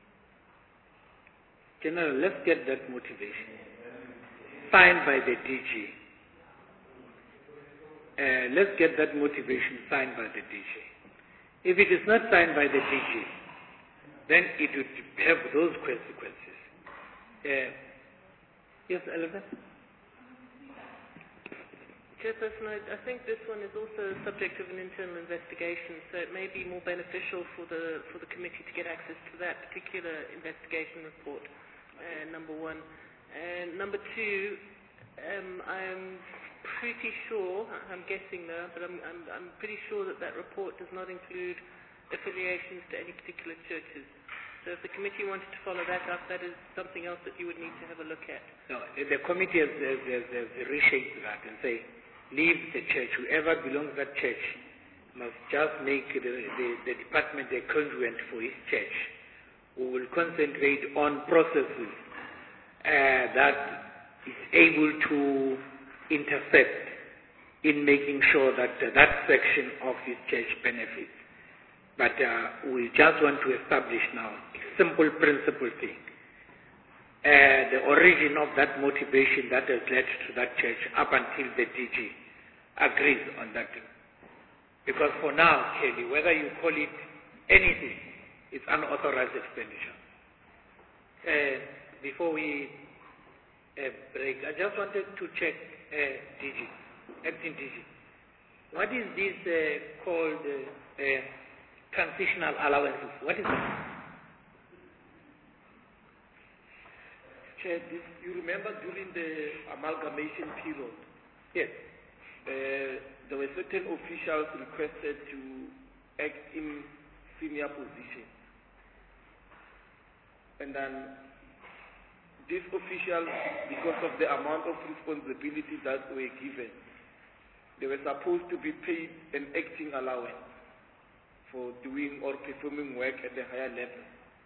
General, let's get that motivation signed by the DG. Let's get that motivation signed by the DG. If it is not signed by the DG, then it would have those consequences. Yes, Elizabeth? Chairperson, I think this one is also subject of an internal investigation, so it may be more beneficial for the committee to get access to that particular investigation report, number one. And number two, I'm pretty sure, I'm guessing now, but I'm pretty sure that report does not include affiliations to any particular churches. So if the committee wanted to follow that up, that is something else that you would need to have a look at. No, the committee has reshaped that and say, leave the church. Whoever belongs to that church must just make the department a conduit for his church. We will concentrate on processes that is able to intercept in making sure that that section of his church benefits. But we just want to establish now a simple principle thing. The origin of that motivation that has led to that church up until the DG agrees on that thing. Because for now, Kelly, whether you call it anything, it's unauthorized expenditure. Before we break, I just wanted to check DG, acting DG. What is this called transitional allowances? What is that? Chair, you remember during the amalgamation period, yes, there were certain officials requested to act in senior positions. And then these officials, because of the amount of responsibility that were given, they were supposed to be paid an acting allowance for doing or performing work at the higher level.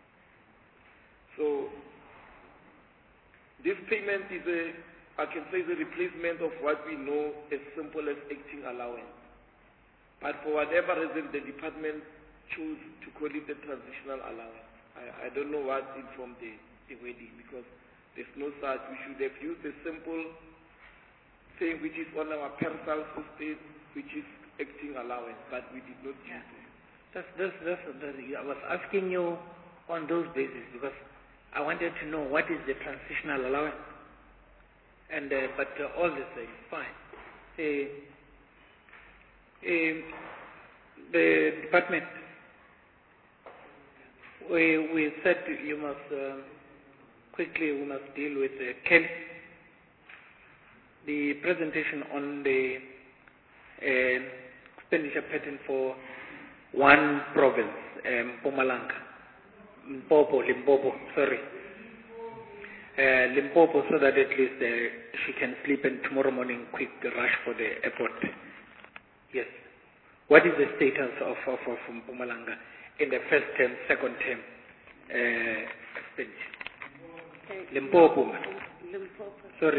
So this payment is I can say, is a replacement of what we know as simple as acting allowance. But for whatever reason, the department chose to call it a transitional allowance. I don't know what informed the wording, because there's no such. We should have used a simple thing which is on our personal system, which is acting allowance, but we did not use it. I was asking you on those bases because I wanted to know what is the transitional allowance. And but all the same, fine. The department, we said you must quickly. We must deal with Kelly. The presentation on the expenditure pattern for one province, Mpumalanga, Limpopo, sorry. Limpopo, so that at least she can sleep and tomorrow morning quick rush for the airport. Yes. What is the status of Mpumalanga in the first term, second term expenditure? Limpopo. Sorry.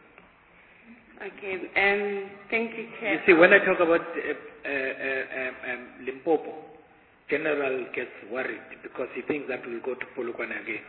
Okay. Thank you, Chair. You see, when I talk about Limpopo, General gets worried because he thinks that we'll go to Polokwane again.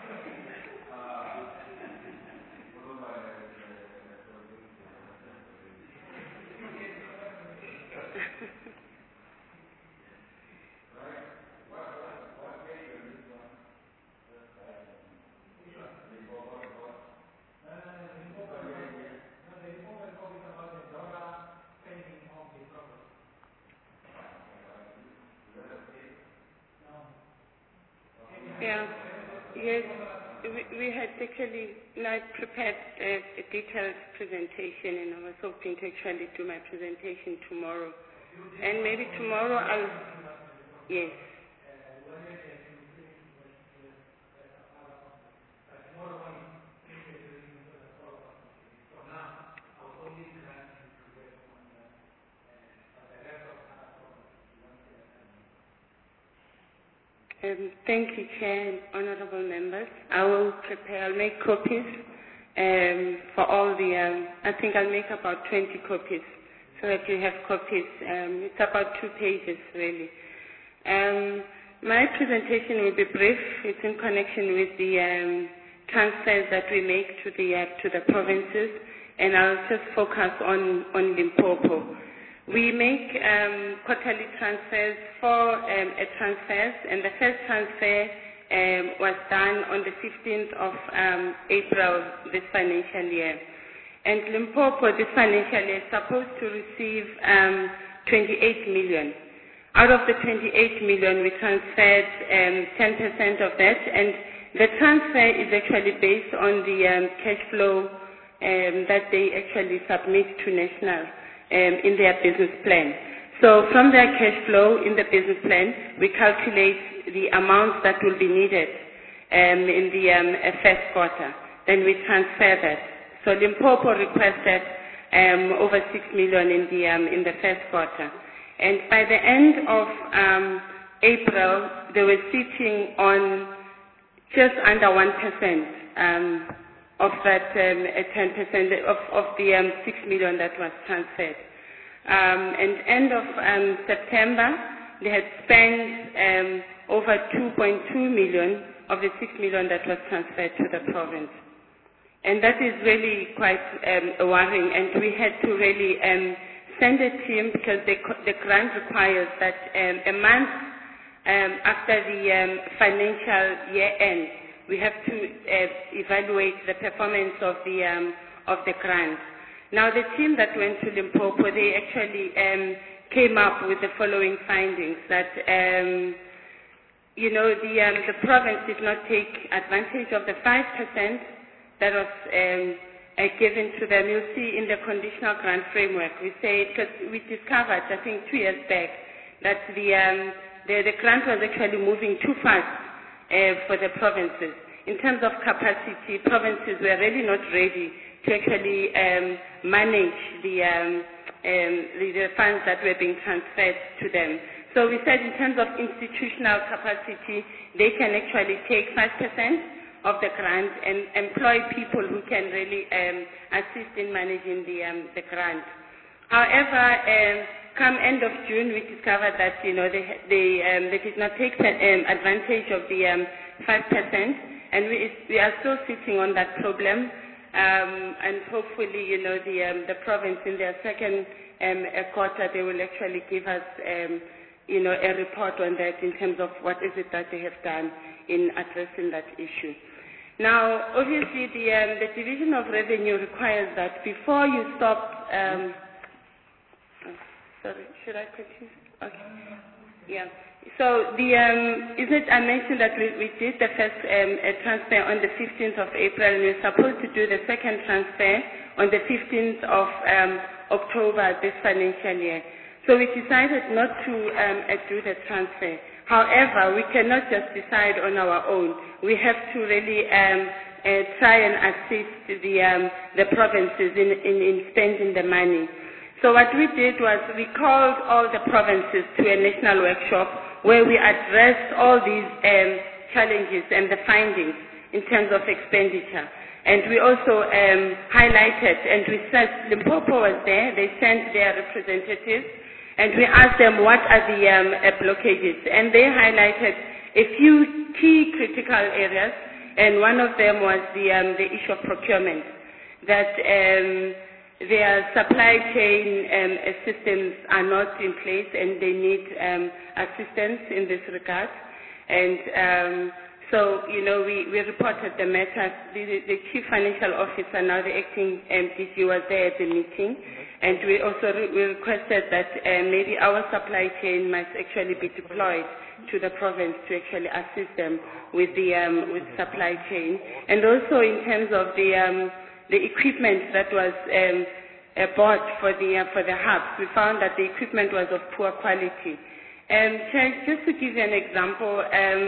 Yeah. Yes. We had actually not prepared a detailed presentation, and I was hoping to actually do my presentation tomorrow. And maybe tomorrow I'll... Yes. Thank you, Chair and honorable members. I will prepare, I'll make copies for all the, I think I'll make about 20 copies so that you have copies. It's about 2 pages, really. My presentation will be brief. It's in connection with the transfers that we make to the provinces, and I'll just focus on Limpopo. We make quarterly transfers, 4 transfers, and the first transfer was done on the 15th of April this financial year. And Limpopo this financial year is supposed to receive 28 million. Out of the 28 million, we transferred 10% of that, and the transfer is actually based on the cash flow that they actually submit to National in their business plan. So from their cash flow in the business plan, we calculate the amounts that will be needed in the first quarter. Then we transfer that. So Limpopo requested over 6 million in the first quarter. And by the end of April, they were sitting on just under 1% of that 10% of the 6 million that was transferred. And end of September, they had spent over 2.2 million of the 6 million that was transferred to the province. And that is really quite worrying, and we had to really send a team, because the grant requires that a month after the financial year end, we have to evaluate the performance of the grant. Now, the team that went to Limpopo, they actually came up with the following findings: that the province did not take advantage of the 5% that was given to them. You'll see in the conditional grant framework, we say, because we discovered, I think 2 years back, that the grant was actually moving too fast for the provinces. In terms of capacity, provinces were really not ready to actually manage the funds that were being transferred to them. So we said in terms of institutional capacity, they can actually take 5% of the grant and employ people who can really assist in managing the grant. However, come end of June, we discovered that they did not take advantage of the 5%, and we are still sitting on that problem. And hopefully, the province in their second quarter, they will actually give us, a report on that in terms of what is it that they have done in addressing that issue. Now, obviously, the division of revenue requires that before you stop. Sorry, should I continue? Okay. Yeah. So I mentioned that we did the first transfer on the 15th of April, and we're supposed to do the second transfer on the 15th of October this financial year. So we decided not to do the transfer. However, we cannot just decide on our own. We have to really try and assist the provinces in spending the money. So what we did was we called all the provinces to a national workshop where we addressed all these challenges and the findings in terms of expenditure. And we also highlighted, and we said Limpopo was there, they sent their representatives, and we asked them what are the blockages. And they highlighted a few key critical areas, and one of them was the issue of procurement, that their supply chain systems are not in place and they need assistance in this regard. And so, we reported the matter. The Chief Financial Officer, now the acting MDG, was there at the meeting. And we also requested that maybe our supply chain must actually be deployed to the province to actually assist them with with supply chain. And also in terms of the equipment that was bought for the hubs, we found that the equipment was of poor quality. Just to give you an example,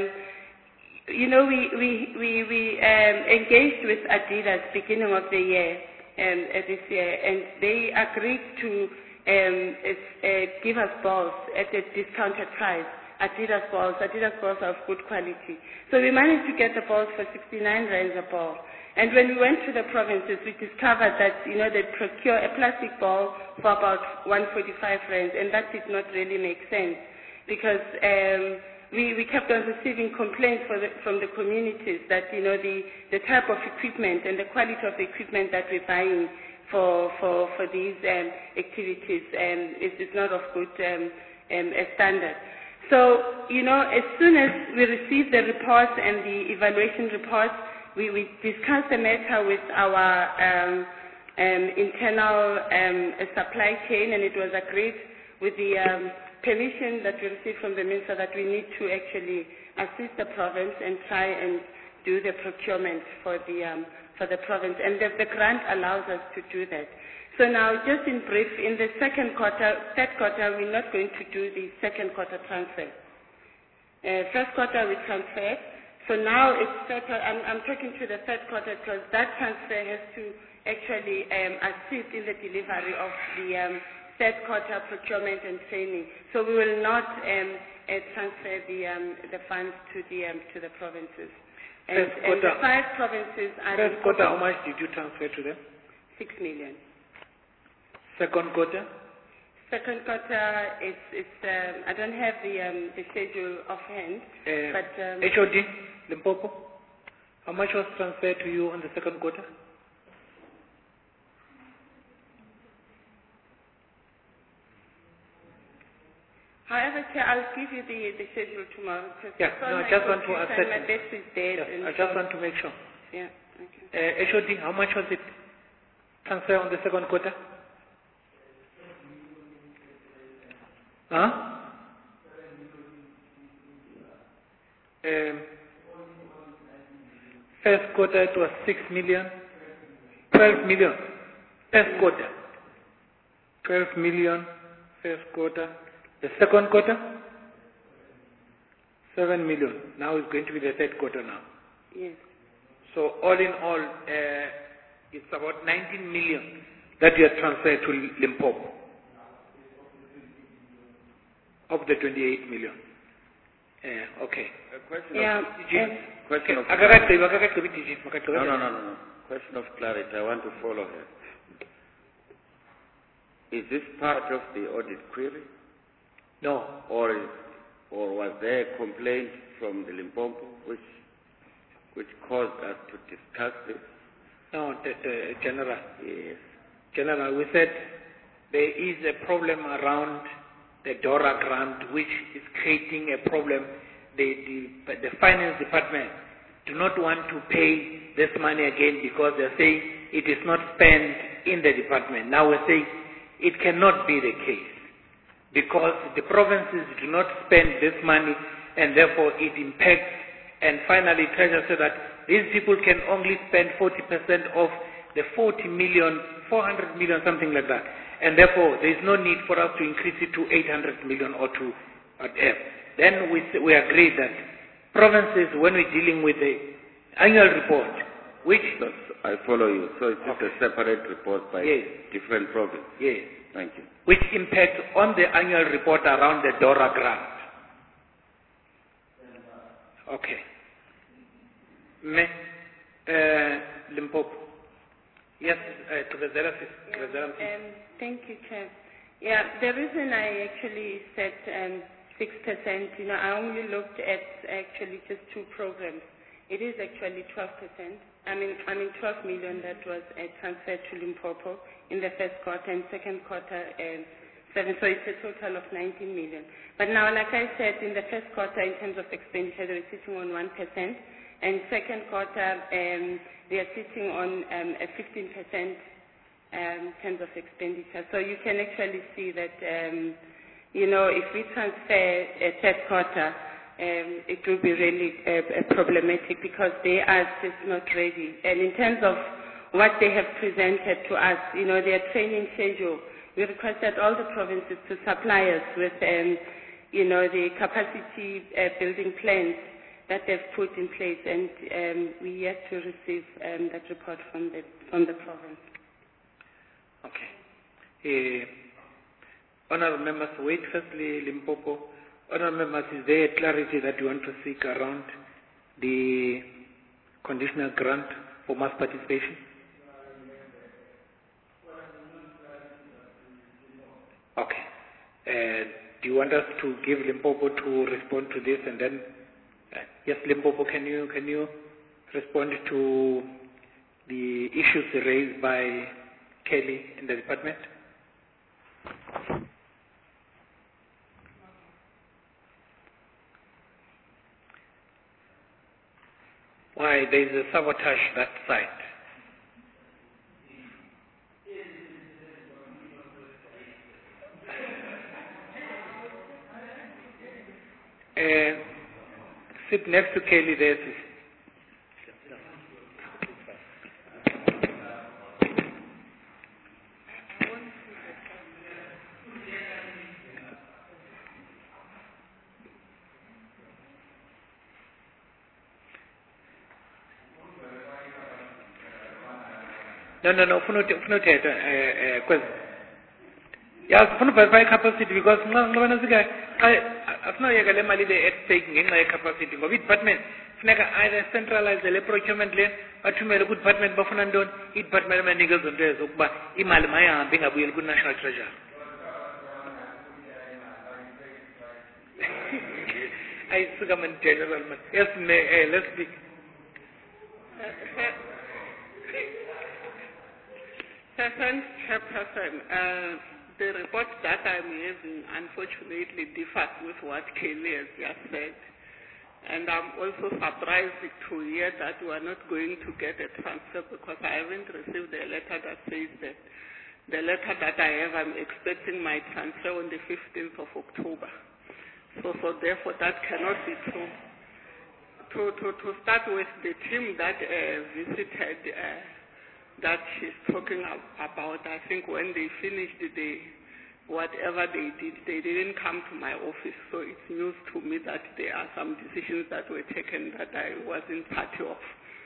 we engaged with Adidas beginning of the year this year, and they agreed to give us balls at a discounted price. Adidas balls are of good quality. So we managed to get the balls for 69 rands a ball. And when we went to the provinces, we discovered that, they procure a plastic ball for about 145 rands, and that did not really make sense because we kept on receiving complaints from the communities that, the type of equipment and the quality of the equipment that we're buying for these activities is not of good standard. So, as soon as we received the reports and the evaluation reports, we discussed the matter with our internal supply chain, and it was agreed with the permission that we received from the minister that we need to actually assist the province and try and do the procurement for the province, and the grant allows us to do that. So now, just in brief, in the third quarter, we're not going to do the second quarter transfer. First quarter we transferred. So now I'm talking to the third quarter because that transfer has to actually assist in the delivery of the third quarter procurement and training. So we will not transfer the funds to the provinces. And the 5 provinces are... First quarter, how much did you transfer to them? 6 million. Second quarter? Second quarter, I don't have the schedule offhand, but... HOD, Limpopo, how much was transferred to you on the second quarter? However, Chair, I'll give you the schedule tomorrow. Yeah, no, I just want to assess. My desk is dead. Yeah, I just want to make sure. Yeah, okay. HOD, how much was it transferred on the second quarter? Huh? First quarter it was 6 million. 12 million, first quarter. 12 million, first quarter. The second quarter? 7 million. Now it's going to be the third quarter now. Yes. So all in all, it's about 19 million that you have transferred to Limpopo of the 28 million. Okay. A question Yeah. of question of No. Question of clarity. I want to follow her. Is this part of the audit query? No. Or was there a complaint from the Limpopo which caused us to discuss this? No, General. Yes. General, we said there is a problem around the DORA grant which is creating a problem. The finance department do not want to pay this money again because they're saying it is not spent in the department. Now we're saying it cannot be the case because the provinces do not spend this money and therefore it impacts. And finally, Treasurer said that these people can only spend 40% of the 40 million, 400 million, something like that. And therefore, there is no need for us to increase it to 800 million or to whatever. Then we agreed that provinces, when we're dealing with the annual report, which... I follow you. So it's just a separate report by different provinces. Yes. Thank you. Which impacts on the annual report around the DORA grant. Okay. Limpopo. Yes, thank you, Chair. Yeah, the reason I actually said 6%, I only looked at actually just two programs. It is actually 12%. I mean 12 million that was transferred to Limpopo in the first quarter and second quarter 7. So it's a total of 19 million. But now, like I said, in the first quarter, in terms of expenditure, they were sitting on 1%, and second quarter, they are sitting on a 15% in terms of expenditure. So you can actually see that, if we transfer a third quarter, it will be really problematic because they are just not ready. And in terms of what they have presented to us, their training schedule, we requested all the provinces to supply us with, the capacity building plans that they've put in place, and we yet to receive that report from the province. Okay. Honourable members, wait firstly, Limpopo. Honourable members, is there a clarity that you want to seek around the conditional grant for mass participation? Okay. Do you want us to give Limpopo to respond to this and then? Yes, Limpopo, can you respond to the issues raised by Kelly in the department? Why, there is a sabotage that site. Sit next to Kelly there. No, verify capacity because taking in capacity. Department either centralize the procurement lane, but to good department Bafunandon, department managers on there, but Imalmaya being a good national treasure. I government general. Yes, let's speak. Thanks, Chairperson. The report that I'm using unfortunately differs with what Kelly has just said. And I'm also surprised to hear that we are not going to get a transfer because I haven't received a letter that says that. The letter that I have, I'm expecting my transfer on the 15th of October. So therefore that cannot be true. To start with, the team that visited that she's talking about. I think when they finished whatever they did, they didn't come to my office, so it's news to me that there are some decisions that were taken that I wasn't part of.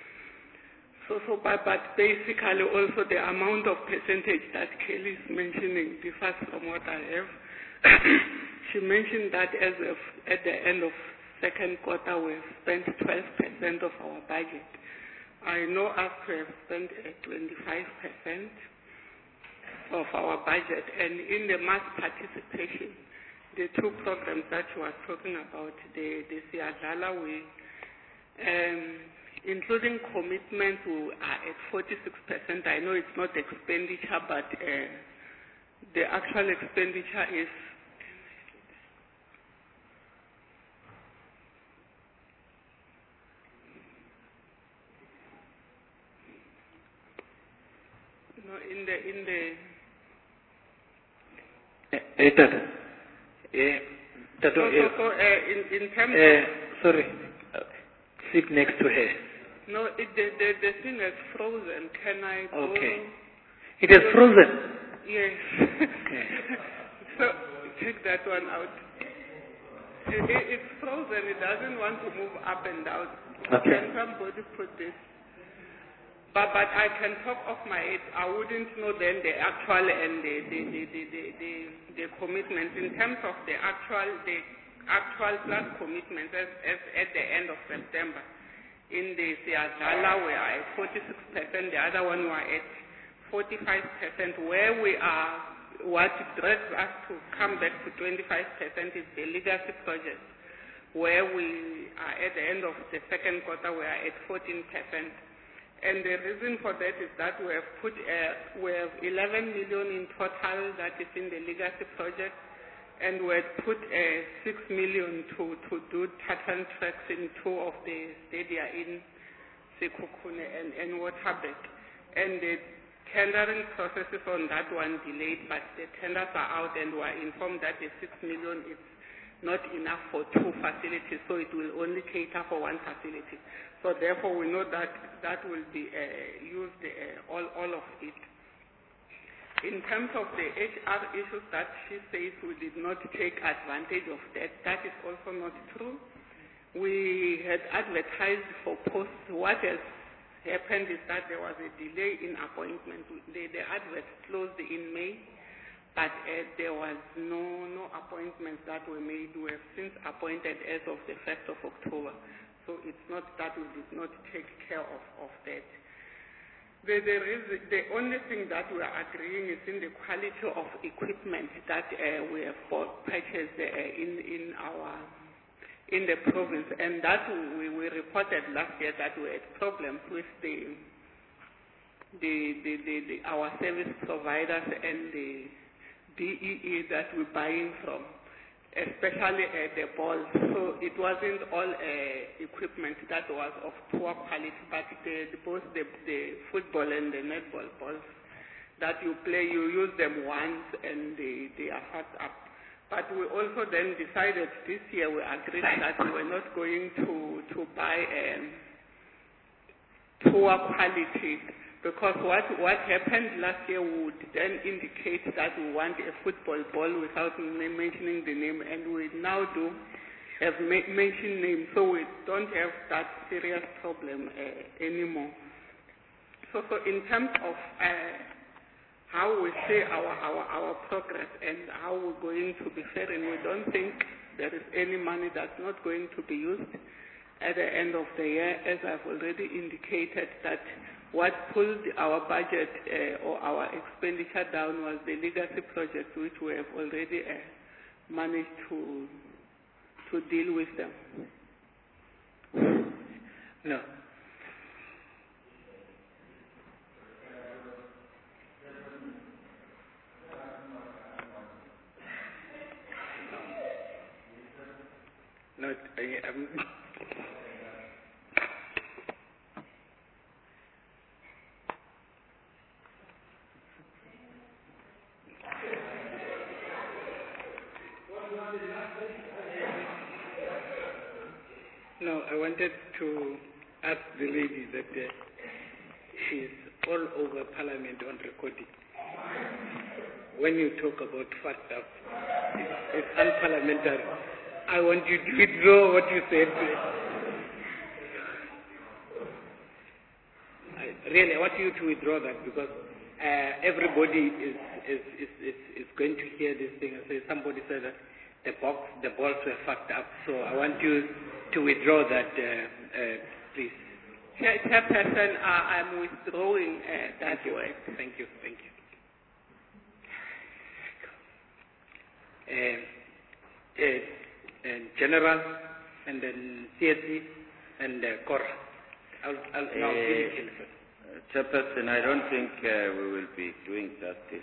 But basically also the amount of percentage that Kelly is mentioning differs from what I have. She mentioned that at the end of second quarter we've spent 12% of our budget. I know us to have spent 25% of our budget, and in the mass participation, the two programs that you are talking about, the Siyadlala, including commitments, we are at 46%. I know it's not expenditure, but the actual expenditure is in terms of... Sorry, sit next to her. No, the thing is frozen. Can I go? Okay. It is frozen? Yes. Okay. So, take that one out. It's frozen. It doesn't want to move up and down. Okay. Can somebody put this? But I can talk off my head. I wouldn't know then the actual and the commitments. In terms of the actual plus commitments as at the end of September. In the Siyadlala we are at 46%, the other one we are at 45%. Where we are, what drives us to come back to 25% is the legacy project, where we are at the end of the second quarter we are at 14%. And the reason for that is that we have 11 million in total that is in the legacy project, and we have put 6 million to do tartan tracks in two of the stadia in Sekhukhune and Waterberg. And the tendering processes on that one delayed, but the tenders are out, and we are informed that the 6 million is not enough for two facilities, so it will only cater for one facility. So therefore we know that that will be used, all of it. In terms of the HR issues that she says we did not take advantage of that is also not true. We had advertised for posts. What has happened is that there was a delay in appointment. The advert closed in May, but there was no appointments that were made. We have since appointed as of the 1st of October. So it's not that we did not take care of that. The only thing that we are agreeing is in the quality of equipment that we have purchased in the province, and that we reported last year that we had problems with our service providers and the BEE that we're buying from, especially the balls. So it wasn't all equipment that was of poor quality, but both the football and the netball balls that you play, you use them once and they are hot up. But we also then decided this year, we agreed that we were not going to buy poor quality, because what happened last year would then indicate that we want a football ball without mentioning the name, and we now do have mentioned names, so we don't have that serious problem anymore. So in terms of how we see our progress and how we're going to be faring, we don't think there is any money that's not going to be used at the end of the year, as I've already indicated that what pulled our budget or our expenditure down was the legacy project, which we have already managed to deal with them. No. No, No, I wanted to ask the lady that she's all over Parliament on recording. When you talk about fucked up, it's unparliamentary. I want you to withdraw what you said. Really, I want you to withdraw that because everybody is going to hear this thing and say somebody said that the balls were fucked up. So I want you to withdraw that, please. Chairperson, I'm withdrawing that word. Thank you. General, and then CSE, and Cora. I'll now finish it first. Chairperson, I don't think we will be doing justice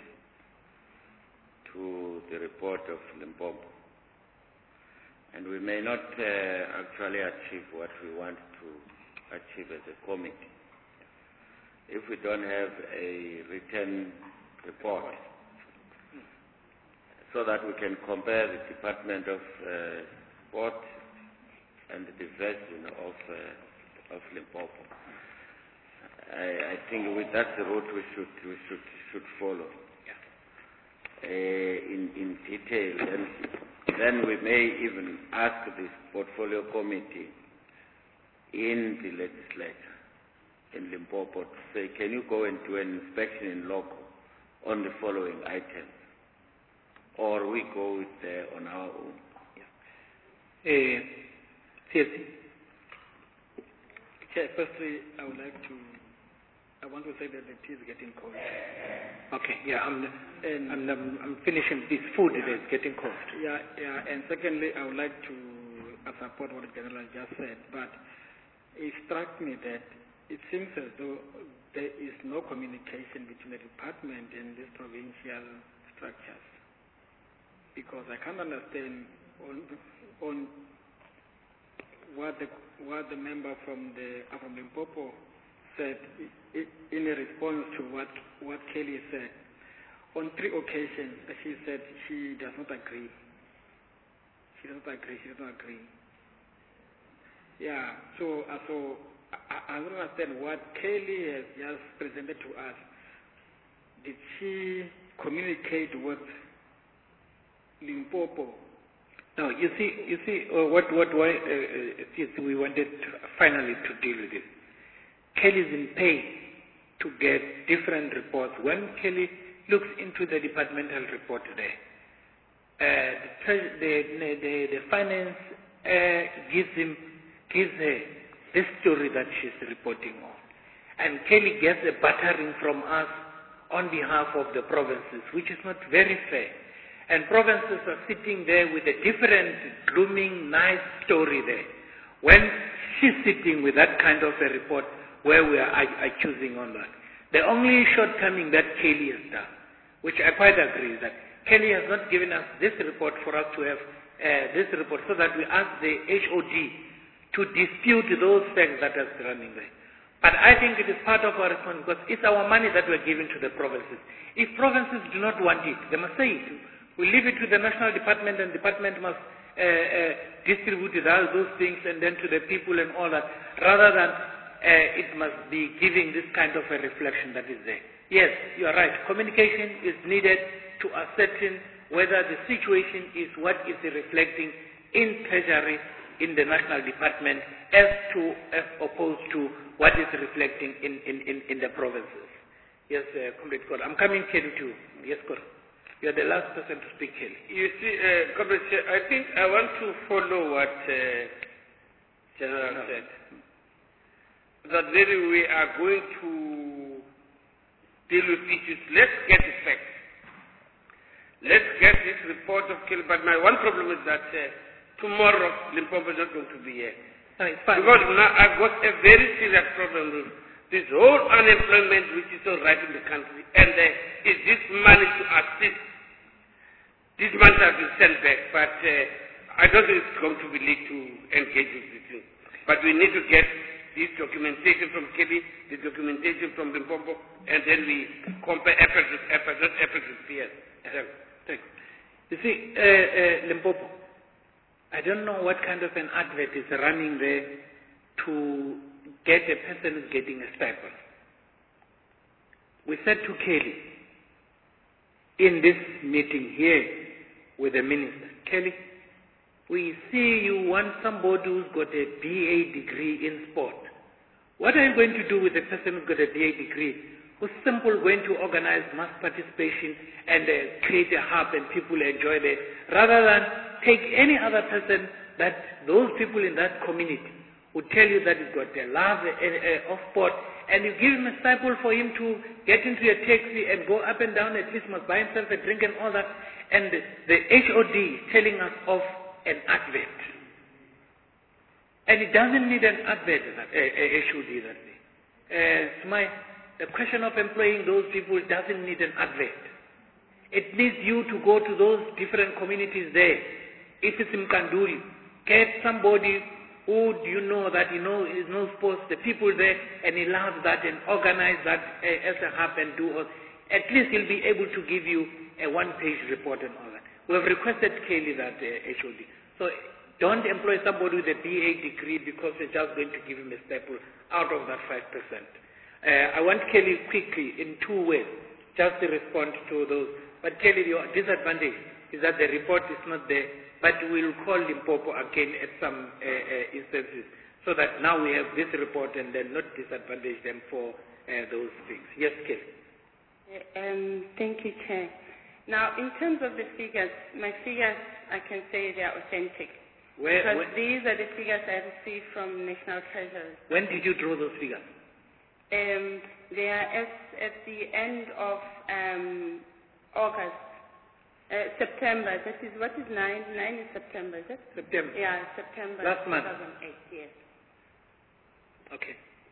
to the report of Limpopo. And we may not actually achieve what we want to achieve as a committee. If we don't have a written report so that we can compare the Department of Sport and the version of Limpopo. I think that's the route we should follow in detail, and then we may even ask this portfolio committee in the legislature in Limpopo to say, can you go and do an inspection in local on the following items, or we go with on our own. Firstly, I want to say that the tea is getting cold. Okay, yeah, I'm finishing this food that is getting cold. Yeah, and secondly, I would like to support what the General just said, but it struck me that it seems as though there is no communication between the department and these provincial structures, because I can't understand on what the member from Limpopo said in a response to what Kelly said. On 3 occasions, she said she does not agree. She does not agree. Yeah, so I don't understand what Kelly has just presented to us. Did she communicate with Limpopo? No, you see, why we wanted finally to deal with this. Kelly's in pain to get different reports. When Kelly looks into the departmental report today, the finance gives her this story that she's reporting on, and Kelly gets a battering from us on behalf of the provinces, which is not very fair. And provinces are sitting there with a different, glooming, nice story there. When she's sitting with that kind of a report where we are choosing on that. The only shortcoming that Kelly has done, which I quite agree, is that Kelly has not given us this report for us to have this report so that we ask the HOD to dispute those facts that are surrounding there. But I think it is part of our response because it's our money that we're giving to the provinces. If provinces do not want it, they must say it. We leave it to the national department, and department must distribute all those things and then to the people and all that, rather than it must be giving this kind of a reflection that is there. Yes, you are right. Communication is needed to ascertain whether the situation is what is reflecting in Treasury in the national department as opposed to what is reflecting in the provinces. Yes, Comrade Kor. I'm coming to you. Yes, Kor. You are the last person to speak, Kelly. You see, Comrade, I think I want to follow what General said. That really we are going to deal with issues. Let's get the facts. Let's get this report of Kelly. But my one problem is that tomorrow Limpopo is not going to be here. No, it's fine. Because now I've got a very serious problem with this whole unemployment which is so right in the country. And is this money to assist? This money has been sent back, but I don't think it's going to be leaked to engage with this thing. But we need to get this documentation from Kelly, the documentation from Limpopo, and then we compare apples with apples, not apples with pears. Thanks. You see, Limpopo, I don't know what kind of an advert is running there to get a person who's getting a stipend. we said to Kelly, in this meeting here with the minister, Kelly, we see you want somebody who's got a BA degree in sport. What are you going to do with a person who's got a BA degree, who's simply going to organize mass participation and create a hub and people enjoy that, rather than take any other person that those people in that community would tell you that he's got a love of sport, and you give him a stipend for him to get into a taxi and go up and down, at least must buy himself a drink and all that, and the HOD is telling us of an advert. And it doesn't need an advert, HOD that way. The question of employing those people doesn't need an advert. It needs you to go to those different communities there. If it's in Kanduri, get somebody who you know that he knows sports, the people there, and he loves that, and organize that as a hub and do all. At least he'll be able to give you a one-page report and all that. We have requested Kelly that HOD. So don't employ somebody with a BA degree because you're just going to give him a staple out of that 5%. I want Kelly quickly, in 2 ways, just to respond to those. But Kelly, your disadvantage is that the report is not there, but we'll call Limpopo again at some instances, so that now we have this report and then not disadvantage them for those things. Yes, Kelly. Thank you, Chair. Now, in terms of the figures, my figures, I can say they are authentic. Because these are the figures I received from National Treasury. When did you draw those figures? They are at the end of August. September. That is, what is 9? 9 is September, is it? September. Yeah, September. Last month. 2008, yes. Okay.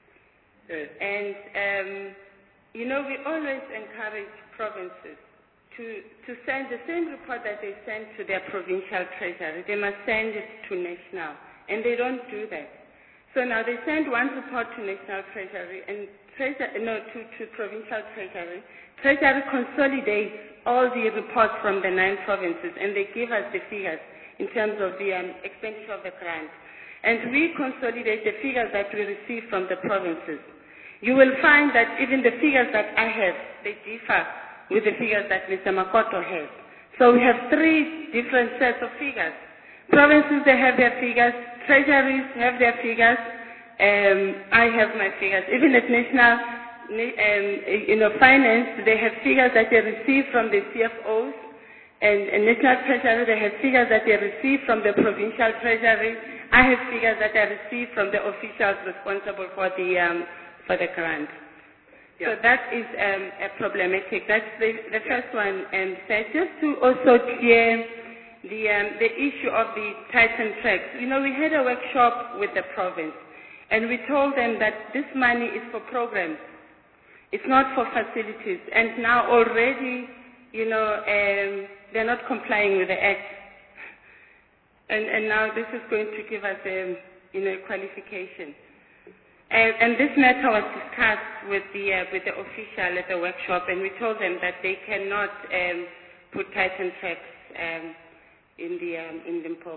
And, we always encourage provinces to send the same report that they send to their provincial treasury. They must send it to national, and they don't do that. So now they send one report to national treasury and to provincial treasury. Treasury consolidates all the reports from the 9 provinces, and they give us the figures in terms of the expenditure of the grant. And we consolidate the figures that we receive from the provinces. You will find that even the figures that I have, they differ with the figures that Mr. Makoto has. So we have 3 different sets of figures. Provinces, they have their figures. Treasuries have their figures. I have my figures. Even at national finance, they have figures that they receive from the CFOs, and national treasury, they have figures that they receive from the provincial treasury. I have figures that I receive from the officials responsible for the grant. Yeah. So that is problematic. That's the first one. And just to also clear the issue of the Titan tracks. We had a workshop with the province, and we told them that this money is for programs. It's not for facilities. And now already, they're not complying with the Act. And now this is going to give us a qualification. And this matter was discussed with the official at the workshop, and we told them that they cannot put Titan tracks in Limpopo.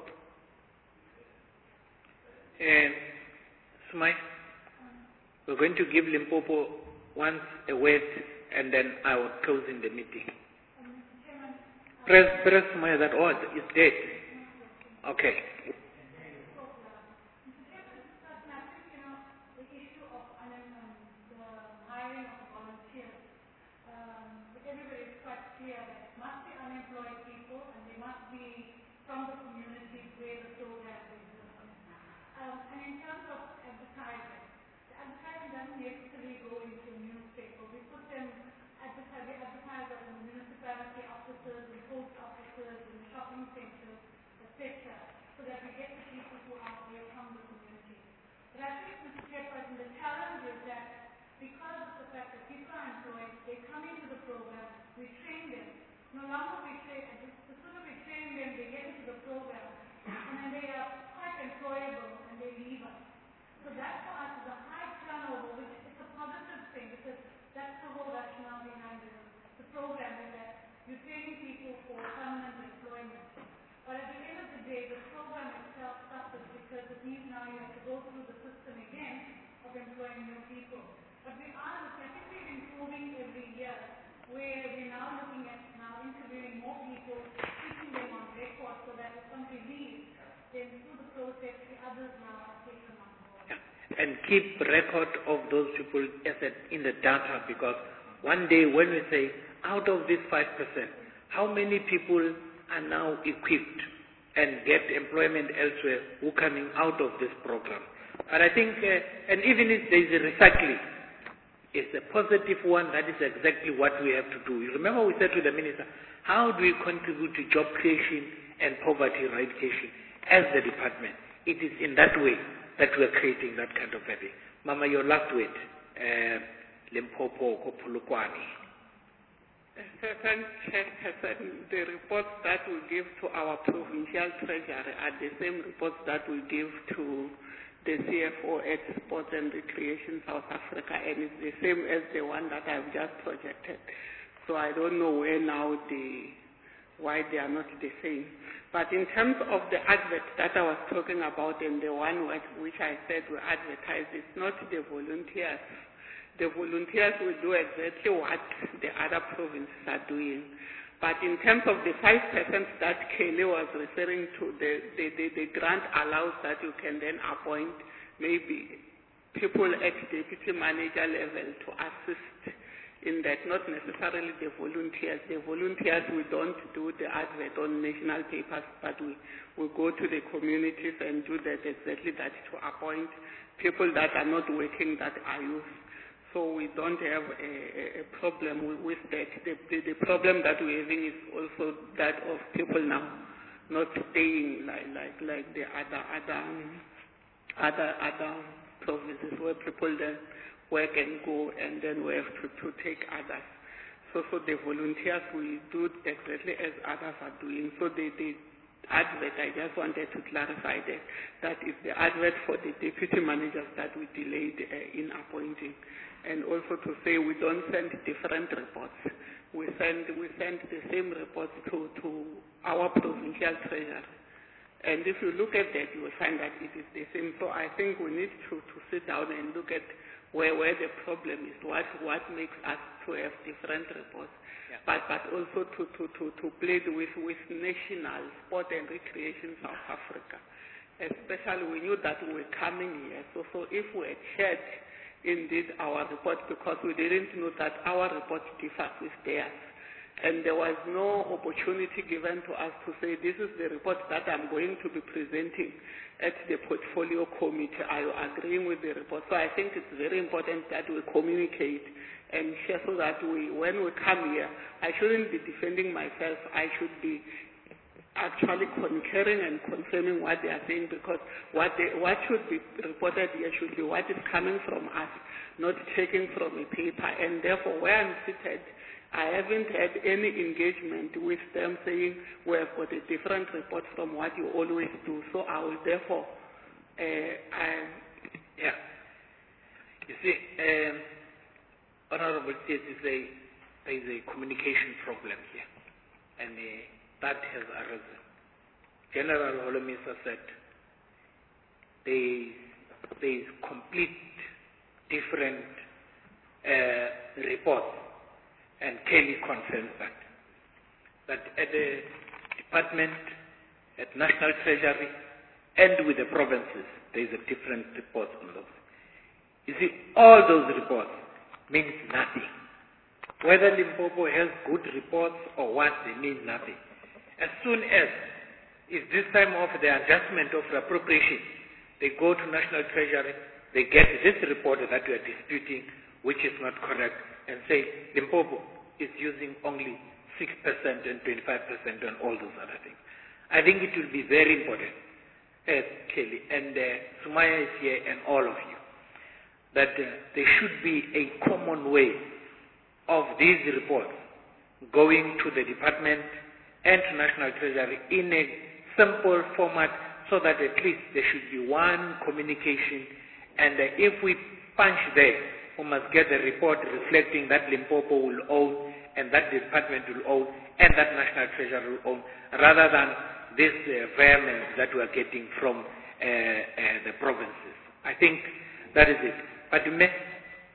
Smile. We're going to give Limpopo once a word, and then I will close in the meeting. Press Smile that word is dead. Okay. But we are rapidly improving every year, where we're now looking at interviewing more people, keeping them on record so that if somebody leaves, then through the process, the others now take them on board. Yeah. And keep record of those people in the data, because one day when we say, out of this 5%, how many people are now equipped and get employment elsewhere who are coming out of this program? But I think, and even if there is a recycling, it's a positive one. That is exactly what we have to do. You remember we said to the minister, how do we contribute to job creation and poverty eradication as the department? It is in that way that we are creating that kind of a thing. Mama, your last word. Limpopo, Kopulukwani. The reports that we give to our provincial treasury are the same reports that we give to the CFO at Sports and Recreation South Africa, and it's the same as the one that I've just projected. So I don't know why they are not the same. But in terms of the advert that I was talking about and the one which I said we advertise, it's not the volunteers. The volunteers will do exactly what the other provinces are doing. But in terms of the 5% that Kelly was referring to, the grant allows that you can then appoint maybe people at deputy manager level to assist in that, not necessarily the volunteers. The volunteers, we don't do the advert on national papers, but we go to the communities and do that exactly that, to appoint people that are not working, that are youth. So we don't have a problem with that. The problem that we're having is also that of people now not staying like the other provinces, where people then work and go, and then we have to take others. So the volunteers, we do exactly as others are doing. So the advert, I just wanted to clarify that is the advert for the deputy managers that we delayed in appointing. And also to say we don't send different reports. We send the same reports to our provincial treasurer. And if you look at that, you will find that it is the same. So I think we need to sit down and look at where the problem is, what makes us to have different reports. Yeah. But also to play with national sport and recreation South Africa. Especially we knew that we were coming here. So if we had shared indeed our report, because we didn't know that our report differs with theirs. And there was no opportunity given to us to say, this is the report that I'm going to be presenting at the portfolio committee. Are you agreeing with the report? So I think it's very important that we communicate and share, so that when we come here, I shouldn't be defending myself. I should be actually concurring and confirming what they are saying, because what should be reported here should be what is coming from us, not taken from a paper. And therefore, where I'm seated, I haven't had any engagement with them saying we have got a different report from what you always do. So I will therefore, yeah. You see, Honorable Chair, there is a communication problem here, and that has arisen. General Holomisa said there is complete different reports, and Kelly confirms that at the department, at National Treasury, and with the provinces, there is a different report on those. You see, all those reports means nothing. Whether Limpopo has good reports or what, they mean nothing. As soon as it's this time of the adjustment of the appropriation, they go to National Treasury, they get this report that we are disputing, which is not correct, and say Limpopo is using only 6% and 25% on all those other things. I think it will be very important, Kelly, and Sumaya is here, and all of you, that there should be a common way of these reports going to the department and to National Treasury in a simple format, so that at least there should be one communication. And if we punch there, we must get a report reflecting that Limpopo will own, and that the department will own, and that National Treasury will own, rather than this vehemence that we are getting from the provinces. I think that is it. But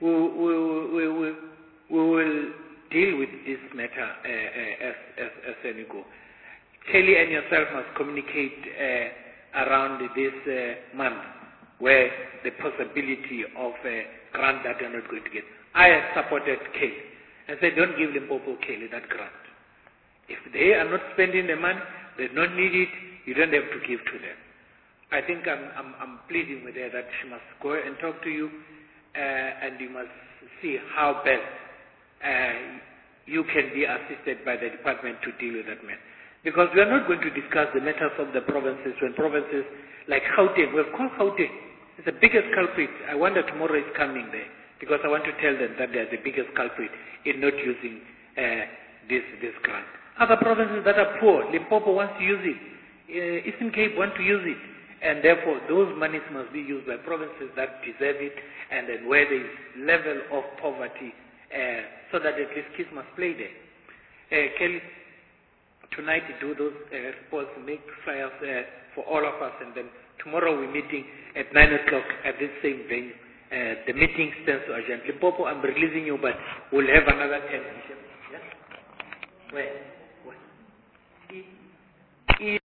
we will deal with this matter as we go. Kelly and yourself must communicate around this month where the possibility of a grant that you're not going to get. I have supported Kelly and said, don't give Limpopo Kelly that grant. If they are not spending the money, they don't need it, you don't have to give to them. I think I'm pleading with her that she must go and talk to you, and you must see how best you can be assisted by the department to deal with that matter. Because we are not going to discuss the matters of the provinces when provinces like Gauteng, we've called Gauteng, it's the biggest culprit. I wonder tomorrow is coming there, because I want to tell them that they are the biggest culprit in not using this grant. Other provinces that are poor, Limpopo wants to use it, Eastern Cape want to use it, and therefore those monies must be used by provinces that deserve it, and then where there is level of poverty, so that at least kids must play there. Kelly, tonight do those reports, make flyers for all of us, and then tomorrow we're meeting at 9 o'clock at this same venue. The meeting stands to adjourn. Limpopo, I'm releasing you, but we'll have another 10 minutes. Yeah? Where?